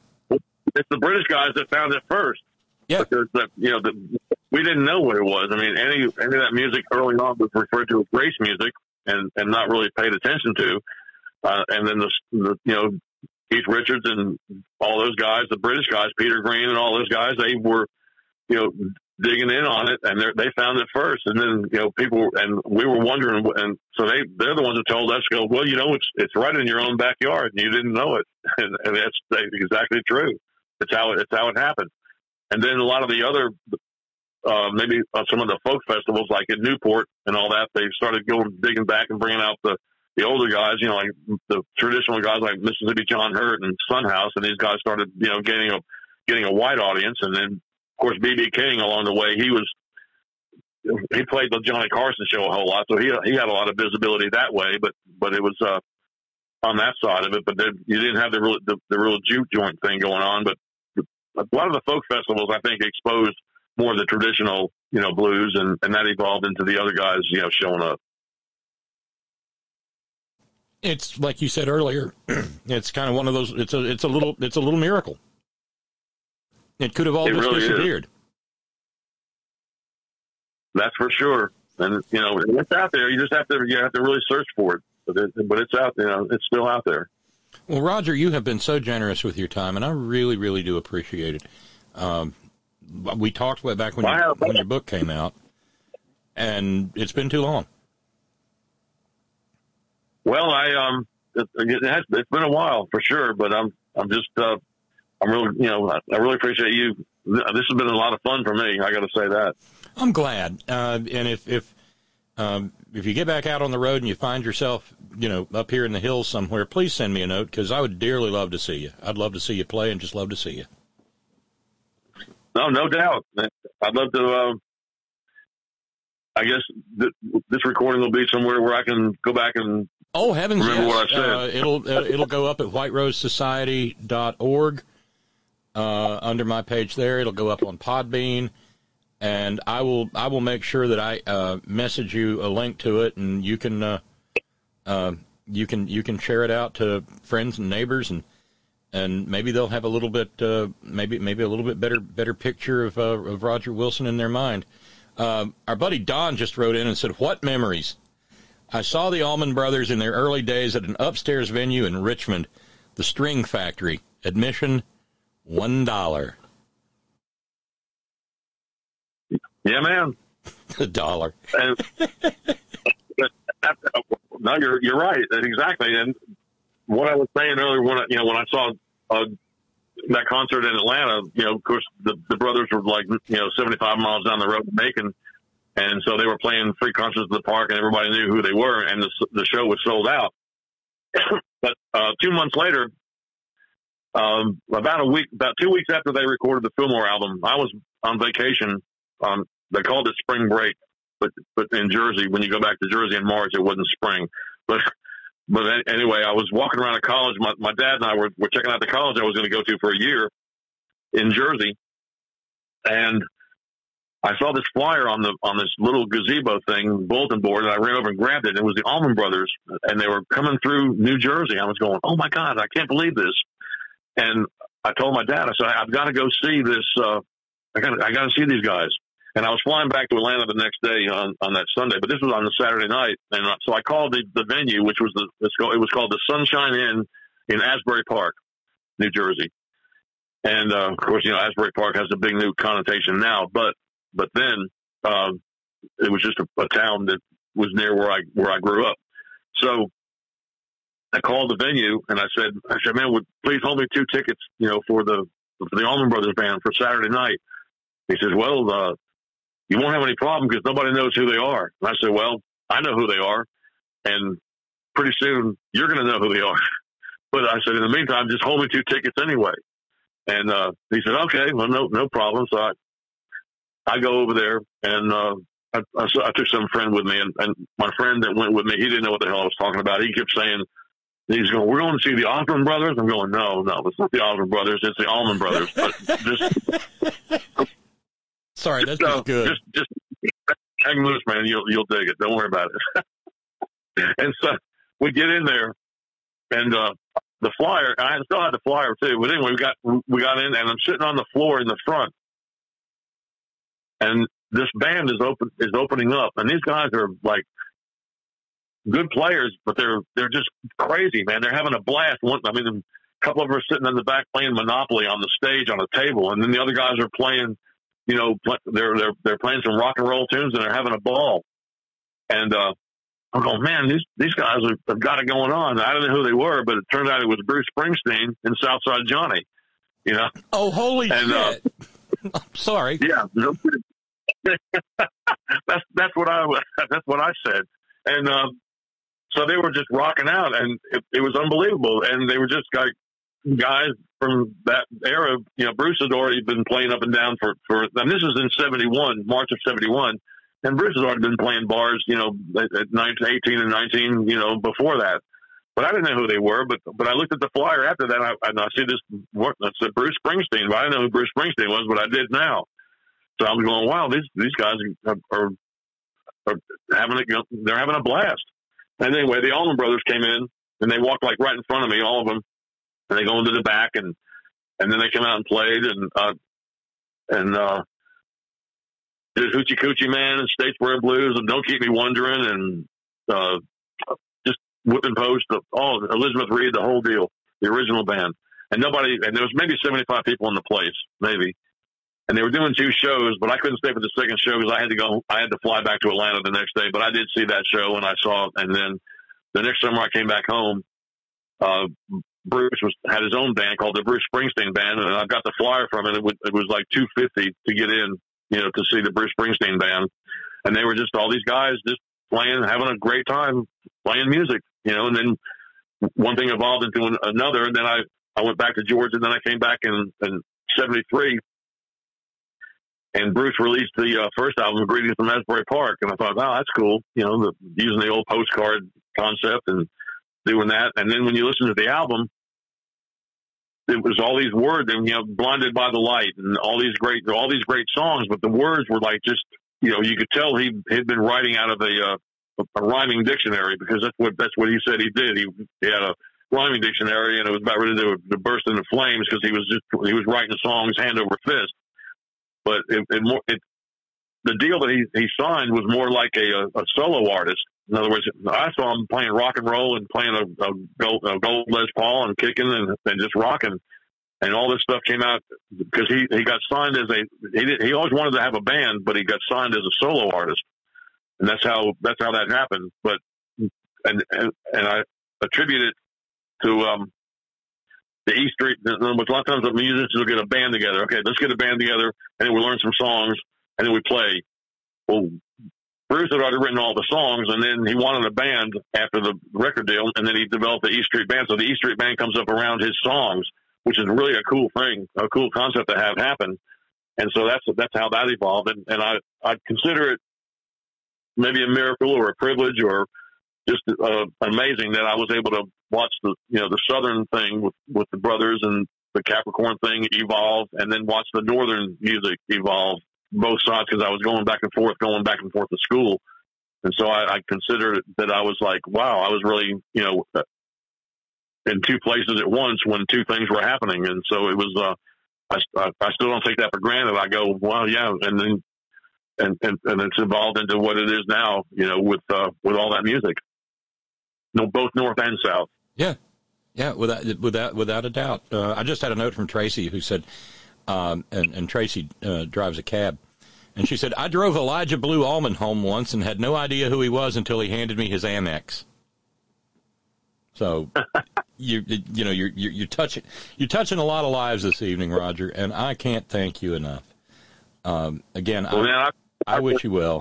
it's the British guys that found it first. Yeah. Because, the, you know, the, we didn't know what it was. I mean, any any of that music early on was referred to as race music and, and not really paid attention to. Uh, and then, the, the you know, Keith Richards and all those guys, the British guys, Peter Green and all those guys, they were, you know, digging in on it, and they found it first, and then you know people, and we were wondering, and so they they're the ones that told us, go, well, you know, it's it's right in your own backyard, and you didn't know it, and, and that's, that's exactly true. It's how it, it's how it happened. And then a lot of the other, uh, maybe uh, some of the folk festivals, like in Newport and all that, they started going digging back and bringing out the the older guys, you know, like the traditional guys like Mississippi John Hurt and Sunhouse, and these guys started, you know, getting a getting a white audience, and then. Of course, B B King along the way, he was he played the Johnny Carson show a whole lot, so he he had a lot of visibility that way. But but it was uh, on that side of it. But then you didn't have the real the, the real juke joint thing going on. But a lot of the folk festivals, I think, exposed more of the traditional, you know, blues, and, and that evolved into the other guys, you know, showing up. It's like you said earlier. It's kind of one of those. It's a it's a little it's a little miracle. It could have all it just really disappeared. Is. That's for sure. And, you know, it's out there. You just have to, you have to really search for it. But, it, but it's out there. You know, it's still out there. Well, Roger, you have been so generous with your time, and I really, really do appreciate it. Um, we talked way back when, you, when your book came out, and it's been too long. Well, I um, it, it has, it's been a while for sure, but I'm I'm just uh, I'm really, you know, I really appreciate you. This has been a lot of fun for me. I got to say that. I'm glad. Uh, and if, if, um, if you get back out on the road and you find yourself, you know, up here in the hills somewhere, please send me a note, because I would dearly love to see you. I'd love to see you play and just love to see you. No, no doubt. I'd love to, uh, I guess th- this recording will be somewhere where I can go back and oh, heavens, remember yes. what I said. Uh, it'll, uh, it'll go up at white rose society dot org. Uh, under my page there, it'll go up on Podbean, and I will I will make sure that I uh, message you a link to it, and you can uh, uh, you can you can share it out to friends and neighbors, and and maybe they'll have a little bit, uh, maybe maybe a little bit better better picture of uh, of Roger Wilson in their mind. Uh, our buddy Don just wrote in and said, "What memories? I saw the Allman Brothers in their early days at an upstairs venue in Richmond, the String Factory. Admission, one dollar." Yeah, man. A dollar. And, no, you're you're right. Exactly. And what I was saying earlier, when I, you know, when I saw uh, that concert in Atlanta, you know, of course, the, the brothers were like, you know, seventy-five miles down the road to Macon. And so they were playing free concerts at the park, and everybody knew who they were, and the, the show was sold out. But uh, two months later, um, about a week, about two weeks after they recorded the Fillmore album, I was on vacation. Um, they called it spring break, but but in Jersey, when you go back to Jersey in March, it wasn't spring. But but anyway, I was walking around a college. My, my dad and I were, were checking out the college I was going to go to for a year in Jersey, and I saw this flyer on the on this little gazebo thing, bulletin board, and I ran over and grabbed it. And it was the Allman Brothers, and they were coming through New Jersey. I was going, "Oh my God, I can't believe this!" And I told my dad, I said, "I've got to go see this. Uh, I got I got to see these guys." And I was flying back to Atlanta the next day on, on that Sunday, but this was on the Saturday night. And so I called the, the venue, which was the it was called the Sunshine Inn in Asbury Park, New Jersey. And uh, of course, you know, Asbury Park has a big new connotation now, but but then uh, it was just a, a town that was near where I where I grew up. So I called the venue and I said, I said, "Man, would please hold me two tickets, you know, for the for the Allman Brothers band for Saturday night." He says, "Well, uh, you won't have any problem because nobody knows who they are." And I said, "Well, I know who they are, and pretty soon you're going to know who they are." But I said, "In the meantime, just hold me two tickets anyway." And uh, he said, "Okay, well, no, no problem." So I, I go over there, and uh, I, I, I took some friend with me, and, and my friend that went with me, he didn't know what the hell I was talking about. He kept saying, he's going, "We're going to see the Allman Brothers." I'm going, "No, no, it's not the Allman Brothers. It's the Allman Brothers." But just sorry, that's so, good. Just, just hang loose, man. You'll you'll dig it. Don't worry about it. And so we get in there, and uh, the flyer. I still had the flyer too. But anyway, we got we got in, and I'm sitting on the floor in the front, and this band is open is opening up, and these guys are like good players, but they're they're just crazy, man. They're having a blast. One, I mean, a couple of them are sitting in the back playing Monopoly on the stage on a table, and then the other guys are playing. You know, they're they're they're playing some rock and roll tunes, and they're having a ball. And uh, I'm going, man, these these guys have, have got it going on. I don't know who they were, but it turned out it was Bruce Springsteen and Southside Johnny. You know? Oh, holy and, shit! Uh, I'm sorry. Yeah, that's that's what I that's what I said. And uh, so they were just rocking out, and it, it was unbelievable. And they were just like guys from that era. You know, Bruce had already been playing up and down for, for and this is in seventy-one, March of seventy-one, and Bruce has already been playing bars, you know, at, at nineteen, eighteen and nineteen, you know, before that. But I didn't know who they were, but but I looked at the flyer after that, and I, and I see this, I said Bruce Springsteen, but I didn't know who Bruce Springsteen was, but I did now. So I was going, wow, these these guys are, are, are having a, they're having a blast. And anyway, the Allman Brothers came in, and they walked like right in front of me, all of them. And they go into the back, and, and then they come out and played, and uh, and uh, did Hoochie Coochie Man and Statesboro Blues and Don't Keep Me Wondering and uh, just Whipping Post, all Elizabeth Reed, the whole deal, the original band. And nobody, and there was maybe seventy-five people in the place, maybe. And they were doing two shows, but I couldn't stay for the second show because I had to go. I had to fly back to Atlanta the next day. But I did see that show, and I saw. And then the next summer I came back home. Uh, Bruce was had his own band called the Bruce Springsteen Band, and I got the flyer from it. It was, it was like two fifty to get in, you know, to see the Bruce Springsteen Band, and they were just all these guys just playing, having a great time playing music, you know. And then one thing evolved into another, and then I I went back to Georgia, and then I came back in in seventy-three. And Bruce released the uh, first album, Greetings from Asbury Park. And I thought, wow, that's cool. You know, the, using the old postcard concept and doing that. And then when you listen to the album, it was all these words and, you know, Blinded by the Light and all these great, all these great songs. But the words were like just, you know, you could tell he had been writing out of a, uh, a rhyming dictionary because that's what, that's what he said he did. He, he had a, rhyming dictionary, and it was about ready to, to burst into flames because he was just he was writing songs hand over fist. But it, it more it, the deal that he he signed was more like a, a solo artist. In other words, I saw him playing rock and roll and playing a, a, gold, a gold Les Paul and kicking and, and just rocking. And all this stuff came out because he, he got signed as a he did, he always wanted to have a band, but he got signed as a solo artist, and that's how that's how that happened. But and and, and I attribute it to um, the E Street. A lot of times the musicians will get a band together. Okay, let's get a band together, and then we learn some songs, and then we play. Well, Bruce had already written all the songs, and then he wanted a band after the record deal, and then he developed the E Street Band. So the E Street Band comes up around his songs, which is really a cool thing, a cool concept to have happen. And so that's that's how that evolved. And, and I I consider it maybe a miracle or a privilege or just uh, amazing that I was able to watch the you know the Southern thing with, with the brothers and the Capricorn thing evolve, and then watch the Northern music evolve, both sides, because I was going back and forth, going back and forth to school. And so I, I considered that I was like, wow, I was really, you know, in two places at once when two things were happening. And so it was, uh, I, I still don't take that for granted. I go, well, yeah. And then, and, and, and it's evolved into what it is now, you know, with, uh, with all that music, no, both North and South. Yeah. Yeah. Without, without, without a doubt. Uh, I just had a note from Tracy who said, um, and, and Tracy, uh, drives a cab. And she said, I drove Elijah Blue Allman home once and had no idea who he was until he handed me his Amex. So, you you know, you're, you're, you're touching you're touching a lot of lives this evening, Roger, and I can't thank you enough. Um, again, well, I, man, I, I, I wish you well.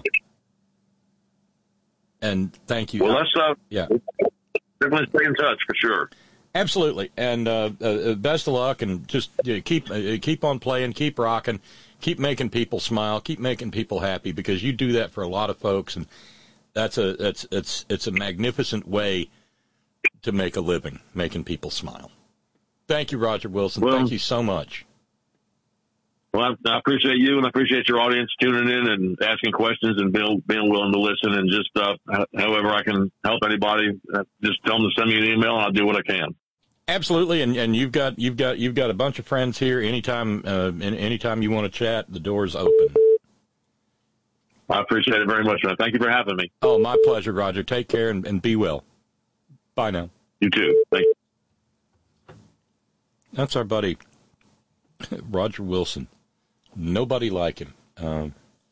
And thank you. Well, let's uh, yeah. definitely stay in touch for sure. Absolutely. And uh, uh, best of luck, and just you know, keep uh, keep on playing, keep rocking. Keep making people smile. Keep making people happy, because you do that for a lot of folks, and that's a that's it's it's a magnificent way to make a living, making people smile. Thank you, Roger Wilson. Well, thank you so much. Well, I, I appreciate you, and I appreciate your audience tuning in and asking questions and being being willing to listen. And just uh, however I can help anybody, uh, just tell them to send me an email, and I'll do what I can. Absolutely, and and you've got you've got you've got a bunch of friends here. Anytime, uh, anytime you want to chat, the door's open. I appreciate it very much, man. Thank you for having me. Oh, my pleasure, Roger. Take care and, and be well. Bye now. You too. Thank you. That's our buddy, Roger Wilson. Nobody like him. Um,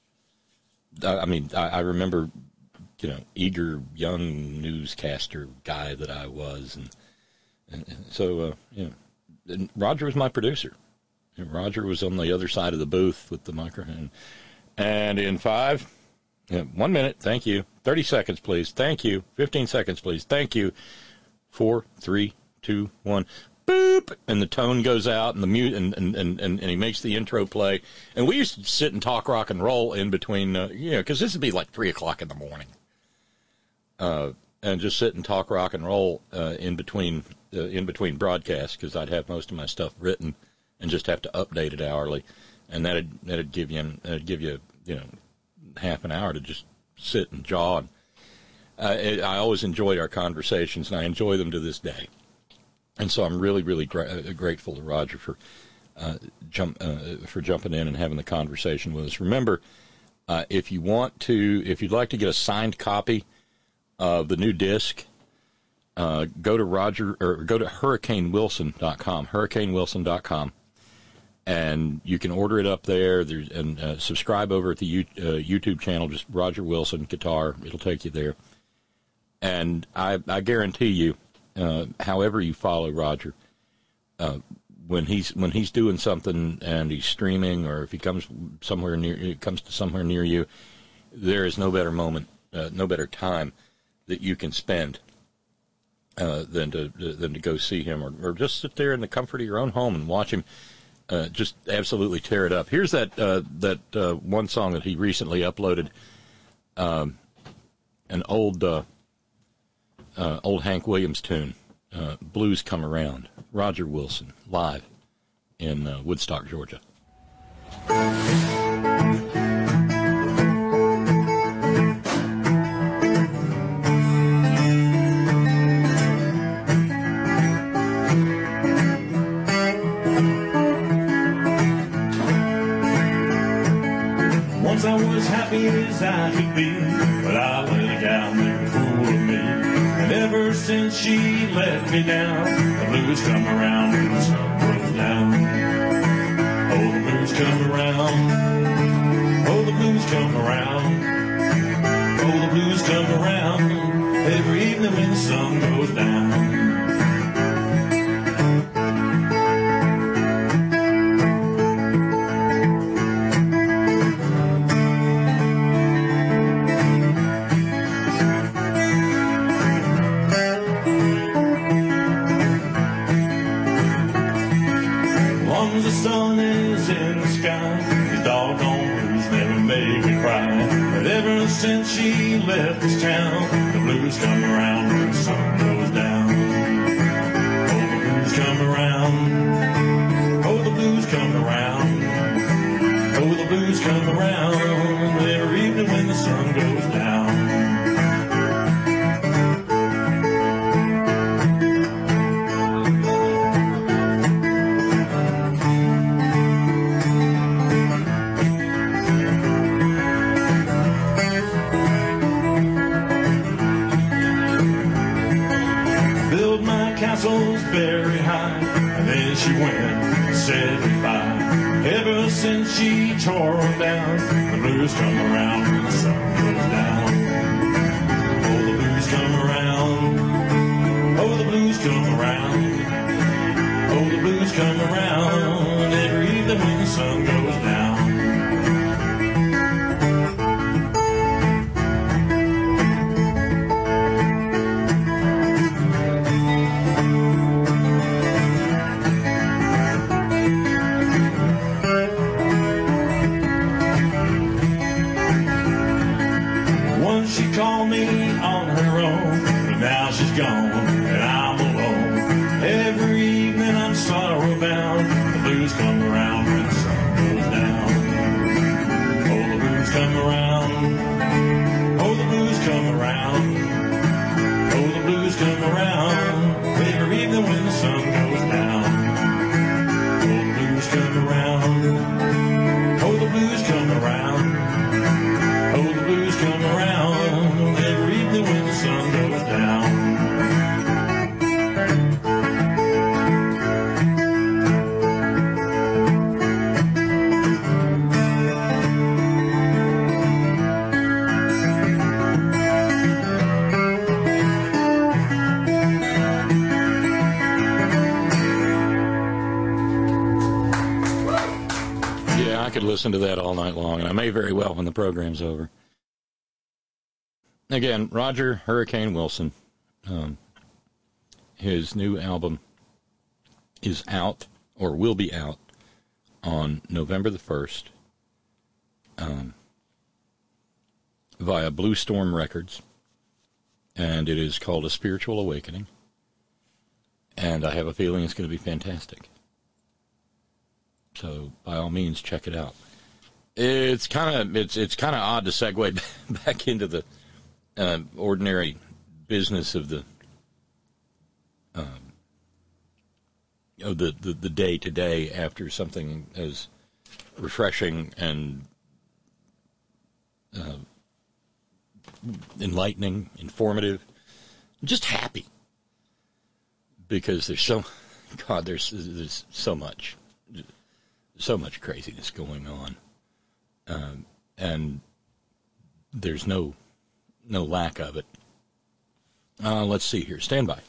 I, I mean, I, I remember, you know, eager young newscaster guy that I was, and. And so, uh, you know, and Roger was my producer. And Roger was on the other side of the booth with the microphone. And in five, yeah, one minute, thank you. thirty seconds, please. Thank you. fifteen seconds, please. Thank you. Four, three, two, one. Boop! And the tone goes out, and the mute, and, and, and, and he makes the intro play. And we used to sit and talk rock and roll in between, uh, you know, because this would be like three o'clock in the morning. Uh, and just sit and talk rock and roll uh, in between uh, in between broadcasts, because I'd have most of my stuff written and just have to update it hourly, and that'd that'd give you that'd give you you know half an hour to just sit and jaw. And, uh, it, I always enjoyed our conversations, and I enjoy them to this day. And so I'm really really gra- grateful to Roger for uh, jump uh, for jumping in and having the conversation with us. Remember, uh, if you want to, if you'd like to get a signed copy of the new disc, uh, go to Roger or go to hurricane wilson dot com, hurricane wilson dot com, and you can order it up there. There's and uh, subscribe over at the U, uh, YouTube channel, just Roger Wilson Guitar. It'll take you there. And I, I guarantee you, uh, however you follow Roger, uh, when he's when he's doing something and he's streaming, or if he comes somewhere near, it comes to somewhere near you, there is no better moment, uh, no better time that you can spend uh, than to than to go see him, or, or just sit there in the comfort of your own home and watch him uh, just absolutely tear it up. Here's that uh, that uh, one song that he recently uploaded, um, an old uh, uh, old Hank Williams tune, uh, "Blues Come Around." Roger Wilson live in uh, Woodstock, Georgia. happy as I could be, but I let a gal make a fool of me. And ever since she let me down, the blues come around when the sun goes down. Oh, the blues come around. Oh, the blues come around. Oh, the blues come around every evening when the sun goes down. The sun is in the sky, the doggone blues never make me cry. But ever since she left this town, the blues come around when the sun goes down. Oh, the blues come around. Oh, the blues come around. Oh, the blues come around every evening when the sun goes down. Castle's very high, and then she went and said goodbye. Ever since she tore them down, the blues come around when the sun goes down. Oh, the blues come around. Oh, the blues come around. Oh, the blues come around every evening when the sun goes down. Called me on her own, but now she's gone and I'm alone. Every evening I'm sorrow bound. The blues come around when the sun goes down. Oh, the blues come around. Oh, the blues come around. Oh, the blues come around every evening when the sun goes down. Oh, the blues come around. Oh, the blues come around. Oh, the blues come around every evening when the sun goes down. Yeah, I could listen to that all night long, and I may very well when the program's over. Again, Roger Hurricane Wilson, um, his new album is out, or will be out, on November the first, um, via Blue Storm Records, and it is called A Spiritual Awakening, and I have a feeling it's going to be fantastic. So, by all means, check it out. It's kind of it's it's kind of odd to segue back into the Uh, ordinary business of the um, of the, the, the day to day after something as refreshing and uh, enlightening, informative, just happy, because there's so God there's there's so much so much craziness going on, um, and there's no. No lack of it. Uh, let's see here. Stand by.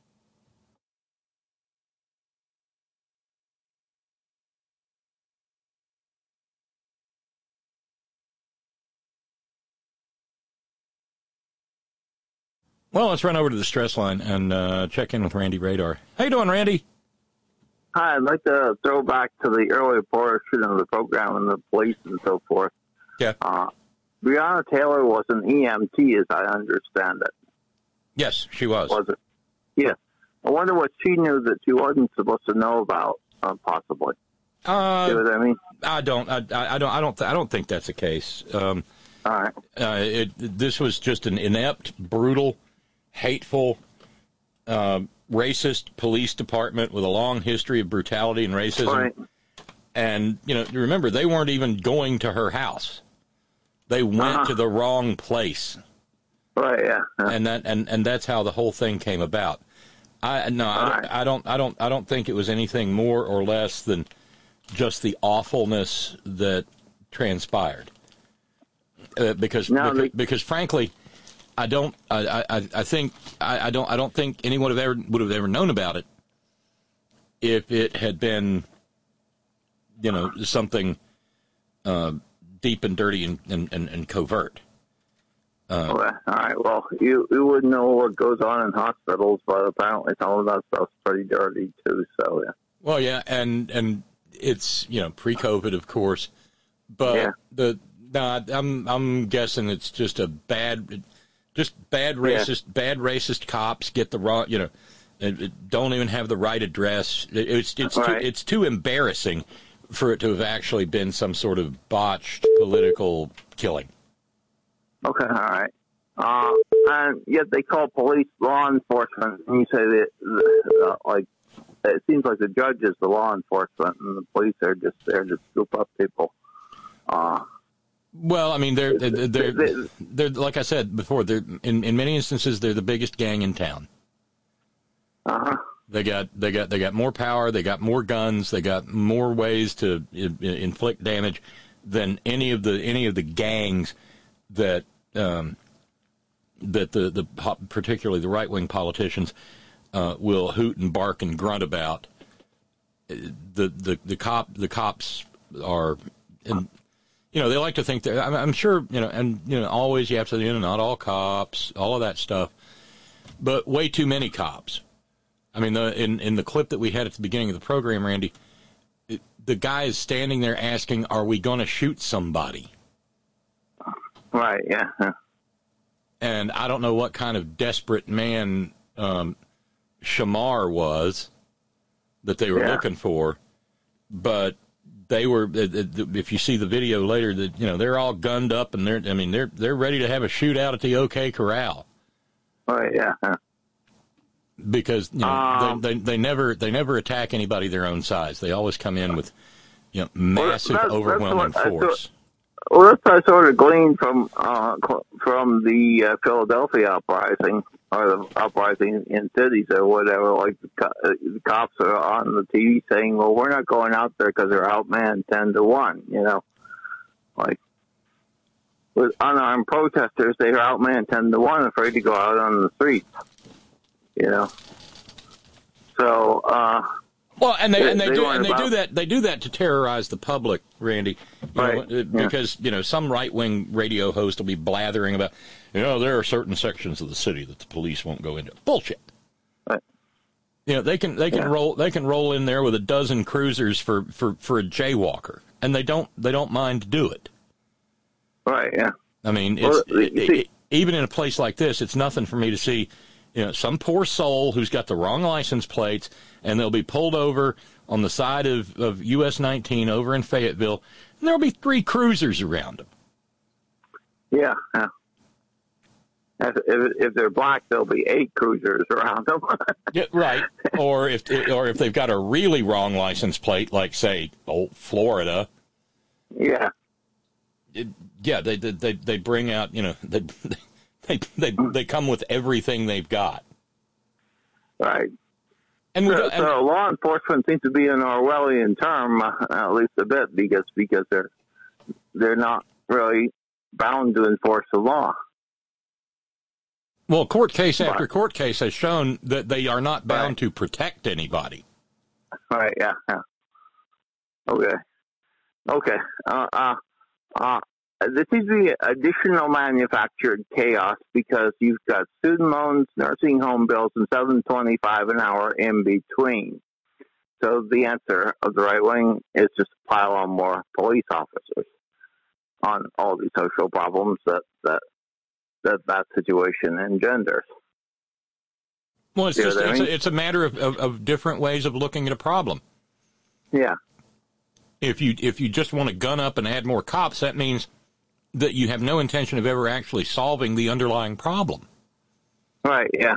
Well, let's run over to the stress line and uh, check in with Randy Radar. How you doing, Randy? Hi, I'd like to throw back to the earlier portion of the program and the police and so forth. Yeah. Uh, Breonna Taylor was an E M T, as I understand it. Yes, she was. Was it? Yeah. I wonder what she knew that she wasn't supposed to know about, uh, possibly. Uh, See what I mean? I don't. I, I don't. I don't. I don't think that's the case. Um, All right. Uh, it, this was just an inept, brutal, hateful, uh, racist police department with a long history of brutality and racism. Right. And you know, remember, they weren't even going to her house. They went uh-huh. to the wrong place. Right, yeah. Uh-huh. And that and, and that's how the whole thing came about. I no, I don't, I don't I don't I don't think it was anything more or less than just the awfulness that transpired. Uh, because, no, because they... because frankly, I don't I, I, I think I, I don't I don't think anyone have ever would have ever known about it if it had been, you know, something uh, deep and dirty and, and, and, and covert. Uh, okay. All right. Well, you, you wouldn't know what goes on in hospitals, but apparently some of that stuff's pretty dirty too. So yeah. Well, yeah, and and it's, you know, pre-COVID, of course, but yeah. the no, I'm I'm guessing it's just a bad, just bad racist, yeah. bad racist cops get the wrong, you know, don't even have the right address. It's it's right. too, it's too embarrassing for it to have actually been some sort of botched political killing. Okay, all right. Uh, and yet they call police law enforcement, and you say that, uh, like, it seems like the judge is the law enforcement, and the police are just there to scoop up people. Uh, well, I mean, they're they're, they're, they're, they're like I said before, they're in, in many instances they're the biggest gang in town. Uh-huh. They got they got they got more power, they got more guns, they got more ways to in, inflict damage than any of the any of the gangs that um, that the, the particularly the right wing politicians uh, will hoot and bark and grunt about. The the the cop the cops are, and you know, they like to think that I'm, I'm sure you know, and you know, always you have to, you know, not all cops, all of that stuff, but way too many cops. I mean, the, in in the clip that we had at the beginning of the program, Randy, it, the guy is standing there asking, "Are we going to shoot somebody?" Right, yeah. And I don't know what kind of desperate man um, Shamar was that they were yeah. looking for, but they were. If you see the video later, that you know they're all gunned up and they're. I mean, they're they're ready to have a shootout at the OK Corral. Right, yeah. Because you know um, they, they they never they never attack anybody their own size. They always come in with you know massive, well, that's, overwhelming that's what, force. Well, that's what I sort of gleaned from uh, from the uh, Philadelphia uprising, or the uprising in cities or whatever. Like the, co- the cops are on the T V saying, "Well, we're not going out there because they're outmanned ten to one." You know, like with unarmed protesters, they are outmanned ten to one, afraid to go out on the streets. You know, so. Uh, Well, and they, they and they, they do and they about, do that they do that to terrorize the public, Randy. You right. know, because you know some right wing radio host will be blathering about, you know, there are certain sections of the city that the police won't go into. Bullshit. Right. You know, they can they can yeah. roll they can roll in there with a dozen cruisers for, for, for a jaywalker, and they don't they don't mind to do it. Right. Yeah. I mean, well, it's it, it, even in a place like this, it's nothing for me to see. You know, some poor soul who's got the wrong license plates, and they'll be pulled over on the side of, of U S nineteen over in Fayetteville, and there'll be three cruisers around them. Yeah. yeah. If, if, if they're black, there'll be eight cruisers around them. Yeah, right. Or if or if they've got a really wrong license plate, like, say, old Florida. Yeah. It, yeah, they, they they bring out, you know, they they they they come with everything they've got. Right. And, we so, and so law enforcement seems to be an Orwellian term, uh, at least a bit, because because they're they're not really bound to enforce the law. Well, court case after court case has shown that they are not bound right. to protect anybody. Right. Yeah. yeah. Okay. Okay. Uh, uh, uh, there seems to be additional manufactured chaos because you've got student loans, nursing home bills, and seven twenty-five an hour in between. So the answer of the right wing is just pile on more police officers on all these social problems that that that, that situation engenders. Well, it's just it's a, it's a matter of, of, of different ways of looking at a problem. Yeah. If you if you just want to gun up and add more cops, that means that you have no intention of ever actually solving the underlying problem. Right, yeah.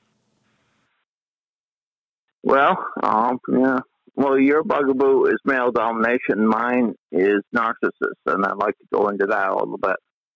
Well, um, yeah. Well, your bugaboo is male domination. Mine is narcissist, and I'd like to go into that a little bit.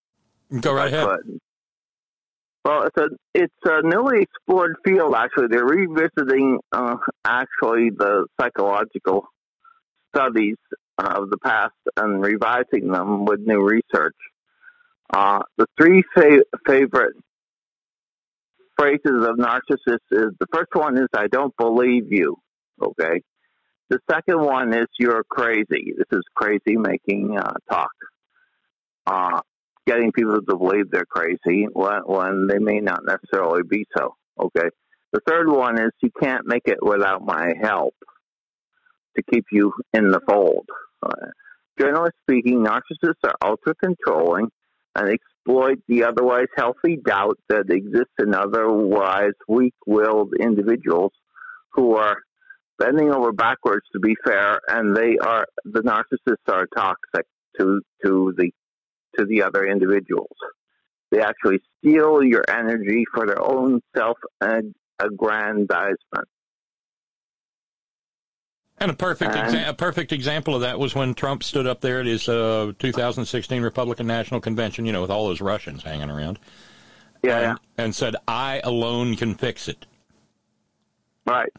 Go right ahead. Could. Well, it's a it's a newly explored field. Actually, they're revisiting uh, actually the psychological studies of the past and revising them with new research. Uh, the three fa- favorite phrases of narcissists is, the first one is, I don't believe you, okay? The second one is, you're crazy. This is crazy making uh, talk. Uh, getting people to believe they're crazy when, when they may not necessarily be so, okay? The third one is, you can't make it without my help, to keep you in the fold. Uh, generally speaking, narcissists are ultra-controlling and exploit the otherwise healthy doubt that exists in otherwise weak-willed individuals who are bending over backwards to be fair, and they are the narcissists are toxic to to the to the other individuals. They actually steal your energy for their own self-aggrandizement. And a perfect exa- a perfect example of that was when Trump stood up there at his uh, two thousand sixteen Republican National Convention, you know, with all those Russians hanging around. Yeah, and, yeah. and said, I alone can fix it. Right.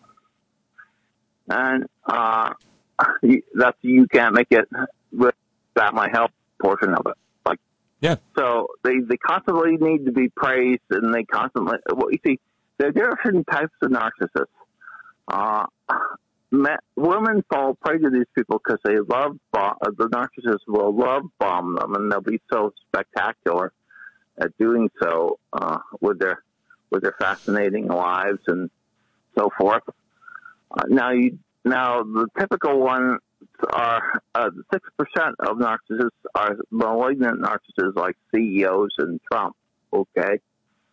And uh, that's, you can't make it without my help portion of it. Like, yeah. So they, they constantly need to be praised, and they constantly, well, you see, there are different types of narcissists. Uh, Men, women fall prey to these people because they love bomb, the narcissists will love bomb them, and they'll be so spectacular at doing so uh, with their with their fascinating lives and so forth. Uh, now, you now the typical ones are uh, six percent of narcissists are malignant narcissists, like C E Os and Trump. Okay,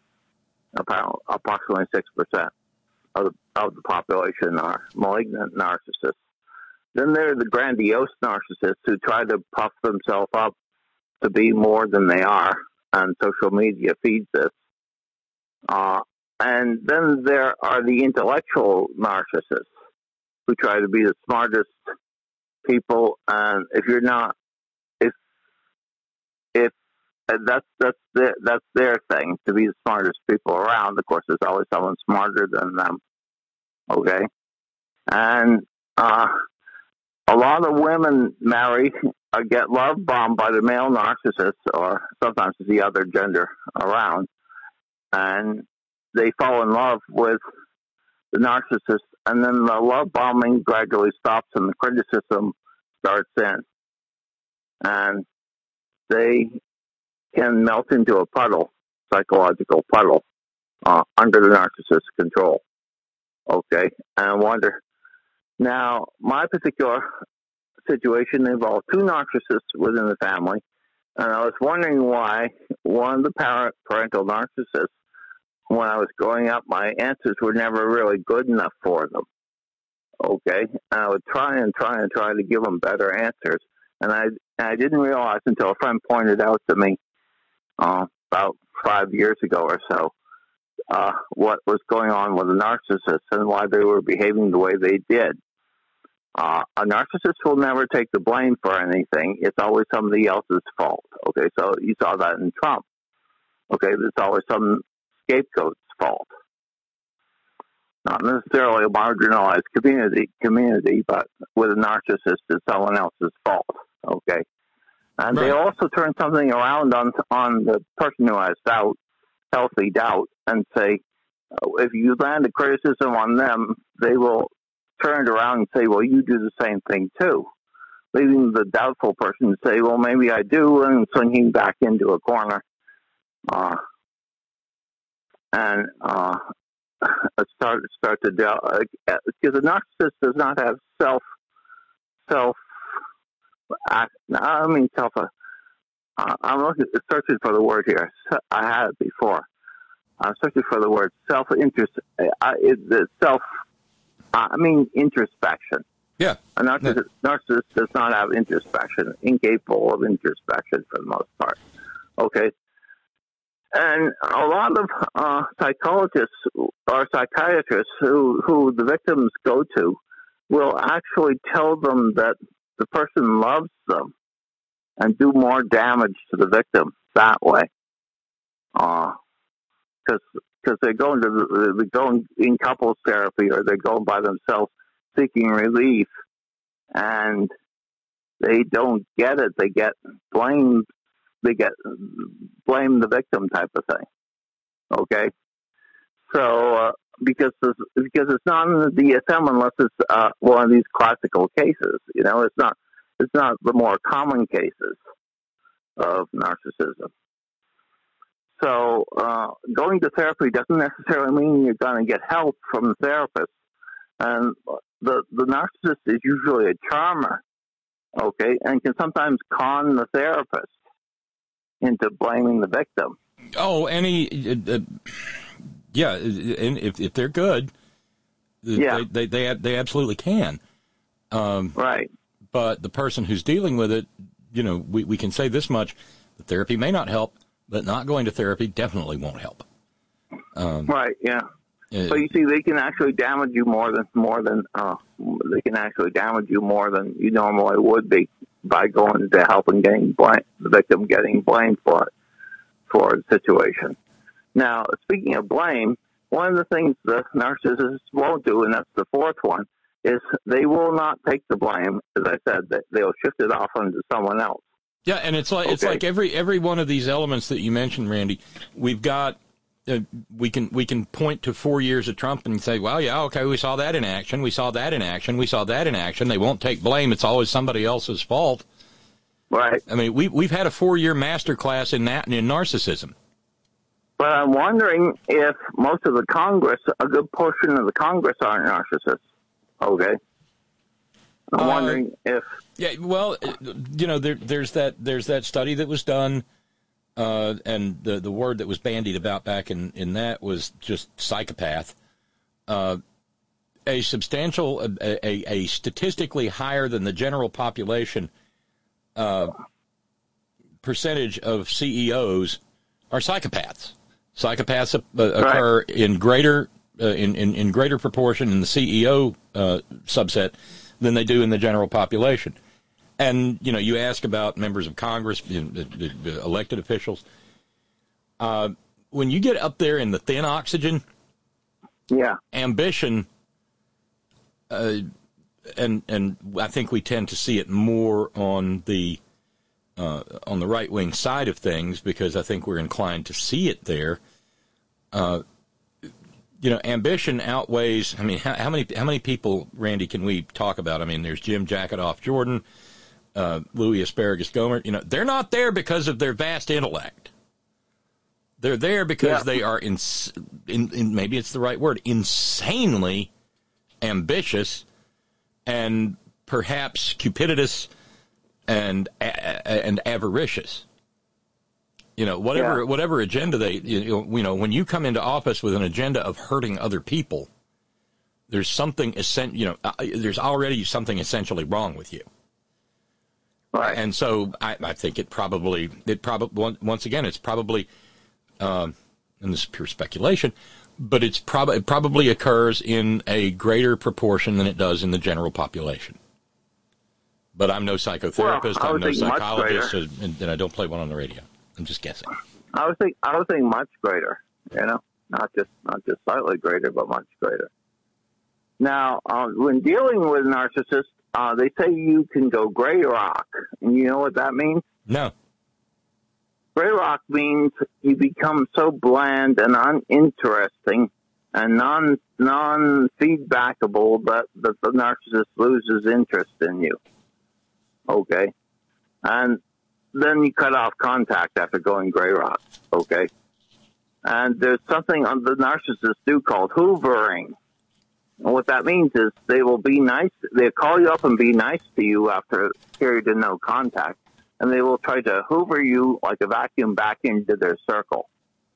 about approximately six percent. Of the, of the population are malignant narcissists. Then there are the grandiose narcissists who try to puff themselves up to be more than they are, and social media feeds this. Uh, and then there are the intellectual narcissists who try to be the smartest people, and if you're not, if if that's that's their, that's their thing, to be the smartest people around. Of course, there's always someone smarter than them. Okay, and uh, a lot of women marry or get love bombed by the male narcissist, or sometimes the other gender around, and they fall in love with the narcissist, and then the love bombing gradually stops, and the criticism starts in, and they can melt into a puddle, psychological puddle, uh, under the narcissist's control. Okay, and I wonder, now, my particular situation involved two narcissists within the family, and I was wondering why one of the parent, parental narcissists, when I was growing up, my answers were never really good enough for them. Okay, and I would try and try and try to give them better answers, and I, and I didn't realize until a friend pointed out to me uh, about five years ago or so, Uh, what was going on with the narcissist and why they were behaving the way they did. Uh, a narcissist will never take the blame for anything. It's always somebody else's fault. Okay, so you saw that in Trump. Okay, it's always some scapegoat's fault. Not necessarily a marginalized community, community, but with a narcissist, it's someone else's fault. Okay, and right. They also turn something around on on the person who has doubt, healthy doubt, and say, uh, if you land a criticism on them, they will turn it around and say, well, you do the same thing too. Leaving the doubtful person to say, well, maybe I do, and swinging back into a corner. Uh, and uh, start, start to doubt. Uh, because a narcissist does not have self, self, act, I mean self, uh, I'm looking, searching for the word here. I had it before. I'm searching for the word self-interest. Uh, it, self, uh, I mean introspection. Yeah. A narcissist, yeah. narcissist does not have introspection, incapable of introspection for the most part. Okay. And a lot of uh, psychologists or psychiatrists who, who the victims go to will actually tell them that the person loves them and do more damage to the victim that way. because uh, because they're going to they're going in couples therapy or they're going by themselves seeking relief, and they don't get it. They get blamed. They get blame the victim type of thing. Okay, so uh, because this, because it's not in the D S M unless it's uh, one of these classical cases. You know, it's not it's not the more common cases of narcissism. So uh, going to therapy doesn't necessarily mean you're going to get help from the therapist. And the the narcissist is usually a charmer, okay, and can sometimes con the therapist into blaming the victim. Oh, any, uh, uh, yeah, and if if they're good, yeah. they, they they they absolutely can. Um, right. But the person who's dealing with it, you know, we, we can say this much: the therapy may not help, but not going to therapy definitely won't help. Um, right. Yeah. Uh, so you see, they can actually damage you more than more than uh, they can actually damage you more than you normally would be by going to help and getting blamed, the victim getting blamed for it, for the situation. Now, speaking of blame, one of the things the narcissists won't do, and that's the fourth one, is they will not take the blame. As I said, that they'll shift it off onto someone else. Yeah, and it's like okay. it's like every every one of these elements that you mentioned, Randy. We've got uh, we can we can point to four years of Trump and say, well, yeah, okay, we saw that in action, we saw that in action, we saw that in action. They won't take blame. It's always somebody else's fault. Right. I mean, we we've had a four year master class in that in narcissism. But I'm wondering if most of the Congress, a good portion of the Congress, aren't narcissists. Okay. I'm uh, wondering if. Yeah, well, you know, there, there's that there's that study that was done, uh, and the the word that was bandied about back in, in that was just psychopath. Uh, a substantial, a, a, a statistically higher than the general population uh, percentage of C E Os are psychopaths. Psychopaths uh, occur right. in greater uh, in, in in greater proportion in the C E O uh, subset than they do in the general population. And, you know, you ask about members of Congress, you know, the, the elected officials. Uh, when you get up there in the thin oxygen, yeah, ambition, uh, and and I think we tend to see it more on the uh, on the right wing side of things because I think we're inclined to see it there. Uh, you know, ambition outweighs. I mean, how, how many how many people, Randy, can we talk about? I mean, there's Jim Jacketoff Jordan. Uh, Louis Asparagus Gohmert, you know, they're not there because of their vast intellect. They're there because yeah. they are, in, in, in, maybe it's the right word, insanely ambitious and perhaps cupiditous and and avaricious. You know, whatever yeah. whatever agenda they, you know, you know, when you come into office with an agenda of hurting other people, there's something, you know, uh, there's already something essentially wrong with you. Right. And so I, I think it probably, it probably once again, it's probably, um, and this is pure speculation, but it's prob- it probably occurs in a greater proportion than it does in the general population. But I'm no psychotherapist, well, I'm no psychologist, and, and I don't play one on the radio. I'm just guessing. I would think I would think much greater, you know, not just not just slightly greater, but much greater. Now, uh, when dealing with narcissists, uh, they say you can go gray rock, and you know what that means? No. Gray rock means you become so bland and uninteresting and non non feedbackable that, that the narcissist loses interest in you. Okay, and then you cut off contact after going gray rock. Okay, and there's something on the narcissists do called hoovering. And what that means is they will be nice. They'll call you up and be nice to you after a period of no contact, and they will try to hoover you like a vacuum back into their circle.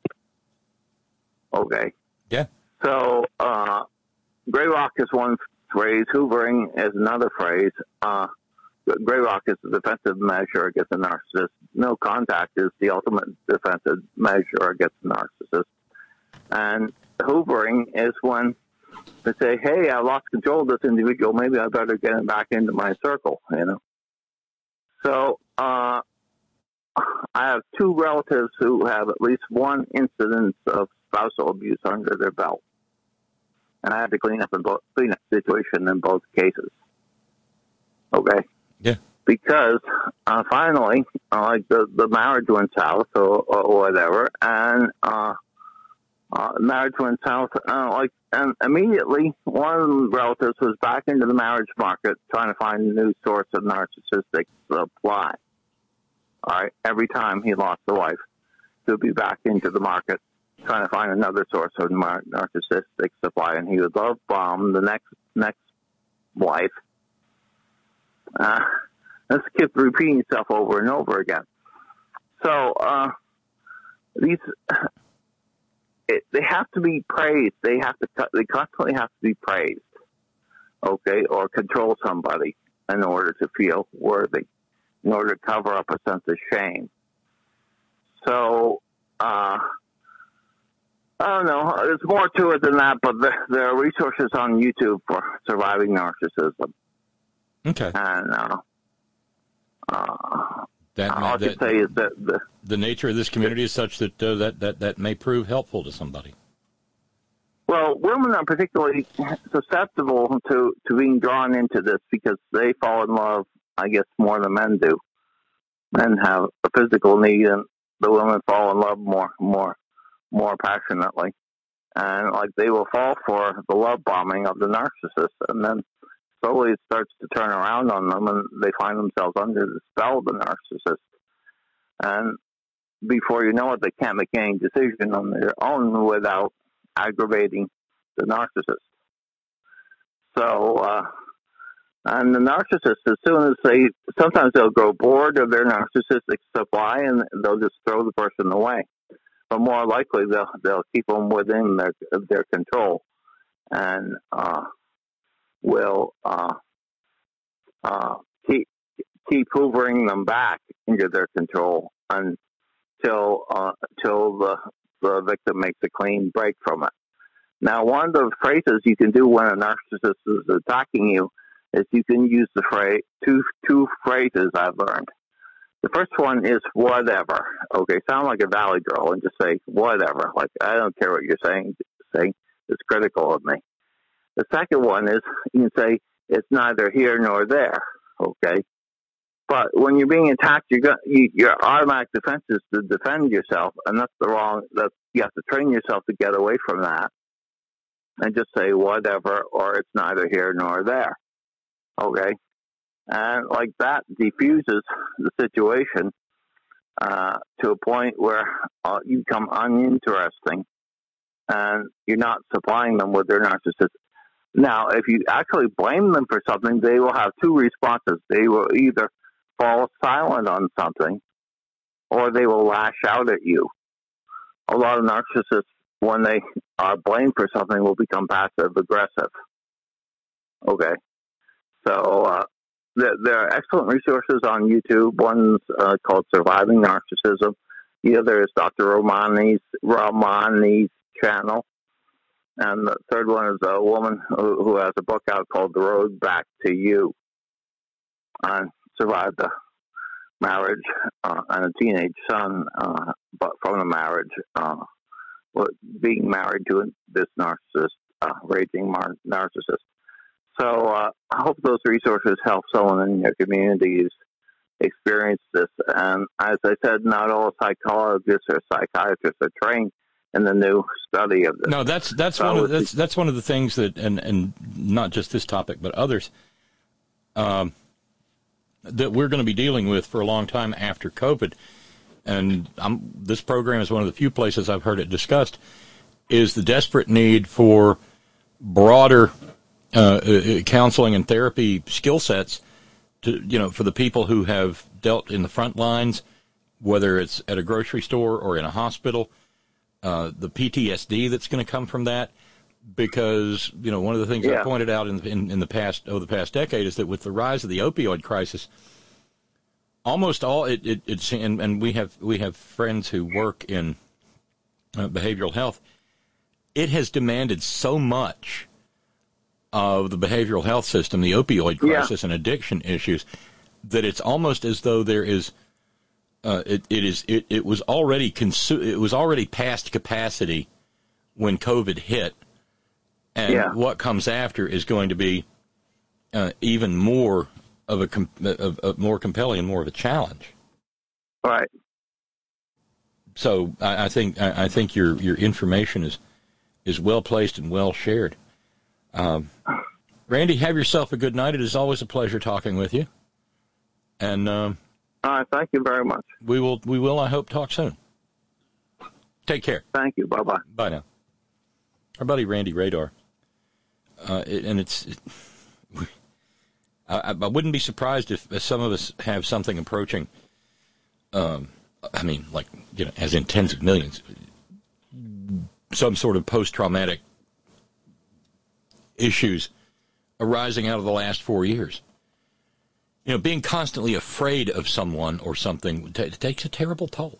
Okay. Yeah. So, uh, gray rock is one phrase. Hoovering is another phrase. Uh, gray rock is a defensive measure against a narcissist. No contact is the ultimate defensive measure against a narcissist. And hoovering is when they say, hey, I lost control of this individual. Maybe I better get him back into my circle, you know. So, uh, I have two relatives who have at least one incidence of spousal abuse under their belt, and I had to clean up in both, clean up the situation in both cases. Okay. Yeah. Because uh, finally, uh, like the the marriage went south or, or whatever, and uh, uh, marriage went south. Uh, like, and immediately, one of the relatives was back into the marriage market trying to find a new source of narcissistic supply. All right, every time he lost a wife, he'd be back into the market trying to find another source of nar- narcissistic supply, and he would love bomb the next next wife. Uh, This kept repeating itself over and over again. So uh, these, it, they have to be praised. They have to. They constantly have to be praised, okay, or control somebody in order to feel worthy, in order to cover up a sense of shame. So uh, I don't know. There's more to it than that, but there, there are resources on YouTube for surviving narcissism. Okay. And uh, Uh, that, all I that, can say is that the, the nature of this community is such that, uh, that that that may prove helpful to somebody. well, women are particularly susceptible to, to being drawn into this because they fall in love, I guess, more than men do. Men have a physical need, and the women fall in love more, more, more passionately, and like they will fall for the love bombing of the narcissist, and then slowly it starts to turn around on them, and they find themselves under the spell of the narcissist. And before you know it, they can't make any decision on their own without aggravating the narcissist. So, uh, and the narcissist, as soon as they, sometimes they'll grow bored of their narcissistic supply, and they'll just throw the person away. But more likely, they'll they'll keep them within their their control, and uh, will uh, uh, keep keep hoovering them back into their control until uh, until the the victim makes a clean break from it. Now, one of the phrases you can do when a narcissist is attacking you is you can use the phrase two two phrases I've learned. The first one is whatever. Okay, sound like a valley girl and just say whatever. Like, I don't care what you're saying. Saying it's critical of me. The second one is you can say it's neither here nor there. Okay, but when you're being attacked, you're go- you, your automatic defense is to defend yourself, and that's the wrong. That you have to train yourself to get away from that and just say whatever, or it's neither here nor there. Okay. And like that diffuses the situation uh, to a point where uh, you become uninteresting and you're not supplying them with their narcissism. Now, if you actually blame them for something, they will have two responses. They will either fall silent on something or they will lash out at you. A lot of narcissists, when they are blamed for something, will become passive aggressive. Okay. So, uh, There, there are excellent resources on YouTube. One's uh, called Surviving Narcissism. The other is Doctor Romani's, Romani's channel. And the third one is a woman who, who has a book out called The Road Back to You. And survived a marriage uh, and a teenage son, uh, but from the marriage, uh, being married to this narcissist, uh, raging mar- narcissist. So uh, I hope those resources help someone in your communities experience this. And as I said, not all psychologists or psychiatrists are trained in the new study of this. No, that's that's so one of that's that's one of the things that, and and not just this topic, but others, um, that we're going to be dealing with for a long time after COVID. And I'm, this program is one of the few places I've heard it discussed. Is the desperate need for broader Uh, counseling and therapy skill sets to, you know, for the people who have dealt in the front lines, whether it's at a grocery store or in a hospital, uh, the P T S D that's going to come from that, because, you know, one of the things yeah. I pointed out in, in, in the past, over the past decade is that with the rise of the opioid crisis, almost all it, it it's, and, and we have, we have friends who work in uh, behavioral health. It has demanded so much of the behavioral health system, the opioid crisis yeah. and addiction issues, that it's almost as though there is Uh, it, it is. It, it was already consu- It was already past capacity when COVID hit, and Yeah. what comes after is going to be uh, even more of a, com- of, of more compelling and more of a challenge. Right. So I, I think I, I think your your information is is well placed and well shared. Um, Randy, have yourself a good night. It is always a pleasure talking with you, and. Um, All right, thank you very much. We will, we will, I hope, talk soon. Take care. Thank you. Bye-bye. Bye now. Our buddy Randy Radar. Uh, it, and it's, it, I, I wouldn't be surprised if, if some of us have something approaching, um, I mean, like, you know, as in tens of millions, some sort of post-traumatic issues arising out of the last four years. You know, being constantly afraid of someone or something t- takes a terrible toll.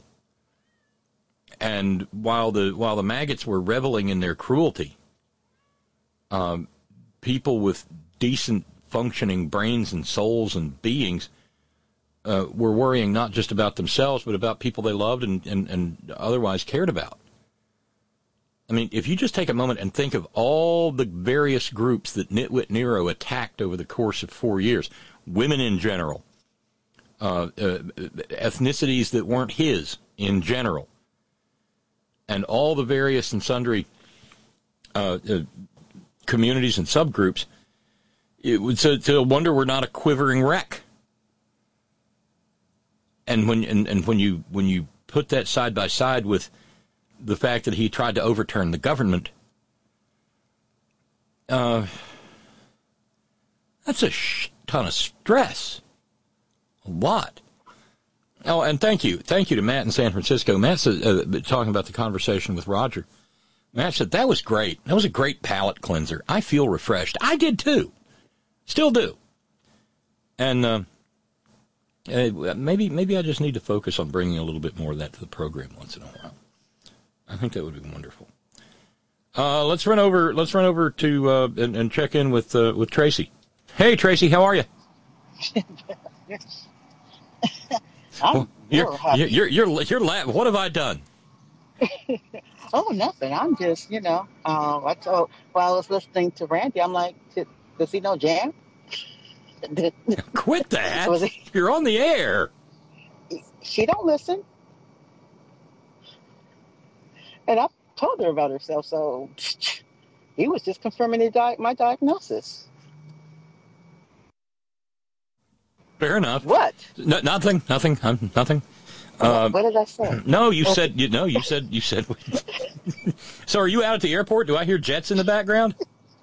And while the while the maggots were reveling in their cruelty, um, people with decent functioning brains and souls and beings uh, were worrying not just about themselves, but about people they loved and, and, and otherwise cared about. I mean, if you just take a moment and think of all the various groups that Nitwit Nero attacked over the course of four years, women in general, uh, uh, ethnicities that weren't his in general, and all the various and sundry uh, uh, communities and subgroups, it would so to wonder we're not a quivering wreck. And when and, and when you when you put that side by side with the fact that he tried to overturn the government, uh, that's a sh- ton of stress. A lot. Oh, and thank you. Thank you to Matt in San Francisco. Matt's uh, talking about the conversation with Roger. Matt said, that was great. That was a great palate cleanser. I feel refreshed. I did too. Still do. And uh, uh, maybe maybe I just need to focus on bringing a little bit more of that to the program once in a while. I think that would be wonderful. Uh, let's run over. Let's run over to uh, and, and check in with uh, with Tracy. Hey, Tracy, how are you? I'm well, you're, you're you're you're you're la- What have I done? Oh, nothing. I'm just, you know. Um, I told while I was listening to Randy, I'm like, does he know Jam? Quit that! Was he, you're on the air. She don't listen. And I told her about herself, so he was just confirming the di- my diagnosis. Fair enough. What? No, nothing. Nothing. Um, nothing. Uh, what did I say? No, you oh. said you. No, you said you said. So, are you out at the airport? Do I hear jets in the background?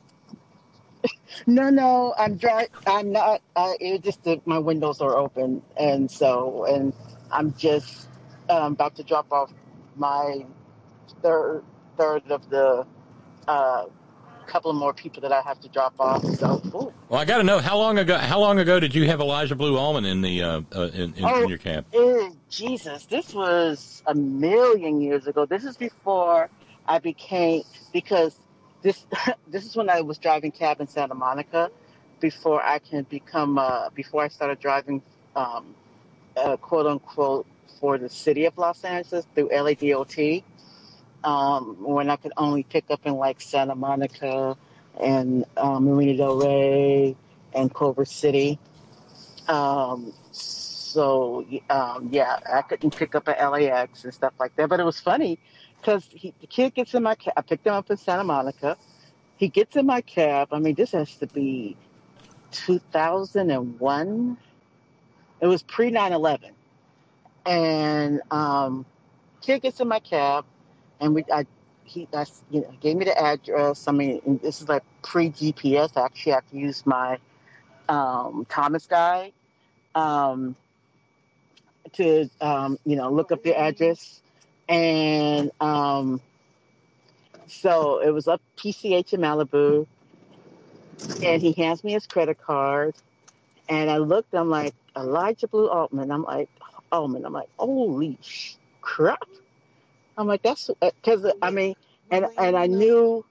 No, no, I'm dry. I'm not. Uh, it just that my windows are open, and so and I'm just um, about to drop off my third third of the uh, couple of more people that I have to drop off. So, ooh. Well, I got to know how long ago. How long ago did you have Elijah Blue Allman in the uh, uh, in, in, oh, in your camp? Uh, Jesus, this was a million years ago. This is before I became because this this is when I was driving cab in Santa Monica. Before I can become uh, before I started driving, um, uh, quote unquote, for the city of Los Angeles through L A D O T. Um, when I could only pick up in like Santa Monica and um, Marina Del Rey and Culver City. Um, so, um, yeah, I couldn't pick up at L A X and stuff like that. But it was funny because the kid gets in my cab. I picked him up in Santa Monica. He gets in my cab. I mean, this has to be two thousand one. It was pre nine eleven. And um, kid gets in my cab. And we, I, he, I, you know, gave me the address. I mean, this is like pre-G P S. I actually have to use my um, Thomas guide um, to, um, you know, look up the address. And um, so it was up P C H in Malibu. And he hands me his credit card. And I looked. I'm like, Elijah Blue Altman. I'm like, Altman. I'm like, holy crap. I'm like, that's because uh, I mean, and and I knew.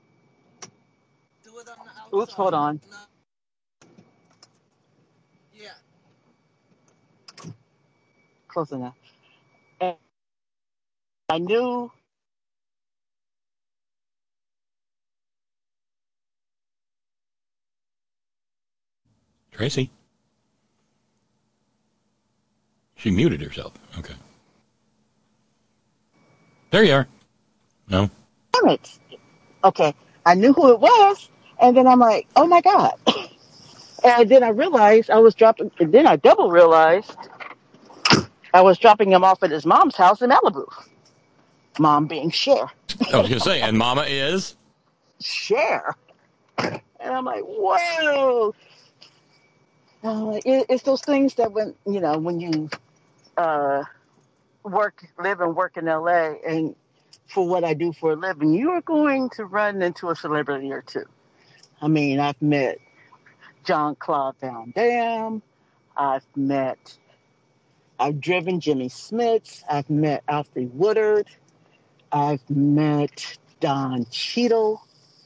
Oops, hold on. Yeah. Close enough. I knew. Tracy? She muted herself. Okay. There you are. No. Damn it. Okay. I knew who it was, and then I'm like, oh my God. And then I realized I was dropping, and then I double realized I was dropping him off at his mom's house in Malibu. Mom being Cher. I was going to say, and Mama is? Cher. And I'm like, whoa. Uh, it, it's those things that when, you know, when you uh, work, live and work in L A, and for what I do for a living, you are going to run into a celebrity or two. I mean, I've met Jean-Claude Van Damme. I've met, I've driven Jimmy Smits. I've met Alfre Woodard. I've met Don Cheadle.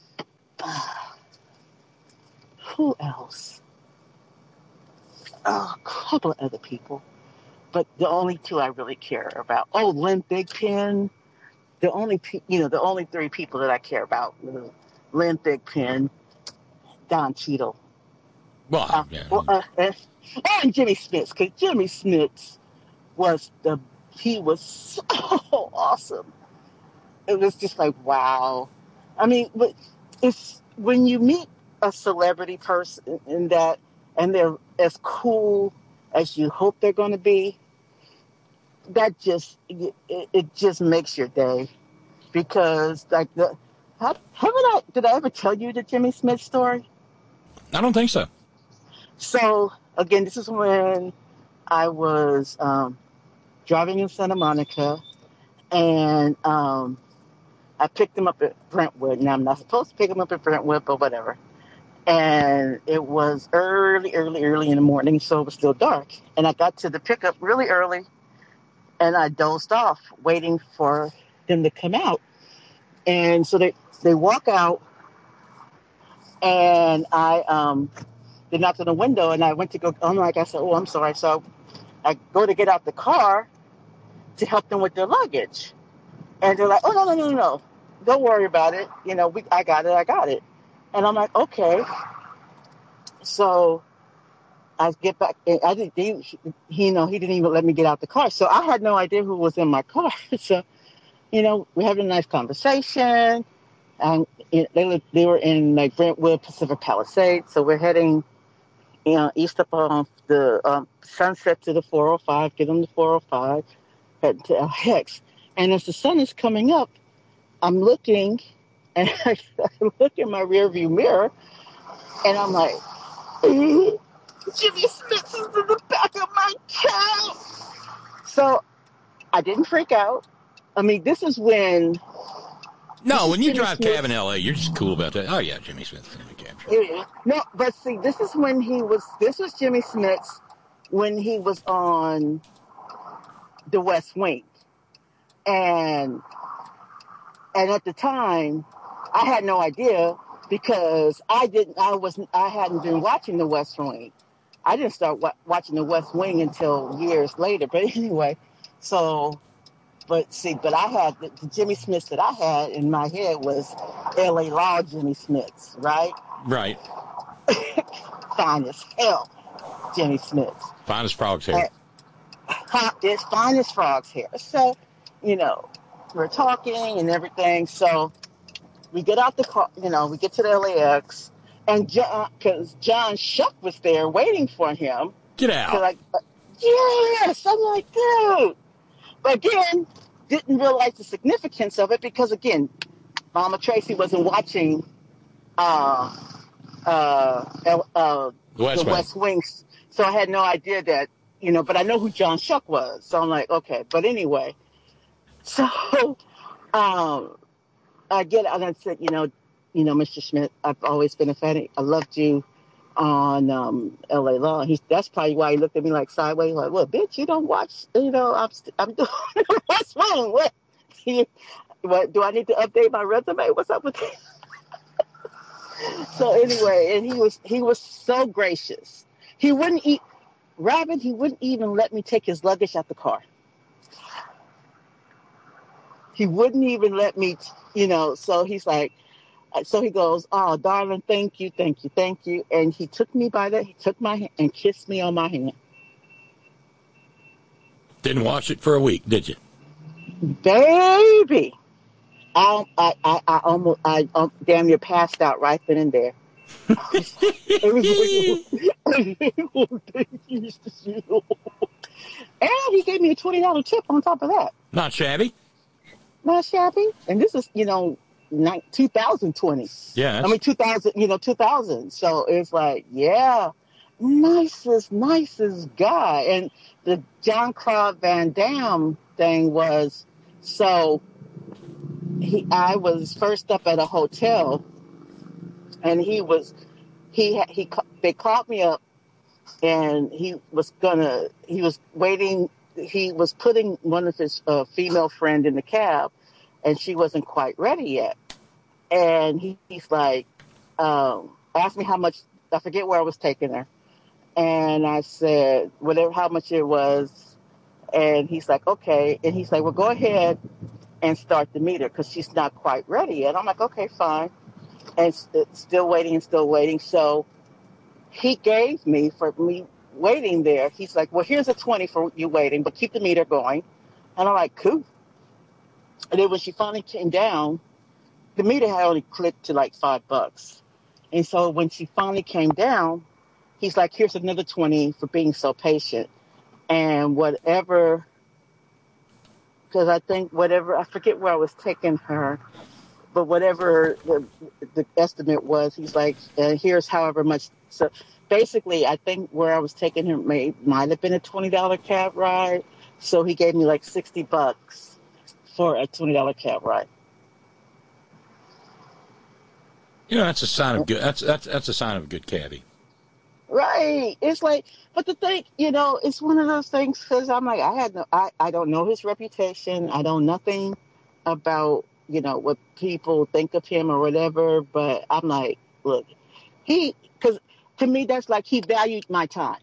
Who else? Oh, a couple of other people. But the only two I really care about. Oh, Lynn Thigpen. The only, you know, the only three people that I care about. Lynn Thigpen, Don Cheadle. Well, uh, yeah. well uh, and, and Jimmy Smits, because Jimmy Smits was the, he was so awesome. It was just like, wow. I mean, but it's when you meet a celebrity person in that, and they're as cool as you hope they're going to be, that just, it, it just makes your day. Because, like, the, haven't I, did I ever tell you the Jimmy Smits story? I don't think so. So, again, this is when I was um, driving in Santa Monica, and um, I picked him up at Brentwood. Now, I'm not supposed to pick him up at Brentwood, but whatever. And it was early, early, early in the morning, so it was still dark. And I got to the pickup really early, and I dozed off, waiting for them to come out. And so they, they walk out, and I um, they knocked on the window, and I went to go, I'm like, I said, oh, I'm sorry. So I go to get out the car to help them with their luggage. And they're like, oh, no, no, no, no, don't worry about it. You know, we, I got it, I got it. And I'm like, okay. So I get back, and I didn't, he, you know, he didn't even let me get out the car. So I had no idea who was in my car. So, you know, we're having a nice conversation. And it, they lived, they were in like Brentwood, Pacific Palisades. So we're heading, you know, east up on the um, Sunset to the four oh five, get on the four oh five, head to L A X. And as the sun is coming up, I'm looking, and I, I look in my rearview mirror, and I'm like, Jimmy Smits is in the back of my cab. So I didn't freak out. I mean, this is when... No, when you Jimmy drive Smith, cab in L A, you're just cool about that. Oh, yeah, Jimmy Smith's in the cab. Yeah. No, but see, this is when he was... This was Jimmy Smits when he was on The West Wing. And and at the time, I had no idea because I didn't. I wasn't. I hadn't been watching The West Wing. I didn't start wa- watching The West Wing until years later. But anyway, so, but see, but I had the, the Jimmy Smits that I had in my head was L A Law Jimmy Smits, right? Right. Fine as hell, Jimmy Smits. Fine as frog's hair. And, it's fine as frog's hair. So, you know, we're talking and everything. So we get out the car, you know, we get to the L A X, and John, because John Shuck was there waiting for him. Get out. So like, yes, I'm like, dude. But again, didn't realize the significance of it because, again, Mama Tracy wasn't watching uh, uh, uh, the West the Wing. West Wing. So I had no idea that, you know, but I know who John Shuck was. So I'm like, okay. But anyway, so um, I get and I said, you know, you know, Mister Schmidt, I've always been a fan. I loved you on um, L A Law. He, that's probably why he looked at me like sideways, like, well, bitch, you don't watch, you know, I'm, I'm doing what's wrong? What? What? Do I need to update my resume? What's up with that? So anyway, and he was he was so gracious. He wouldn't eat, Robin, he wouldn't even let me take his luggage out the car. He wouldn't even let me, you know, so he's like, so he goes, oh, darling, thank you, thank you, thank you. And he took me by the, he took my hand and kissed me on my hand. Didn't wash it for a week, did you? Baby. I, I, I, I almost, I um, damn near passed out right then and there. It was and he gave me a twenty dollar tip on top of that. Not shabby. Not shabby. And this is, you know, two thousand twenty. Yeah. I mean, two thousand, you know, two thousand. So it's like, yeah, nicest, nicest guy. And the John Claude Van Damme thing was, so he, I was first up at a hotel, and he was, he, he, they called me up, and he was gonna, he was waiting, he was putting one of his uh, female friend in the cab, and she wasn't quite ready yet. And he, he's like, um, asked me how much, I forget where I was taking her. And I said, whatever, how much it was. And he's like, okay. And he's like, well, go ahead and start the meter because she's not quite ready yet. I'm like, okay, fine. And st- still waiting and still waiting. So he gave me, for me waiting there, he's like, well, here's a twenty for you waiting, but keep the meter going. And I'm like, cool. And then when she finally came down, the meter had only clicked to like five bucks. And so when she finally came down, he's like, here's another twenty for being so patient. And whatever, because I think whatever, I forget where I was taking her, but whatever the, the estimate was, he's like, and here's however much. So basically, I think where I was taking him may, might have been a twenty dollar cab ride. So he gave me like sixty bucks for a twenty dollar cab ride. You know, that's a sign of good, that's, that's, that's a sign of a good cabbie. Right. It's like, but the thing, you know, it's one of those things because I'm like, I had no, I, I don't know his reputation. I know nothing about, you know, what people think of him or whatever. But I'm like, look, he, because to me, that's like he valued my time.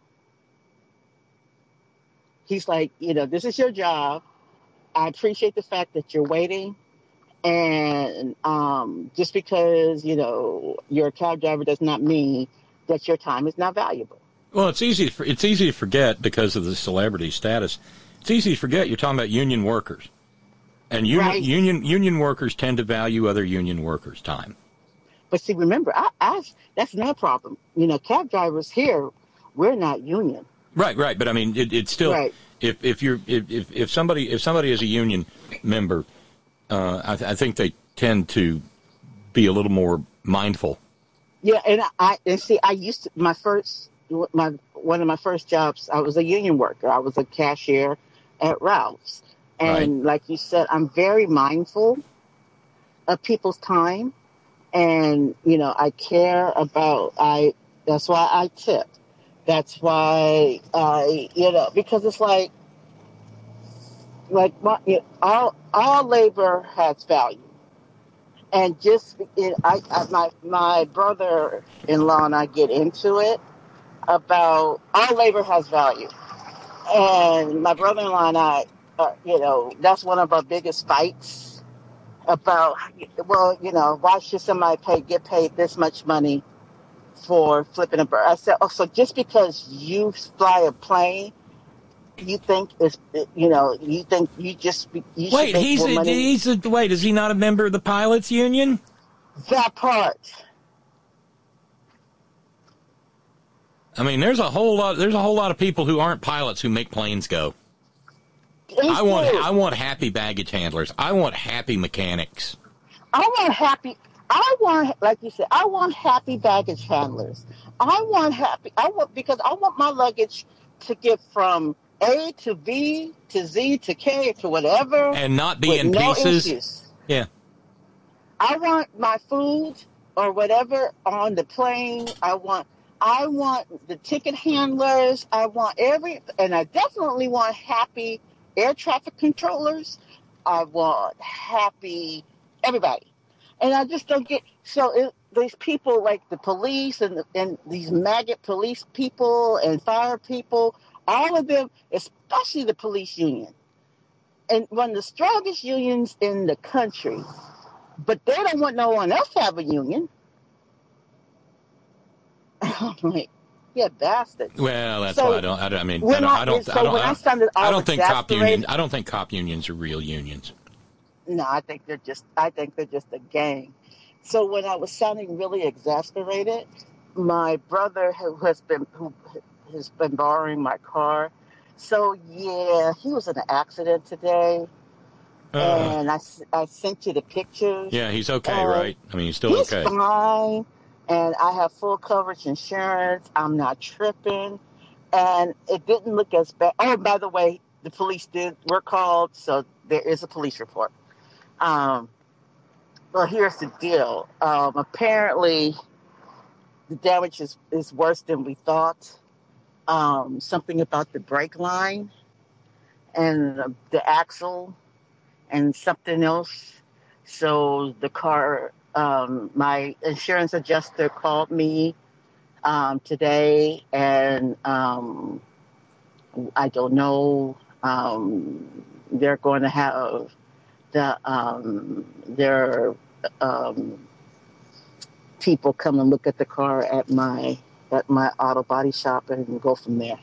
He's like, you know, this is your job. I appreciate the fact that you're waiting. And um, just because, you know, you're a cab driver does not mean that your time is not valuable. Well, it's easy to, it's easy to forget because of the celebrity status. It's easy to forget you're talking about union workers. And union, Right. union, union workers tend to value other union workers' time. But see, remember, I, I, that's no problem. You know, cab drivers here, we're not union. Right, right. But I mean, it, it's still, Right. if, if you're, if, if, if somebody, if somebody is a union member, uh, I, th- I think they tend to be a little more mindful. Yeah, and I and see, I used to, my first, my one of my first jobs, I was a union worker. I was a cashier at Ralph's, and Right. like you said, I'm very mindful of people's time, and you know, I care about. I that's why I tip. That's why I, you know, because it's like, like my, you know, all all labor has value. And just, it, I, I, my my brother-in-law and I get into it about all labor has value. And my brother-in-law and I, uh, you know, that's one of our biggest fights about, well, you know, why should somebody pay get paid this much money for flipping a bird? I said, oh, so just because you fly a plane, you think it's, you know, you think you just, you Wait, should make he's more a, money? he's a, wait, is he not a member of the pilots union? That part. I mean, there's a whole lot, there's a whole lot of people who aren't pilots who make planes go. I want, true. I want happy baggage handlers. I want happy mechanics. I want happy, I want, like you said, I want happy baggage handlers. I want happy, I want, because I want my luggage to get from A to B to Z to K to whatever. And not be with in no pieces. issues. Yeah. I want my food or whatever on the plane. I want, I want the ticket handlers. I want every, and I definitely want happy air traffic controllers. I want happy everybody. And I just don't get, so it, these people like the police and, and these maggot police people and fire people, all of them, especially the police union. and one of the strongest unions in the country, but they don't want no one else to have a union. I'm like, yeah, bastard. Well, that's So, why I don't. I, don't, I mean, when I don't. I- I don't. so I don't, when I I don't, sounded I all don't think cop exasperated- unions. I don't think cop unions are real unions. No, I think they're just. I think they're just a gang. So when I was sounding really exasperated, my brother who has been who has been borrowing my car. So yeah, he was in an accident today, Uh, and I, s- I sent you the pictures. yeah, he's okay, And right? I mean, he's still he's okay. fine, and I have full coverage insurance. I'm not tripping, and it didn't look as bad. Oh, by the way, the police did were called, so there is a police report. Um, well, here's the deal. Um, apparently, the damage is, is worse than we thought. Um, something about the brake line and the, the axle and something else. So the car, um, my insurance adjuster called me um, today, and um, I don't know. Um, they're going to have the um, their um, people come and look at the car at my at my auto body shop and go from there.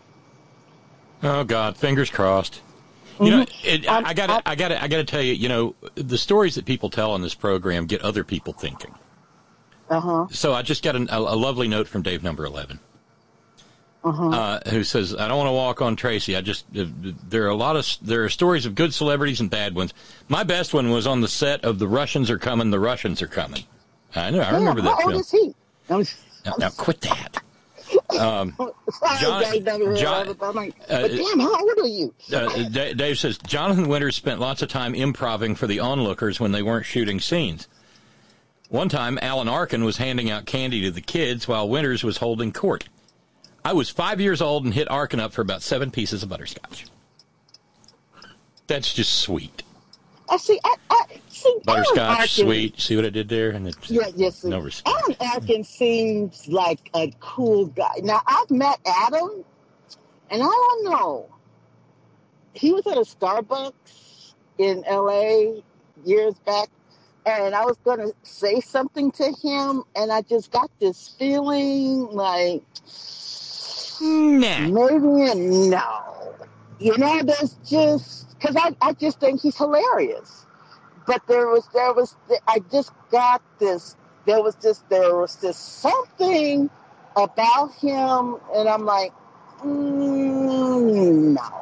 Oh God, fingers crossed. You know, it, I got to, I got to, I got to tell you. You know, the stories that people tell on this program get other people thinking. Uh huh. So I just got an, a, a lovely note from Dave Number Eleven. Uh-huh. Uh, who says, I don't want to walk on Tracy. I just, uh, there are a lot of, there are stories of good celebrities and bad ones. My best one was on the set of The Russians Are Coming, The Russians Are Coming. I know, I remember yeah, that how film. old is he? I'm, Now, now quit that. Um, sorry, John- Dave, never heard John- of it. I'm like, uh, but damn, how old are you? uh, D- Dave says, Jonathan Winters spent lots of time improvising for the onlookers when they weren't shooting scenes. One time, Alan Arkin was handing out candy to the kids while Winters was holding court. I was five years old and hit Arkin up for about seven pieces of butterscotch. That's just sweet. I see. I, I see. Alan Butterscotch, Arkin- sweet. See what I did there? And it's Yeah, yes. no respect. Alan Arkin seems like a cool guy. Now I've met Adam, and I don't know. He was at a Starbucks in L A years back, and I was going to say something to him, and I just got this feeling like, nah, maybe no. You know, there's just because I, I just think he's hilarious. But there was there was I just got this. There was just there was just something about him, and I'm like, mm, no.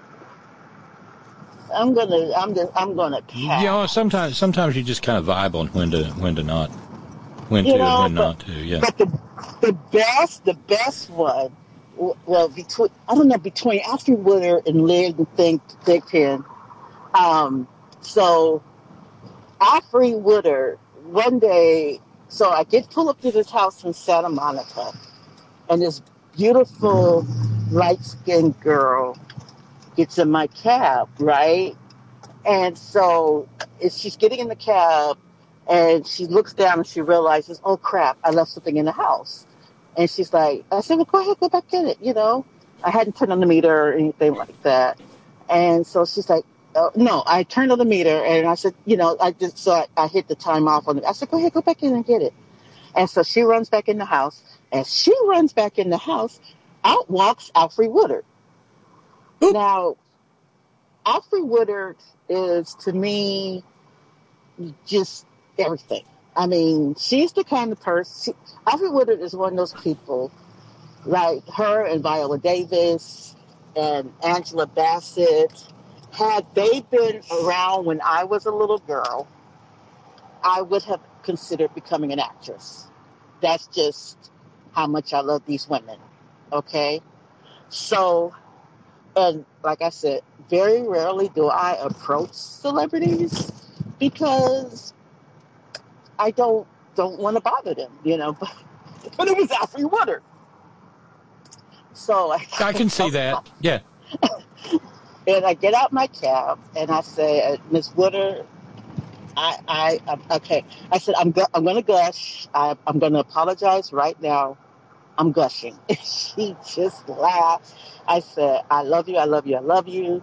I'm gonna I'm just I'm gonna pass. You know, sometimes sometimes you just kind of vibe on when to when to not, when You to know, and when but- not to. Yeah. But the the best the best one, w- well between I don't know between Alfred Woodard and Lynn Think Thigpen. Um, so Alfred Woodard one day, so I get pull up to this house in Santa Monica, and this beautiful light skinned girl gets in my cab, right? And so if she's getting in the cab, and she looks down and she realizes, oh crap, I left something in the house. And she's like, I said, well, go ahead, go back in it. You know, I hadn't turned on the meter or anything like that. And so she's like, oh, no, I turned on the meter and I said, you know, I just, so I, I hit the time off on it. I said, go ahead, go back in and get it. And so she runs back in the house. As she runs back in the house, out walks Alfred Woodard. Now, Alfred Woodard is, to me, just everything. I mean, she's the kind of person, she, Alfred Woodard is one of those people, like her and Viola Davis and Angela Bassett. Had they been around when I was a little girl, I would have considered becoming an actress. That's just how much I love these women, okay? So, and like I said, very rarely do I approach celebrities because I don't don't want to bother them, you know. But, but it was Alfred Woodard. So I, I can see that. Yeah. And I get out my cab and I say, Miss Woodard, I, I, I, okay. I said, I'm, go- I'm going to gush. I, I'm going to apologize right now. I'm gushing. She just laughed. I said, I love you. I love you. I love you.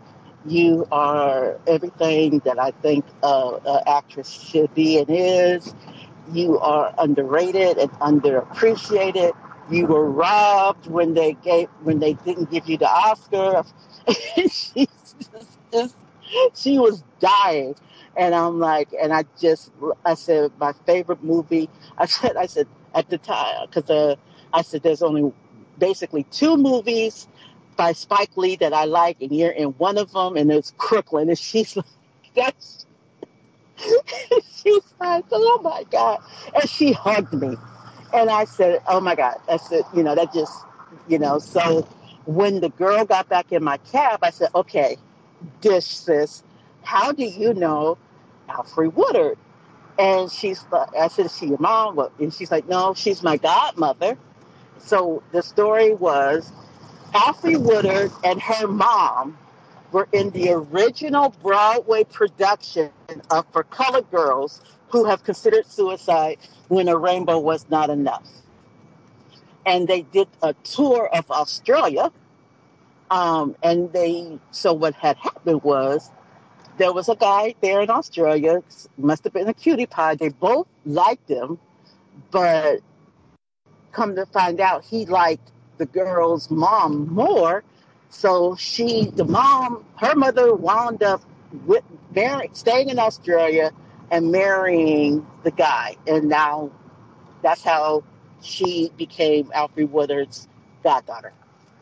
You are everything that I think uh, an actress should be and is. You are underrated and underappreciated. You were robbed when they gave when they didn't give you the Oscar. She's just, just, she was dying, and I'm like, and I just I said my favorite movie. I said I said at the time because uh, I said there's only basically two movies by Spike Lee that I like, and you're in one of them, and it's Crooklyn, and she's like, that's. She's like, oh my God. And she hugged me. And I said, oh my God. I said, you know, that just, you know, so when the girl got back in my cab, I said, okay, Dish, sis, how do you know Alfre Woodard? And she's like, I said, is she your mom? And she's like, no, she's my godmother. So the story was Alfre Woodard and her mom were in the original Broadway production of For Colored Girls Who Have Considered Suicide When a Rainbow Was Not Enough. And they did a tour of Australia. Um, and they, so what had happened was there was a guy there in Australia, must have been a cutie pie. They both liked him, but come to find out he liked the girl's mom more. So she, the mom, her mother wound up with marry, staying in Australia and marrying the guy. And now that's how she became Alfre Woodard's goddaughter.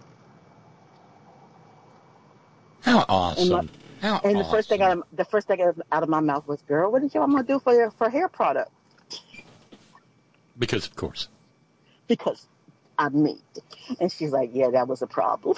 How awesome. And, my, How and the awesome. first thing out of, the first thing out of my mouth was, girl, what did your mama do for your for hair product? Because, of course. Because I'm me. And she's like, yeah, that was a problem.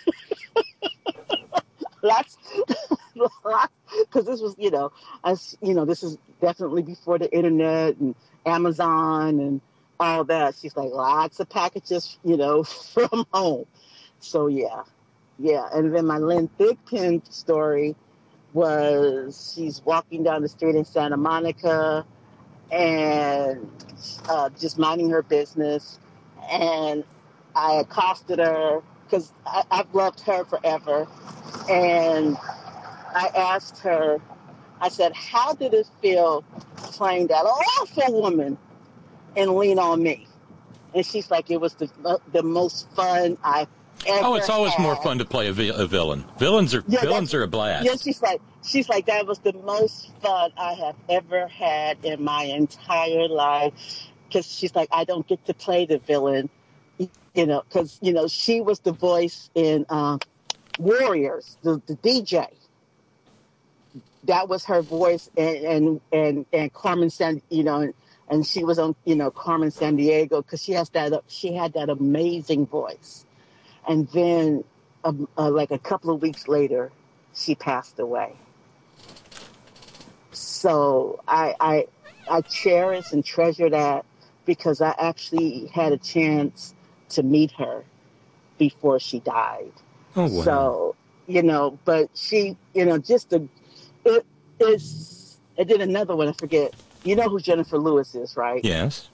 That's because this was, you know, as you know, this is definitely before the internet and Amazon and all that. She's like, lots of packages, you know, from home. So yeah, yeah. And then my Lynn Thigpen story was she's walking down the street in Santa Monica and uh, just minding her business, and I accosted her because I've loved her forever. And I asked her, I said, how did it feel playing that awful woman in Lean On Me? And she's like, it was the the most fun I've ever Oh, it's always had. more fun to play a, vi- a villain. Villains are Yeah, villains are a blast. Yeah, she's like, she's like, that was the most fun I have ever had in my entire life. Because she's like, I don't get to play the villain, you know, because, you know, she was the voice in uh, Warriors, the, the D J. That was her voice, and and and, and Carmen San, you know, and, and she was on, you know, Carmen Sandiego, because she has that, she had that amazing voice. And then, um, uh, like a couple of weeks later, she passed away. So I, I, I cherish and treasure that because I actually had a chance to meet her before she died. Oh, wow. So, you know, but she, you know, just the, it is, and then another one, I forget. You know who Jennifer Lewis is, right? Yes.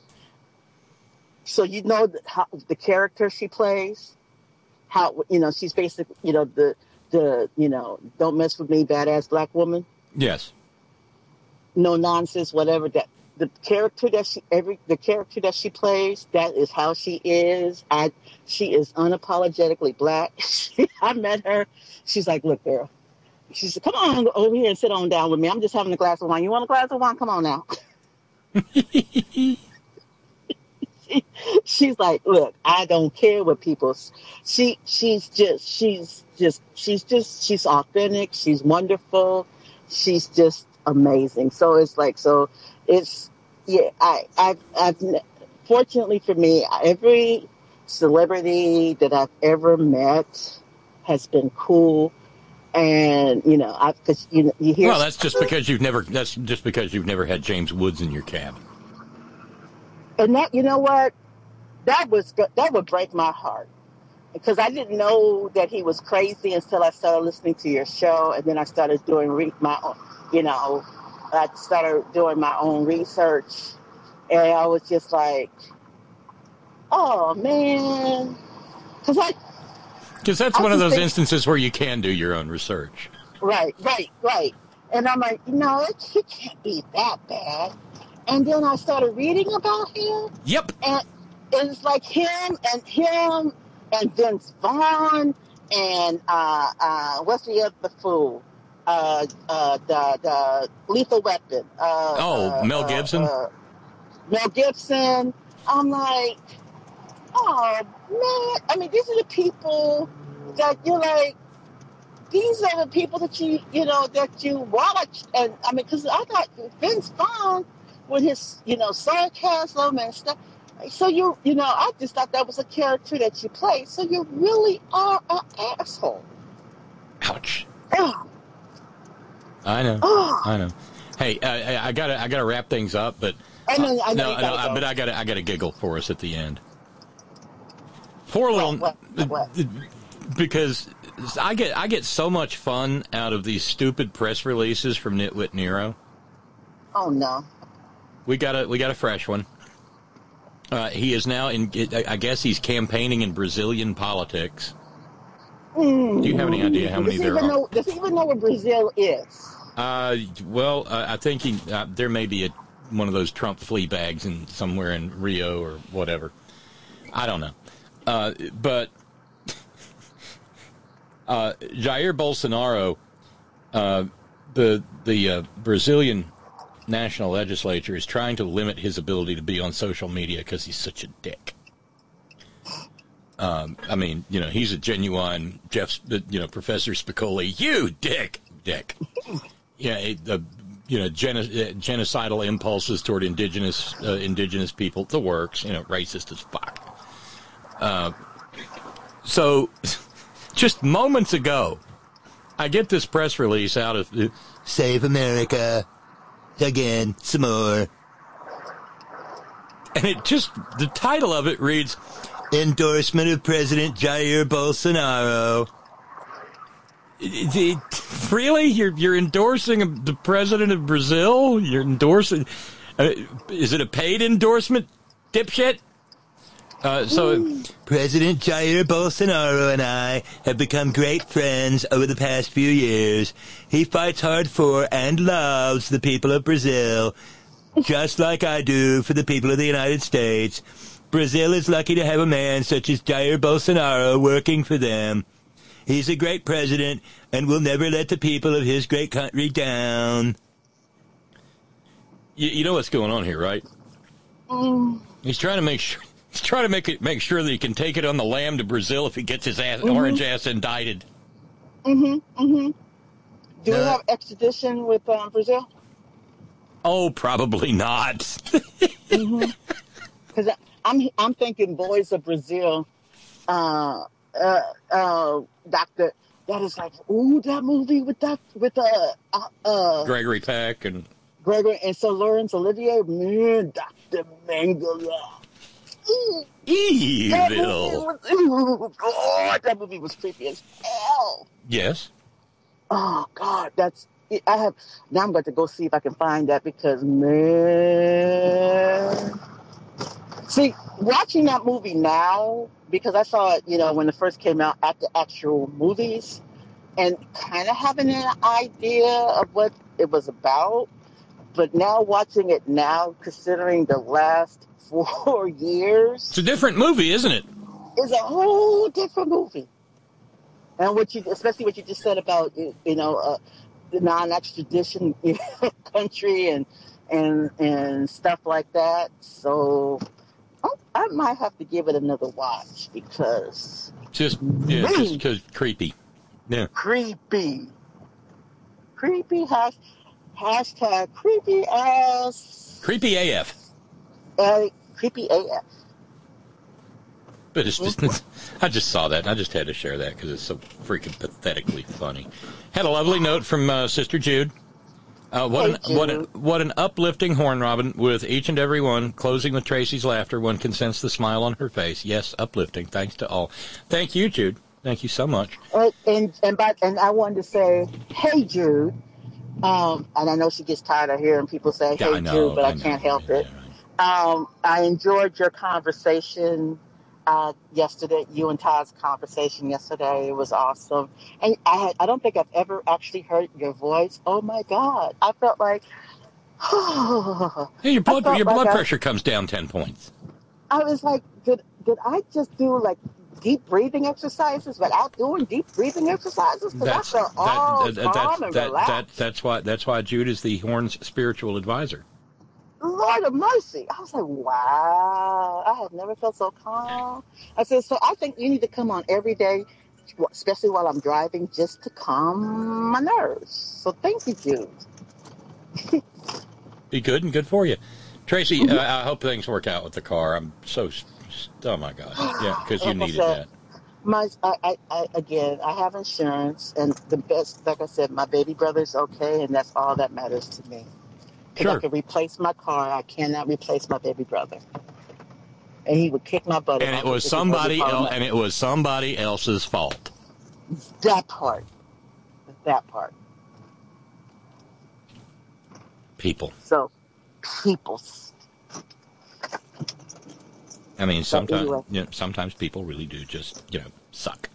So you know the, how, the character she plays? How, you know, she's basically, you know, the, the, you know, don't mess with me, badass black woman. Yes. No nonsense, whatever. That the character that she every the character that she plays, that is how she is. I she is unapologetically black. I met her. She's like, look, girl. She said, come on over here and sit on down with me. I'm just having a glass of wine. You want a glass of wine? Come on now. She's like, look, I don't care what people. She she's just she's just she's just she's authentic. She's wonderful. She's just amazing. So it's like so it's yeah. I I've, I've fortunately for me, every celebrity that I've ever met has been cool. And you know, I because you know you hear. Well, that's just because you've never. That's just because you've never had James Woods in your cab. And that, you know what, that was that would break my heart because I didn't know that he was crazy until I started listening to your show, and then I started doing re- my own, you know, I started doing my own research, and I was just like, oh man, because I. Because that's I one of just those think- instances where you can do your own research. Right, right, right. And I'm like, no, it, he can't be that bad. And then I started reading about him. Yep. And it's like him and him and Vince Vaughn and uh, uh, what's the other fool? Uh, uh, the the Lethal Weapon. Uh, Oh, uh, Mel Gibson? Uh, uh, Mel Gibson. I'm like, oh man. I mean, these are the people that you're like. These are the people that you you know that you watch, and I mean, because I got Vince Vaughn with his you know sarcasm and stuff. So you you know, I just thought that was a character that you play. So you really are an asshole. Ouch. Oh. I know. Oh. I know. Hey, uh, I gotta I gotta wrap things up, but I know. I know. no, you no, gotta go. but I gotta I gotta giggle for us at the end. Poor little What, what, what? because I get I get so much fun out of these stupid press releases from Nitwit Nero. Oh no. We got a we got a fresh one. Uh, he is now in. I guess he's campaigning in Brazilian politics. Mm. Do you have any idea how many does he there even are? know, does he even know what Brazil is? Uh, well, uh, I think he, uh, there may be a, one of those Trump flea bags in somewhere in Rio or whatever. I don't know. Uh, but uh, Jair Bolsonaro, uh, the the uh, Brazilian national legislature is trying to limit his ability to be on social media because he's such a dick. Um, I mean, you know, he's a genuine Jeff, you know, Professor Spicoli. You dick, dick. Yeah, it, the you know, geno- uh, genocidal impulses toward indigenous uh, indigenous people, the works. You know, racist as fuck. Uh, so, just moments ago, I get this press release out of uh, Save America again, some more, and it just the title of it reads. Endorsement of President Jair Bolsonaro. It, it, really? You're you're endorsing the president of Brazil? You're endorsing... Uh, is it a paid endorsement, dipshit? Uh, so, mm. President Jair Bolsonaro and I have become great friends over the past few years. He fights hard for and loves the people of Brazil, just like I do for the people of the United States. Brazil is lucky to have a man such as Jair Bolsonaro working for them. He's a great president and will never let the people of his great country down. You, you know what's going on here, right? Mm. He's trying to make sure he's trying to make it make sure that he can take it on the lam to Brazil if he gets his ass, mm-hmm. orange ass indicted. Mm-hmm. Mm-hmm. Do uh, we have extradition with um, Brazil? Oh, probably not. mm-hmm. Because I'm I'm thinking Boys of Brazil, uh, uh, uh, Doctor. That is like, ooh, that movie with that with uh, uh, uh Gregory Peck and Gregory and Sir Laurence Olivier, man, Doctor Mengele. Evil. That movie was, ooh, God, that movie was creepy as hell. Yes. Oh God, that's. I have now. I'm going to go see if I can find that because man. See, watching that movie now, because I saw it, you know, when it first came out at the actual movies, and kind of having an idea of what it was about, but now watching it now, considering the last four years. It's a different movie, isn't it? It's a whole different movie. And what you, especially what you just said about, you know, uh, the non-extradition country and, and, and stuff like that. So... I might have to give it another watch because just yeah, man, just because creepy, yeah, creepy, creepy hash, hashtag creepy ass, creepy A F, uh, creepy A F. But it's just, mm-hmm. I just saw that and I just had to share that because it's so freaking pathetically funny. Had a lovely note from uh, Sister Jude. Uh, what, an, what, an, what an uplifting horn, Robin, with each and every one, closing with Tracy's laughter. One can sense the smile on her face. Yes, uplifting. Thanks to all. Thank you, Jude. Thank you so much. And and and, by, and I wanted to say, hey, Jude. Um, and I know she gets tired of hearing people say, hey, yeah, I know, Jude, but I, I can't help yeah, it. Yeah, right. um, I enjoyed your conversation uh, yesterday, you and Todd's conversation yesterday. It was awesome. And I had, I don't think I've ever actually heard your voice. Oh my God. I felt like, Hey, your blood, felt your like blood I- pressure comes down ten points. I was like, did, did I just do like deep breathing exercises without doing deep breathing exercises? Because I That's felt all that, that, calm that, and that, relaxed. that, that's why that's why Jude is the Horn's spiritual advisor. Lord of mercy. I was like, wow, I have never felt so calm. I said, so I think you need to come on every day, especially while I'm driving, just to calm my nerves. So thank you, Jude. Be good and good for you. Tracy, uh, I hope things work out with the car. I'm so, oh my God. Yeah, because you Like I needed said, that. My, I, I, I, again, I have insurance, and the best, like I said, my baby brother's okay, and that's all that matters to me. If Sure. I could replace my car, I cannot replace my baby brother. And he would kick my butt. if And I it could- was if he somebody wasn't else, calling and it was somebody else's fault. That part. That part. People. So, people. I mean, sometimes anyway. you know, sometimes people really do just you know suck.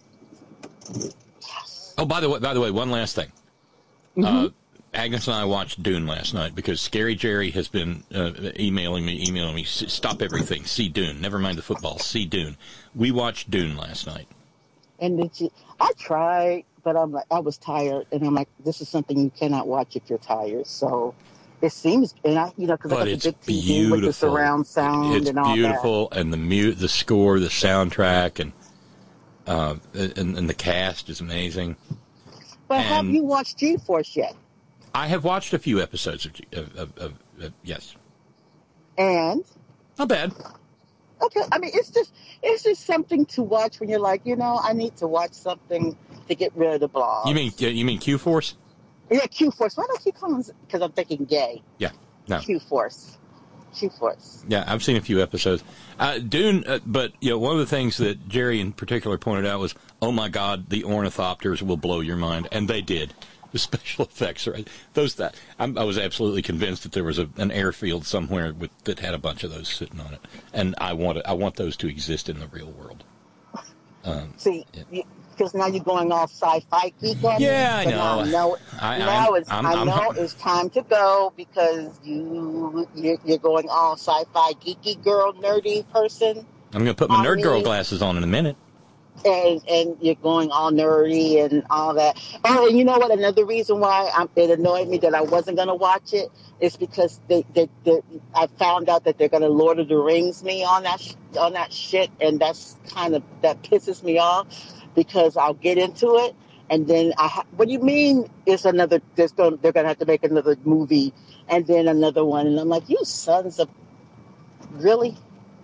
Oh, by the way, by the way, one last thing. Uh, Agnes and I watched Dune last night because Scary Jerry has been uh, emailing me, emailing me. Stop everything. See Dune. Never mind the football. See Dune. We watched Dune last night. And did you, I tried, but I'm like, I was tired, and I'm like, this is something you cannot watch if you're tired. So it seems, and I, you know, because I But got the it's big T V with the beautiful. surround sound It's and all beautiful, and the mute, the score, the soundtrack, and uh, and, and the cast is amazing. that. But have and- you watched G-Force yet? I have watched a few episodes of, G- of, of, of, of yes, And not bad. okay, I mean, it's just, it's just something to watch when you're like, you know, I need to watch something to get rid of the blog. You mean you mean Q Force? Yeah, Q-Force. Why do I keep calling? Because I'm thinking gay. Yeah, no. Q-Force. Q-Force. Yeah, I've seen a few episodes. Uh, Dune, uh, but you know, one of the things that Jerry in particular pointed out was, "Oh my God, the ornithopters will blow your mind," and they did. The special effects are those that I'm, I was absolutely convinced that there was a, an airfield somewhere with, that had a bunch of those sitting on it, and I want it, I want those to exist in the real world. Um, See, because now you're going all sci-fi geek on me. Yeah, I But know. Now, I know, I- now I'm- it's, I'm- I I'm- know it's time to go because you you're, you're going all sci-fi geeky girl nerdy person, I'm going to put my nerd girl Mommy. glasses on in a minute. and and you're going all nerdy and all that. Oh, and you know what? Another reason why I'm, it annoyed me that I wasn't going to watch it is because they, they, they I found out that they're going to Lord of the Rings me on that sh- on that shit, and that's kind of that pisses me off because I'll get into it and then I ha- what do you mean it's another there's going they're going to have to make another movie and then another one, and I'm like, you sons of really?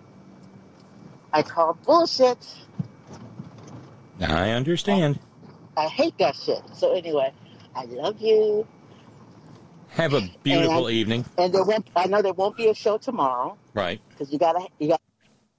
I call bullshit. I understand. I hate that shit. So anyway, I love you. Have a beautiful And- evening. And there won't. I know there won't be a show tomorrow Right. because you gotta. You got.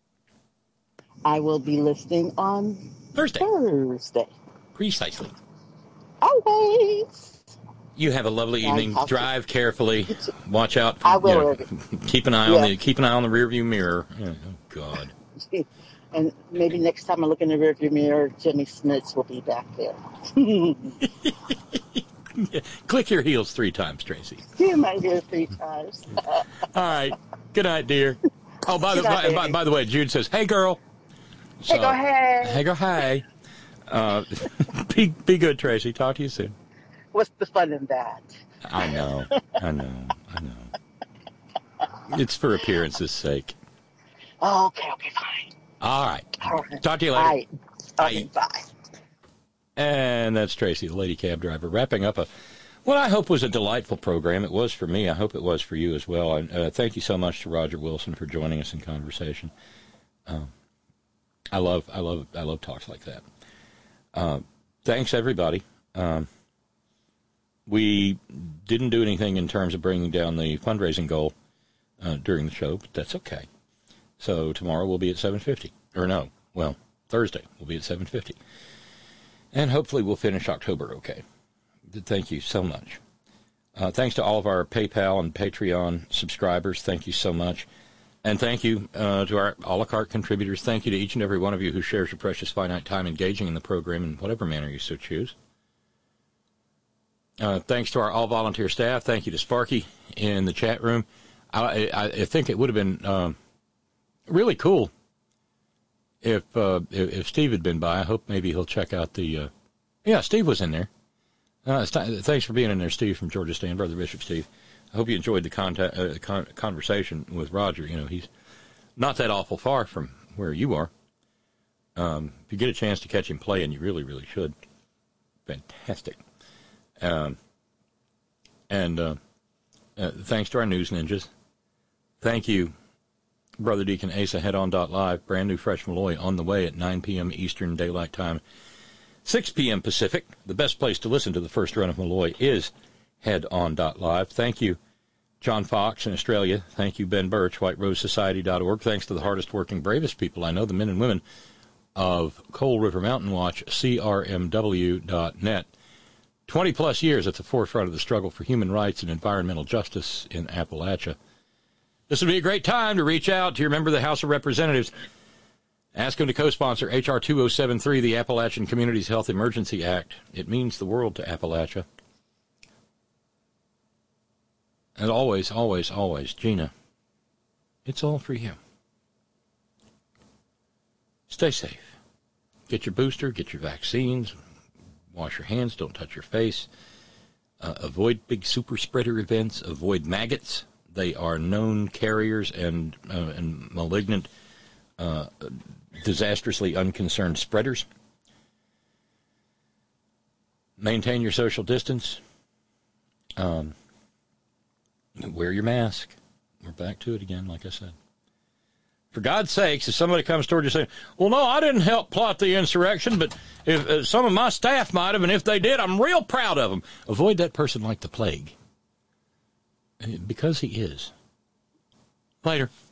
I will be listening on Thursday. Thursday. Precisely. Always. You have a lovely Yeah, evening. I'll- Drive carefully. Watch out. For, I will, you know, Irving. keep an eye on Yeah. the keep an eye on the rearview mirror. Oh God. And maybe next time I look in the rearview mirror, Jimmy Smits will be back there. Click your heels three times, Tracy. He might hear three times. All right. Good night, dear. Oh, by the Good night, by, by, baby. by the way, Jude says, "Hey, girl." Hey, go ahead. Hey, girl. Hey. Uh, be be good, Tracy. Talk to you soon. What's the fun in that? I know. I know. I know. It's for appearance's sake. Oh, okay, okay, fine. All right. All right. Talk to you later. All right. Okay, bye. And that's Tracy, the lady cab driver, wrapping up a what I hope was a delightful program. It was for me. I hope it was for you as well. And uh, thank you so much to Roger Wilson for joining us in conversation. Um, I love, I love, I love talks like that. Uh, thanks everybody. Um, we didn't do anything in terms of bringing down the fundraising goal uh, during the show, but that's okay. So tomorrow we'll be at seven fifty, or no, well, Thursday we'll be at seven fifty. And hopefully we'll finish October okay. Thank you so much. Uh, thanks to all of our PayPal and Patreon subscribers. Thank you so much. And thank you uh, to our a la carte contributors. Thank you to each and every one of you who shares your precious finite time engaging in the program in whatever manner you so choose. Uh, thanks to our all-volunteer staff. Thank you to Sparky in the chat room. I, I, I think it would have been um, really cool if, uh, if if Steve had been by. I hope maybe he'll check out the... Uh, yeah, Steve was in there. Uh, thanks for being in there, Steve, from Georgia State, Brother Bishop Steve. I hope you enjoyed the contact, uh, con- conversation with Roger. You know, he's not that awful far from where you are. Um, if you get a chance to catch him playing, you really, really should. Fantastic. Um, and uh, uh, thanks to our news ninjas. Thank you, Brother Deacon Asa, headon.live, brand new Fresh Malloy on the way at nine p.m. Eastern Daylight Time, six p.m. Pacific. The best place to listen to the first run of Malloy is headon.live. Thank you, John Fox in Australia. Thank you, Ben Birch, white rose society dot org. Thanks to the hardest working, bravest people I know, the men and women of Coal River Mountain Watch, C R M W dot net. twenty-plus years at the forefront of the struggle for human rights and environmental justice in Appalachia. This would be a great time to reach out to your member of the House of Representatives. Ask them to co-sponsor H R two oh seven three, the Appalachian Communities Health Emergency Act. It means the world to Appalachia. And always, always, always, Gina, it's all for you. Stay safe. Get your booster, get your vaccines, wash your hands, don't touch your face. Uh, avoid big super spreader events. Avoid maggots. They are known carriers and, uh, and malignant, uh, disastrously unconcerned spreaders. Maintain your social distance. Um... Wear your mask. We're back to it again, like I said. For God's sakes, if somebody comes toward you saying, well, no, I didn't help plot the insurrection, but if uh, some of my staff might have, and if they did, I'm real proud of them. Avoid that person like the plague. Because he is. Later.